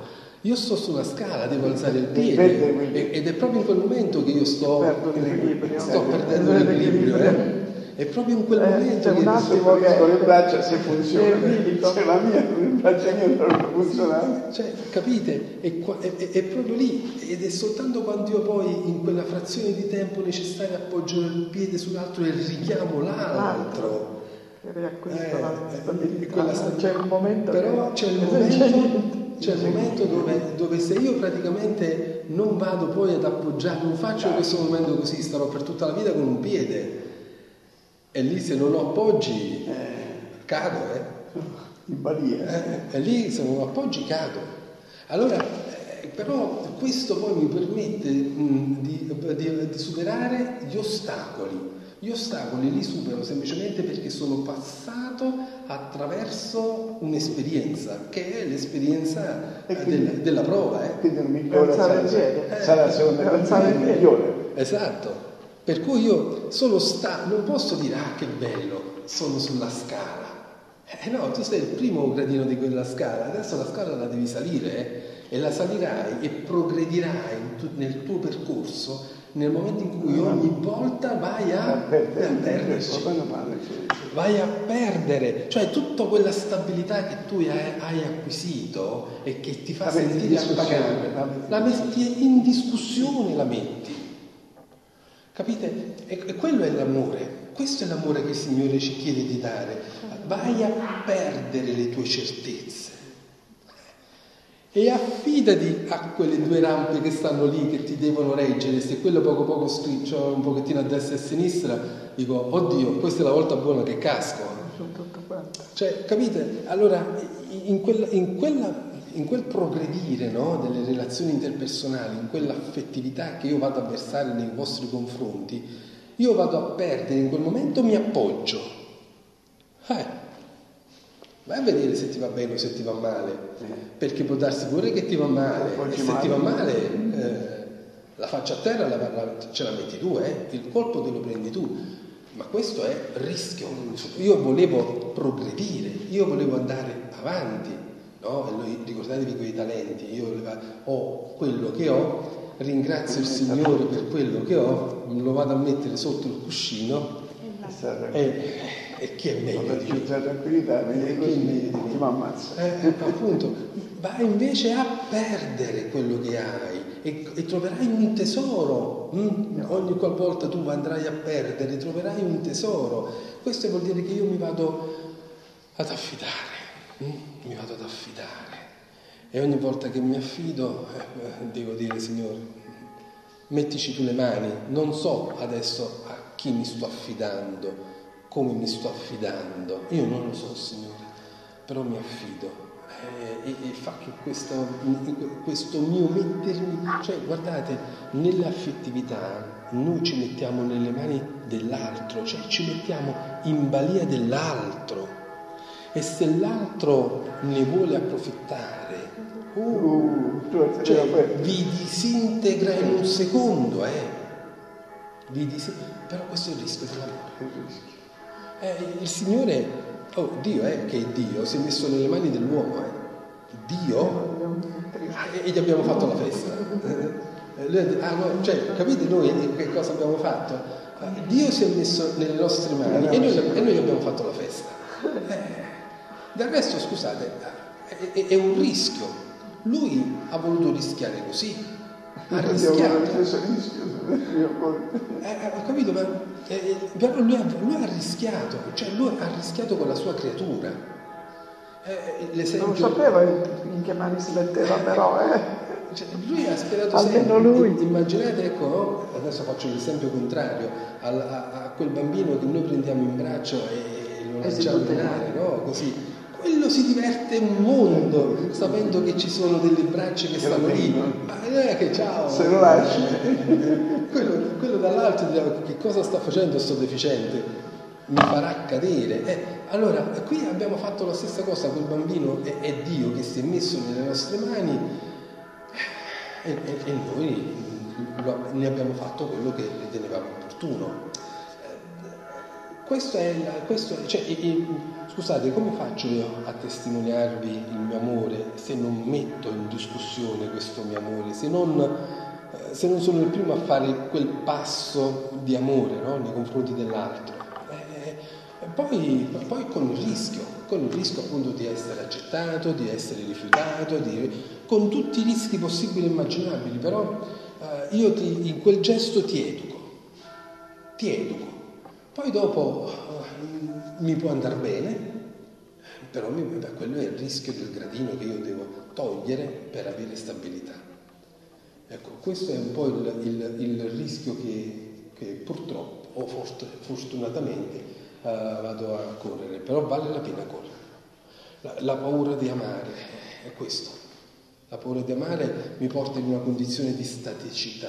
Io sto sulla scala, devo alzare il piede ed è proprio in quel momento che io sto, sto perdendo l'equilibrio. Eh? È proprio in quel Eh, momento c'è che un attimo che con le braccia se funziona, bilico. se la mia con le braccia mie non funziona. Cioè, capite? È, qua- è- è- è proprio lì, ed è soltanto quando io poi in quella frazione di tempo necessaria appoggio il piede sull'altro e richiamo l'altro. Che riacquista Eh, la eh, stabilità. quella sta- C'è un momento Però che c'è il non c'è momento, niente. c'è il momento dove, dove se io praticamente non vado poi ad appoggiare, non faccio questo momento così, starò per tutta la vita con un piede. E lì se non ho appoggi cado, eh. In balia. Eh, e lì se non ho appoggi cado. Allora, eh, però questo poi mi permette mh, di, di, di superare gli ostacoli. Gli ostacoli li supero semplicemente perché sono passato attraverso un'esperienza, che è l'esperienza eh, quindi, del, della prova. Eh. Quindi il migliore sarà, Eh, sarà secondo me il migliore. Esatto. Per cui io sono sta, non posso dire ah che bello, sono sulla scala. Eh no, tu sei il primo gradino di quella scala, adesso la scala la devi salire eh, e la salirai e progredirai tu, nel tuo percorso nel momento in cui ogni volta vai a, a perderci. Vai a perdere, cioè tutta quella stabilità che tu hai, hai acquisito e che ti fa la sentire appagare, la metti in discussione, la metti. Capite? E, e quello è l'amore. Questo è l'amore che il Signore ci chiede di dare. Vai a perdere le tue certezze e affidati a quelle due rampe che stanno lì, che ti devono reggere. Se quello poco poco scriccio un pochettino a destra e a sinistra, dico, oddio, questa è la volta buona che casco. Cioè, capite? Allora, in quella, in quella in quel progredire, no, delle relazioni interpersonali, in quell'affettività che io vado a versare nei vostri confronti, io vado a perdere, in quel momento mi appoggio. Eh, vai a vedere se ti va bene o se ti va male, perché può darsi pure che ti va male, e se ti va male eh, la faccia a terra la, la, ce la metti tu, eh, il colpo te lo prendi tu. Ma questo è rischio. Io volevo progredire, io volevo andare avanti. No? E noi, ricordatevi quei talenti, io ho quello che ho, ringrazio il Signore per quello che ho, lo vado a mettere sotto il cuscino e, e chi è meglio di me? Tranquillità, e chi è meglio di me? Ammazza. Eh, appunto, vai invece a perdere quello che hai e, e troverai un tesoro. Mm? Ogni qualvolta tu andrai a perdere troverai un tesoro. Questo vuol dire che io mi vado ad affidare. Mi vado ad affidare e ogni volta che mi affido eh, devo dire Signore, mettici tu le mani, non so adesso a chi mi sto affidando, come mi sto affidando, io non lo so Signore, però mi affido eh, e, e fa che questo, questo mio mettermi, cioè guardate, nell'affettività noi ci mettiamo nelle mani dell'altro, cioè ci mettiamo in balia dell'altro. E se l'altro ne vuole approfittare, uh, cioè, vi disintegra in un secondo, eh? Vi dis- però questo è il rischio dell'amore. Eh, il Signore, oh Dio, eh, che è Dio, si è messo nelle mani dell'uomo, eh? Dio, e gli abbiamo fatto la festa. Ah, no, cioè, capite noi che cosa abbiamo fatto? Dio si è messo nelle nostre mani e noi, e noi abbiamo fatto la festa. Eh, Del resto, scusate, è, è, è un rischio. Lui ha voluto rischiare così. Ha rischiato. Eh, ho capito, ma eh, però lui ha, lui ha rischiato, cioè lui ha rischiato con la sua creatura. Eh, l'esempio... Non sapeva in che mani si metteva, però, eh. Cioè, lui ha sperato almeno sempre. Lui. Immaginate, ecco, no? Adesso faccio l'esempio contrario, a, a, a quel bambino che noi prendiamo in braccio e lo lanciamo in aria, no? Così. Quello si diverte un mondo sapendo che ci sono delle braccia che stanno lì, ma non è che ciao, se lo lasci. quello, quello dall'alto dirà che cosa sta facendo sto deficiente, mi farà cadere. Eh, allora qui abbiamo fatto la stessa cosa, quel bambino è, è Dio che si è messo nelle nostre mani e, e, e noi ne abbiamo fatto quello che ritenevamo opportuno. questo è, la, questo è cioè, e, e, scusate, come faccio io a testimoniarvi il mio amore se non metto in discussione questo mio amore, se non, eh, se non sono il primo a fare quel passo di amore, no? Nei confronti dell'altro? Eh, e poi, poi con il rischio, con il rischio appunto di essere accettato, di essere rifiutato, di, con tutti i rischi possibili e immaginabili, però eh, io ti, in quel gesto ti educo, ti educo. Poi dopo uh, mi può andare bene, però mi, beh, quello è il rischio del gradino che io devo togliere per avere stabilità. Ecco, questo è un po' il, il, il rischio che, che purtroppo o fort, fortunatamente uh, vado a correre, però vale la pena correre. La, la paura di amare è questo. La paura di amare mi porta in una condizione di staticità.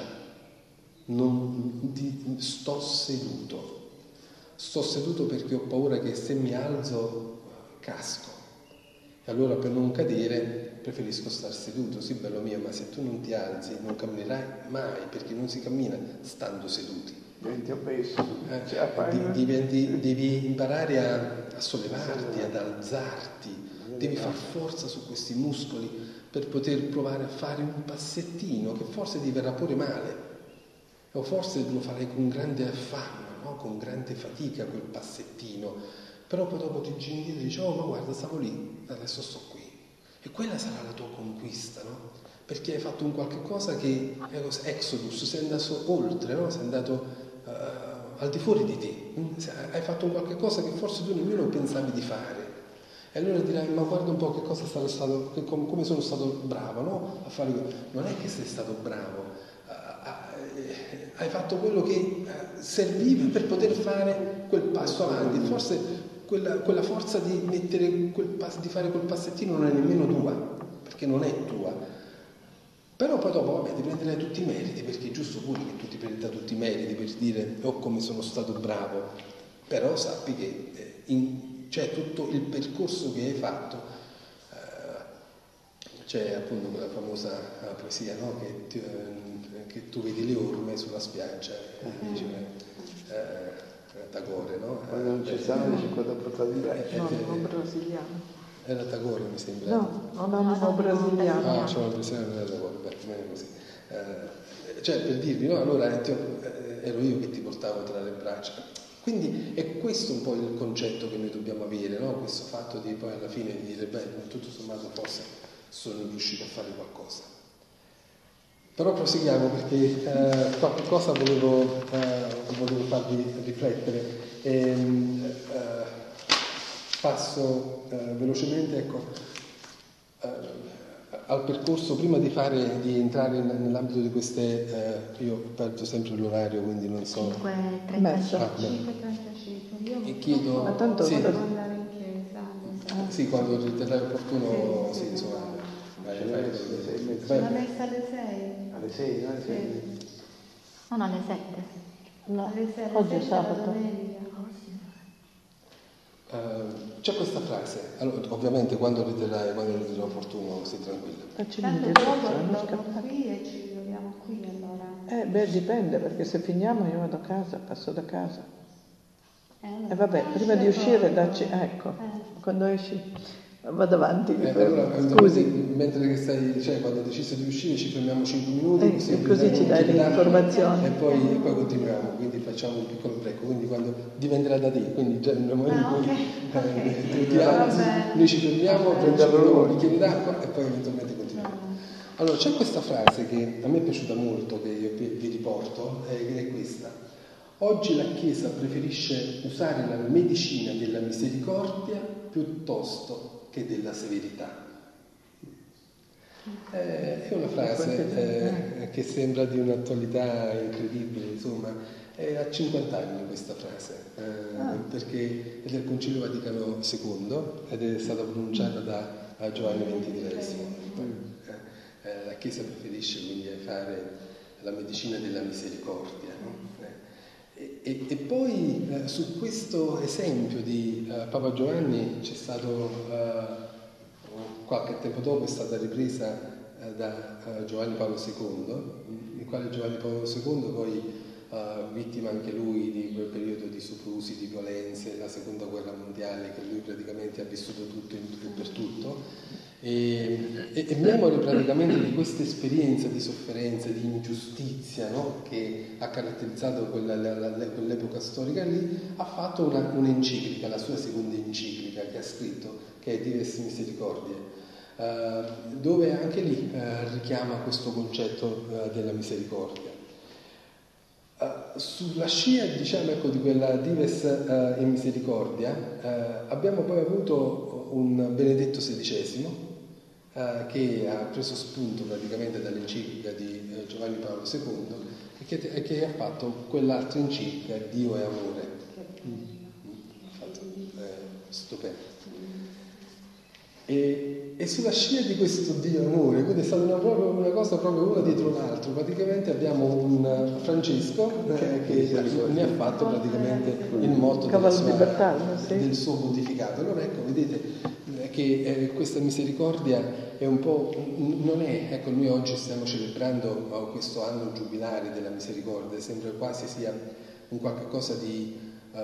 Non di, sto seduto. Sto seduto perché ho paura che se mi alzo casco. E allora per non cadere preferisco stare seduto. Sì, bello mio, ma se tu non ti alzi non camminerai mai, perché non si cammina stando seduti. Diventi obeso. Eh, di, devi, devi imparare a, a sollevarti, ad alzarti. Devi far forza su questi muscoli per poter provare a fare un passettino che forse ti verrà pure male. O forse lo farai con grande affanno, no? Con grande fatica quel passettino, però poi dopo ti giri indietro e dici: oh, ma guarda, stavo lì, adesso sto qui. E quella sarà la tua conquista, no? Perché hai fatto un qualche cosa che è exodus, sei andato oltre, no? Sei andato uh, al di fuori di te, hai fatto un qualche cosa che forse tu nemmeno pensavi di fare. E allora dirai: ma guarda un po' che cosa sarà stato, che, come sono stato bravo, no? A fare. Non è che sei stato bravo. Hai fatto quello che serviva per poter fare quel passo avanti. Forse quella, quella forza di mettere quel pass, di fare quel passettino non è nemmeno tua, perché non è tua. Però poi dopo, vabbè, ti prenderai tutti i meriti, perché è giusto pure che tu ti prenda tutti i meriti per dire: oh, come sono stato bravo. Però sappi che in, c'è tutto il percorso che hai fatto. Eh, c'è appunto quella famosa poesia, no? Che ti, che tu vedi le orme sulla spiaggia, eh, dice eh, Tagore, no? Quando non c'è stato dice quando ho portato in braccio. No, non brasiliano. Era Tagore, mi sembra. No, non è un brasiliano. Ah, c'è una brasiliana, non era Tagore, beh, bene così. Eh, cioè, per dirvi, no? Allora eh, ero io che ti portavo tra le braccia. Quindi è questo un po' il concetto che noi dobbiamo avere, no? Questo fatto di poi alla fine di dire: beh, tutto sommato forse sono riuscito a fare qualcosa. Però proseguiamo, perché eh, qualche cosa volevo, eh, volevo farvi riflettere. E, eh, passo eh, velocemente ecco, eh, al percorso prima di, fare, di entrare nell'ambito di queste. Eh, io perdo sempre l'orario, quindi non so. cinque e trentacinque. Ah, cinque e trentacinque. Io e chiedo. Ma tanto sì, devo andare in chiesa. Ah. sì, quando riterrai opportuno, Sì, sì, sì, insomma. Vai, C'è vai, la messa alle sei e mezza. vai. La messa alle sei? Alle sei, no? Alle sei e mezza. Non alle sette. No, Alle sei, alle oggi è sette la sabato. domenica. Uh, c'è questa frase, allora, ovviamente quando riterrai, quando riterrai opportuno, stai tranquilla. Facci Tanto l'indirizzo, dopo non torno scappare. qui e ci troviamo qui allora. Eh, beh, dipende, perché se finiamo io vado a casa, passo da casa. Eh, allora, E vabbè, ah, prima sì, di uscire d'accordo. dacci, ecco, Eh. quando esci vado avanti. Eh, allora, Scusi. mentre che stai, cioè quando hai deciso di uscire ci fermiamo cinque minuti, Eh, così, e così ci dai le e informazioni. poi, e poi continuiamo, quindi facciamo un piccolo break, quindi quando diventerà da te, quindi già nel momento in Ah, cui ok, eh, ok. tu ti alzi, Va bene. noi ci fermiamo, Va bene. prendiamo un bicchiere d'acqua e poi eventualmente continuiamo. Allora, c'è questa frase che a me è piaciuta molto, che io vi vi riporto, ed è questa. Oggi la Chiesa preferisce usare la medicina della misericordia piuttosto che della severità. Eh, è una frase eh, che sembra di un'attualità incredibile, insomma, è a cinquanta anni questa frase, eh, Ah. perché è del Concilio Vaticano secondo ed è stata pronunciata da, da Giovanni ventitreesimo. Eh, eh, la Chiesa preferisce quindi fare la medicina della misericordia, no? E, e, e poi eh, su questo esempio di eh, Papa Giovanni c'è stato, eh, qualche tempo dopo è stata ripresa eh, da eh, Giovanni Paolo secondo, il quale Giovanni Paolo secondo poi uh, vittima anche lui di quel periodo di soprusi, di violenze, la seconda guerra mondiale, che lui praticamente ha vissuto tutto in tutto e per tutto. E, e, e memore praticamente di questa esperienza di sofferenza, di ingiustizia, no? Che ha caratterizzato quella, la, la, quell'epoca storica lì, ha fatto una, un'enciclica, la sua seconda enciclica che ha scritto, che è Dives Misericordiae, uh, dove anche lì uh, richiama questo concetto uh, della misericordia. Uh, sulla scia, diciamo, ecco, di quella Dives uh, in Misericordia uh, abbiamo poi avuto un Benedetto sedicesimo Uh, che ha preso spunto praticamente dall'enciclica di uh, Giovanni Paolo secondo e che, e che ha fatto quell'altra enciclica, Dio è amore. Mm. Mm. Fatto, eh, stupendo. E, e sulla scia di questo Dio è amore, quindi è stata una, proprio, una cosa proprio una dietro l'altra. Praticamente abbiamo un Francesco eh, che ne ha fatto praticamente il motto della sua, del suo pontificato. Allora ecco, vedete che eh, questa misericordia è un po', non è, ecco, noi oggi stiamo celebrando oh, questo anno giubilare della misericordia, sembra quasi sia un qualche cosa di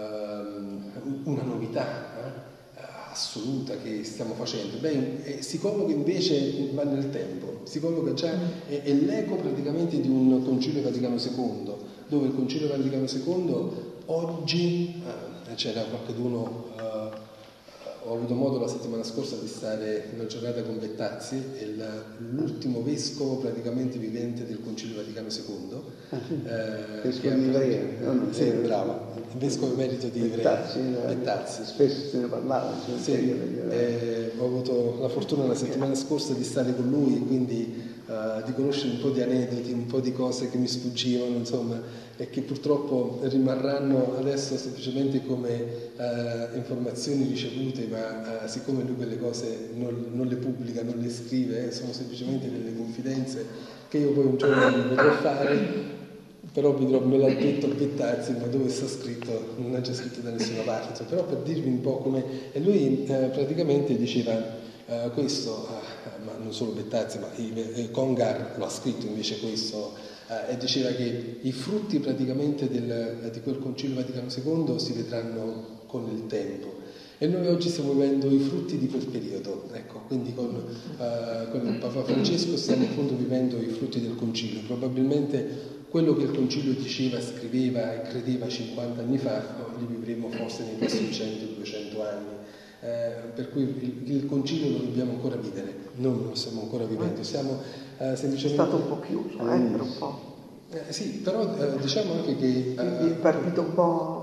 uh, una novità eh, assoluta che stiamo facendo. Beh, eh, si colloca invece va nel tempo, si colloca già, è, è l'eco praticamente di un Concilio Vaticano secondo, dove il Concilio Vaticano secondo oggi, eh, c'era qualcuno, eh, ho avuto modo la settimana scorsa di stare in una giornata con Bettazzi, è l'ultimo vescovo praticamente vivente del Concilio Vaticano secondo. Ah, sì. eh, vescovo di Ivrea, no? Sì, bravo, il vescovo emerito di Ivrea. Bettazzi, Bettazzi. Spesso se ne parlava. Sì, eh, ho avuto la fortuna la settimana scorsa di stare con lui, quindi uh, di conoscere un po' di aneddoti, un po' di cose che mi sfuggivano, insomma, e che purtroppo rimarranno adesso semplicemente come uh, informazioni ricevute, ma uh, siccome lui quelle cose non, non le pubblica, non le scrive, eh, sono semplicemente delle confidenze che io poi un giorno mi potrò fare. Però me l'ha detto Bettazzi, ma dove sta scritto? Non c'è scritto da nessuna parte. Cioè, però per dirvi un po' come... E lui eh, praticamente diceva eh, questo, eh, ma non solo Bettazzi, ma eh, Congar lo ha scritto invece questo, eh, e diceva che i frutti praticamente del, di quel Concilio Vaticano secondo si vedranno con il tempo. E noi oggi stiamo vivendo i frutti di quel periodo, ecco, quindi con, uh, con il Papa Francesco stiamo appunto vivendo i frutti del Concilio. Probabilmente quello che il Concilio diceva, scriveva e credeva cinquanta anni fa, li vivremo forse nei prossimi cento duecento anni. Eh, per cui il, il Concilio lo dobbiamo ancora vivere, noi non lo stiamo ancora vivendo, siamo eh, semplicemente... È stato un po' chiuso, eh, per un po'. Eh, sì, però eh, diciamo anche che... Eh, il partito un po'...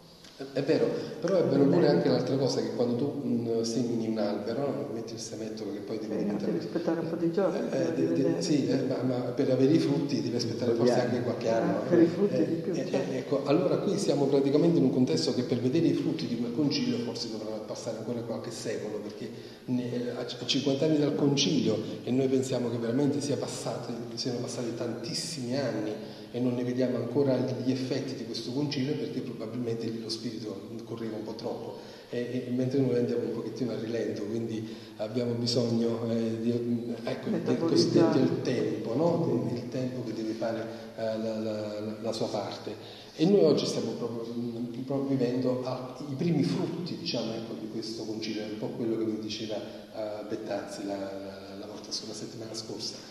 È vero, però è vero pure anche l'altra cosa, che quando tu mh, semini un albero, no? Metti il semettolo che poi deve diventare... Devi aspettare un po' di giorni. Eh, de, de, sì, eh, ma, ma per avere i frutti devi aspettare forse anche qualche anno. Eh, per i frutti eh, di più, eh, certo. Ecco, allora qui siamo praticamente in un contesto che per vedere i frutti di quel concilio forse dovrà passare ancora qualche secolo, perché ne, a cinquanta anni dal concilio, e noi pensiamo che veramente sia passato, siano passati tantissimi anni e non ne vediamo ancora gli effetti di questo concilio, perché probabilmente lo spirito correva un po' troppo, e, e mentre noi andiamo un pochettino a rilento, quindi abbiamo bisogno eh, di, ecco, del cosiddetto il tempo, no? Il tempo che deve fare eh, la, la, la sua parte. E noi oggi stiamo proprio, proprio vivendo ah, i primi frutti, diciamo, ecco, di questo concilio, è un po' quello che mi diceva uh, Bettazzi la, la, la volta la settimana scorsa.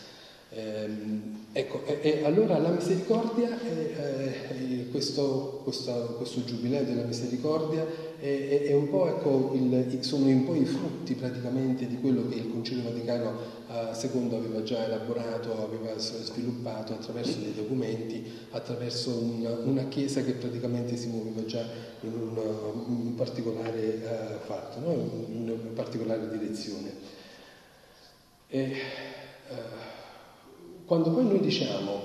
Ehm, ecco, e, e allora la misericordia, è, è questo, questo, questo giubileo della misericordia è, è un po', ecco, il, sono un po' i frutti praticamente di quello che il Concilio Vaticano uh, secondo aveva già elaborato, aveva sviluppato attraverso dei documenti, attraverso una, una Chiesa che praticamente si muoveva già in un, un particolare uh, fatto, no? in una particolare direzione. E, uh, Quando poi noi diciamo,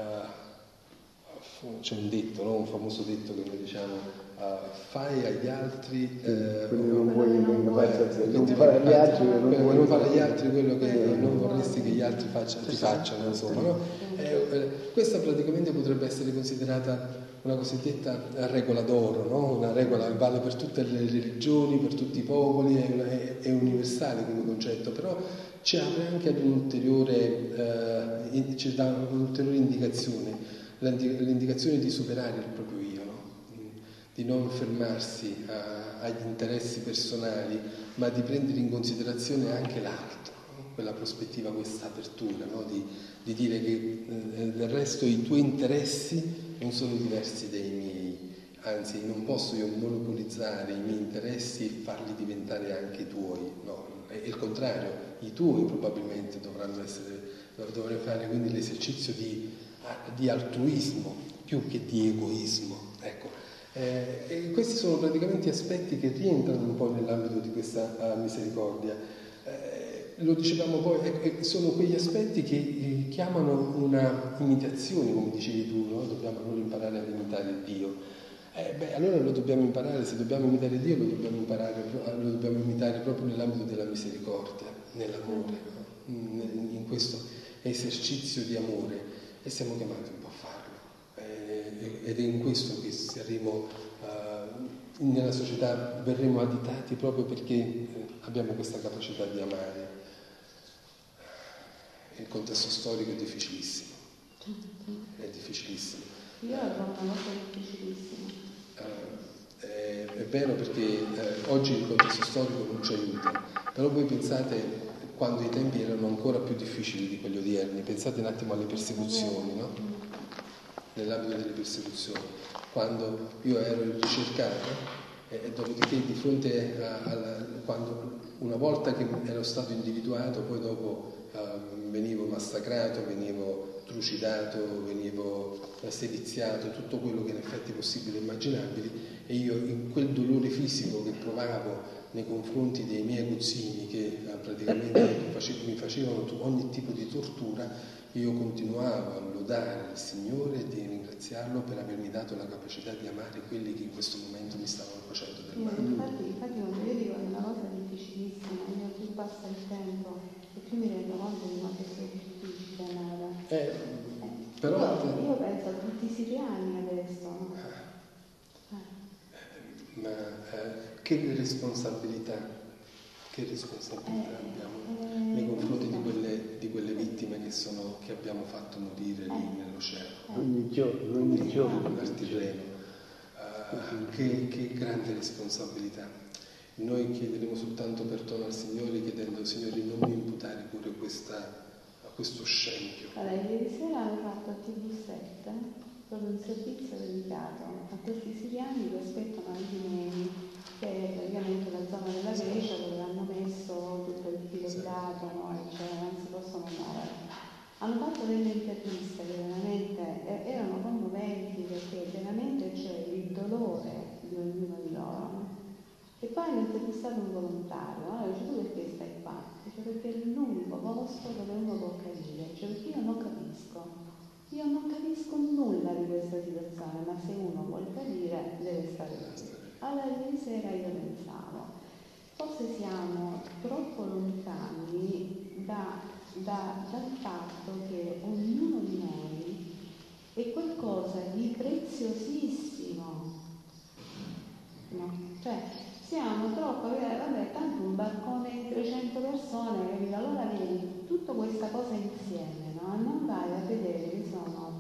uh, c'è un detto, no? Un famoso detto che noi diciamo, uh, fai agli altri, eh, non vuoi eh, non fare agli altri, non, non fare agli altri quello che non vorresti che gli altri facciano, ti facciano, insomma, no? eh, eh, questa praticamente potrebbe essere considerata una cosiddetta regola d'oro, no? Una regola che vale per tutte le religioni, per tutti i popoli, è, una, è, è universale come concetto, però ci apre anche ad un'ulteriore, eh, ci dà un'ulteriore indicazione. l'indicazione di superare il proprio io, no? Di non fermarsi a, agli interessi personali, ma di prendere in considerazione anche l'altro, no? Quella prospettiva, questa apertura, no? di, di dire che eh, del resto i tuoi interessi non sono diversi dai miei, anzi non posso io monopolizzare i miei interessi e farli diventare anche i tuoi, no? È il contrario, i tuoi probabilmente dovranno essere, dovrei fare quindi l'esercizio di, di altruismo più che di egoismo, ecco. Eh, e questi sono praticamente aspetti che rientrano un po' nell'ambito di questa uh, misericordia. Eh, lo dicevamo poi, eh, sono quegli aspetti che eh, chiamano una imitazione, come dicevi tu, no? Dobbiamo allora imparare ad imitare Dio. Eh, beh, allora lo dobbiamo imparare, se dobbiamo imitare Dio lo dobbiamo imparare, lo dobbiamo imitare proprio nell'ambito della misericordia, nell'amore, no? in, in questo esercizio di amore, e siamo chiamati un po' a farlo. Eh, ed è in questo che saremo, uh, nella società verremo additati proprio perché eh, abbiamo questa capacità di amare. Il contesto storico è difficilissimo, è difficilissimo. Io ho una cosa difficilissima. Uh, è, è vero perché uh, oggi il contesto storico non ci aiuta, però voi pensate quando i tempi erano ancora più difficili di quelli odierni, pensate un attimo alle persecuzioni, no? Nell'ambito delle persecuzioni, quando io ero ricercato e, e dopodiché di fronte a, a quando una volta che ero stato individuato, poi dopo uh, venivo massacrato, venivo trucidato, venivo seviziato, tutto quello che in effetti è possibile e immaginabili, e io in quel dolore fisico che provavo nei confronti dei miei cugini che eh, praticamente mi facevano ogni tipo di tortura, io continuavo a lodare il Signore e di ringraziarlo per avermi dato la capacità di amare quelli che in questo momento mi stavano facendo del male. Infatti, infatti quando io dico una cosa difficilissima, io più passa il tempo e più mi rendo conto di quanto sia difficile amare. Eh, eh, però io, io penso a tutti i siriani adesso, no? Eh. Ma eh, che responsabilità, che responsabilità eh, abbiamo eh, nei confronti di quelle, di quelle vittime che, sono, che abbiamo fatto morire lì eh, nell'oceano, ogni giorno, ogni giorno. nel Tirreno. Uh, che, che grande responsabilità. Noi chiederemo soltanto perdono al Signore, chiedendo: Signore, non mi imputare pure questa, questo scempio. Allora, ieri sera hanno fatto a T V sette proprio un servizio dedicato a questi siriani che aspettano ai Sinei, che è praticamente la zona della Grecia dove hanno messo tutto il filo filato, no? Cioè non si possono muovere. Hanno fatto delle interviste che veramente erano commoventi, perché veramente c'è il dolore di ognuno di loro. E poi hanno intervistato un volontario, allora dice: tu perché stai qua? Dice: perché è l'unico posto dove uno può capire, cioè perché io non capisco. Io non capisco nulla di questa situazione, ma se uno vuole capire deve stare qui. Allora ieri sera io pensavo, forse siamo troppo lontani da, da, dal fatto che ognuno di noi è qualcosa di preziosissimo, no? Cioè siamo troppo, vabbè, tanto un barcone di trecento persone, capito? Allora vedi tutta questa cosa insieme, no? Non vai a vedere che sono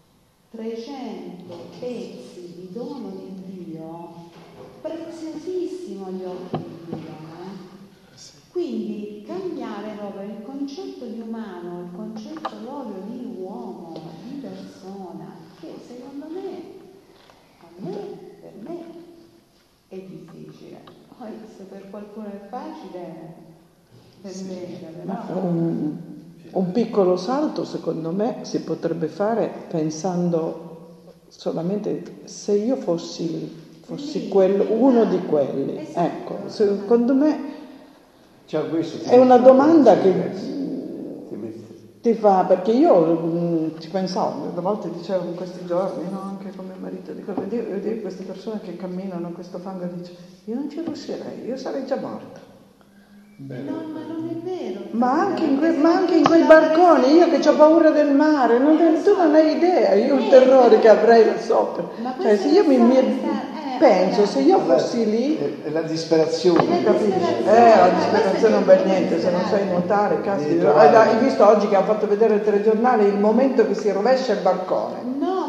trecento pezzi di dono di Dio, preziosissimo agli occhi di Dio, eh? Quindi cambiare proprio il concetto di umano, il concetto proprio di uomo, di persona, che secondo me, a me, per me, è difficile. Poi se per qualcuno è facile, per sì. me Ma però... un, un piccolo salto secondo me si potrebbe fare pensando solamente: se io fossi, fossi quello, uno di quelli, ecco, secondo me Cioè, questo è una domanda che ti mette. ti fa, perché io mh, ci pensavo, a volte dicevo in questi giorni, no, anche con mio marito, dico: vedere queste persone che camminano in questo fango, dice: io non ci riuscirei, io sarei già morta. Bene. No, ma non è vero. Ma anche in, que- ma anche in quei barconi, io che ho paura del mare, non, tu non hai idea, io il terrore che avrei là sopra. Cioè, se io mi, mi penso, se io fossi lì, È la disperazione. capisci? Eh, la disperazione non va niente, se non sai nuotare, cazzo. Hai visto oggi che ha fatto vedere il telegiornale il momento che si rovescia il barcone? No,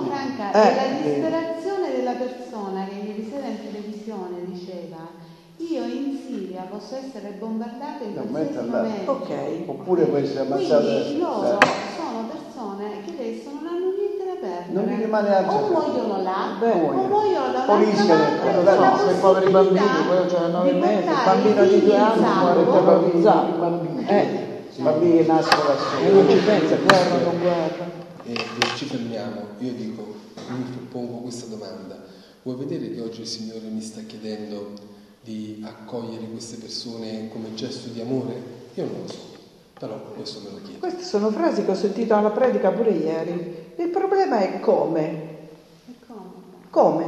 Allora, Eh. è la disperazione della persona che ieri sera in televisione diceva: io in Siria posso essere bombardato in No, qualsiasi mentre andare. momento. Ok. Oppure può essere ammazzato. Quindi loro eh. sono persone che adesso non hanno niente da perdere. Non gli rimane altro o da muoiono là, Beh, o muoiono da o un'altra rischiano, parte quello con là la no, quei poveri bambini, possibilità quello c'era nove di mesi, il portare bambino i di due figli in anni salvo. muore terrorizzato. I bambini, Eh. i bambini che nascono da E soli. non ci pensa, guerra o non guerra. E, e ci fermiamo. Io dico, mi pongo questa domanda. Vuoi vedere che oggi il Signore mi sta chiedendo di accogliere queste persone come gesto di amore? Io non lo so, però questo me lo chiedo. Queste sono frasi che ho sentito alla predica pure ieri. Il problema è come. E come? Come?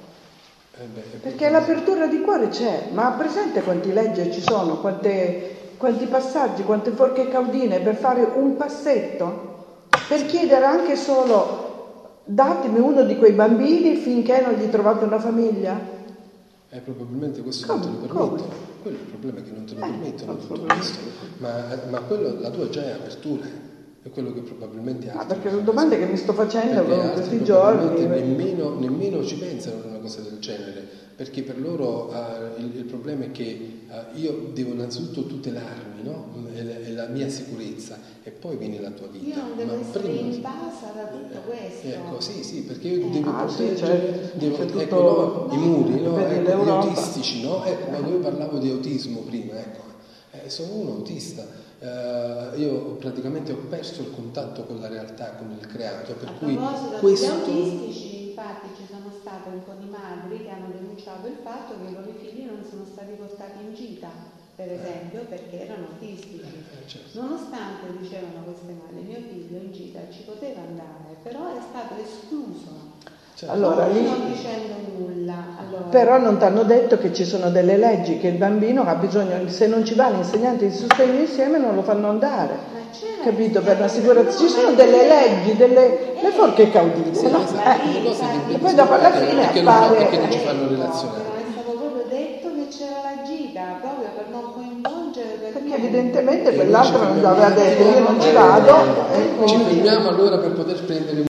Eh beh, è Perché l'apertura di cuore c'è, ma presente quanti leggi ci sono, quante, quanti passaggi, quante forche e caudine per fare un passetto? Per chiedere anche solo datemi uno di quei bambini finché non gli trovate una famiglia? Eh, probabilmente questo Come? non te lo Come? permettono. Quello è il problema, è che non te lo Eh, permettono tutto assolutamente. questo. Ma, ma quello, la tua già è apertura, è quello che probabilmente Ah, altri perché non sono domande fanno. che mi sto facendo Perché in altri questi probabilmente giorni. nemmeno, nemmeno ci pensano a una cosa del genere, perché per loro eh, il, il problema è che eh, io devo innanzitutto tutelarmi, no? È la, è la mia sicurezza, e poi viene la tua vita. Io non devo Ma essere prima- invasa da tutto questo. Ecco, sì, sì, perché io Eh, devo ah, sì, proteggere, certo. devo, C'è tutto- ecco, no, i muri, no? vedi Ecco, gli l'Europa. autistici, no? Ecco, quando io parlavo di autismo prima, ecco, eh, sono uno autista, eh, io praticamente ho perso il contatto con la realtà, con il creato, per A cui proposito questo... degli autistici, infatti ci sono state un po' di madri che hanno denunciato il fatto che i loro figli non sono stati portati in gita, per esempio, perché erano autistici. Eh, certo. Nonostante dicevano queste madri, mio figlio in gita ci poteva andare, però è stato escluso. Certo. Allora, non, lì- non dicendo nulla. Allora, Però non ti hanno detto che ci sono delle leggi, che il bambino ha bisogno, se non ci va l'insegnante di sostegno insieme non lo fanno andare. ma c'era Capito? Per l'insegnante- l'assicurazione ci no, sono ma- delle leggi, delle le forche caudine. Sì, no? esatto, Eh, le cose che e poi dopo alla perché- fine perché non fa- appare- perché non ci fanno Ecco, relazionare. Non è stato proprio detto che c'era la gita, proprio per non coinvolgere. Per Perché niente. evidentemente E quell'altro noi non ci gli aveva fermiamo- detto io non ci eh, vado. eh, e Ci quindi- fermiamo allora per poter prendere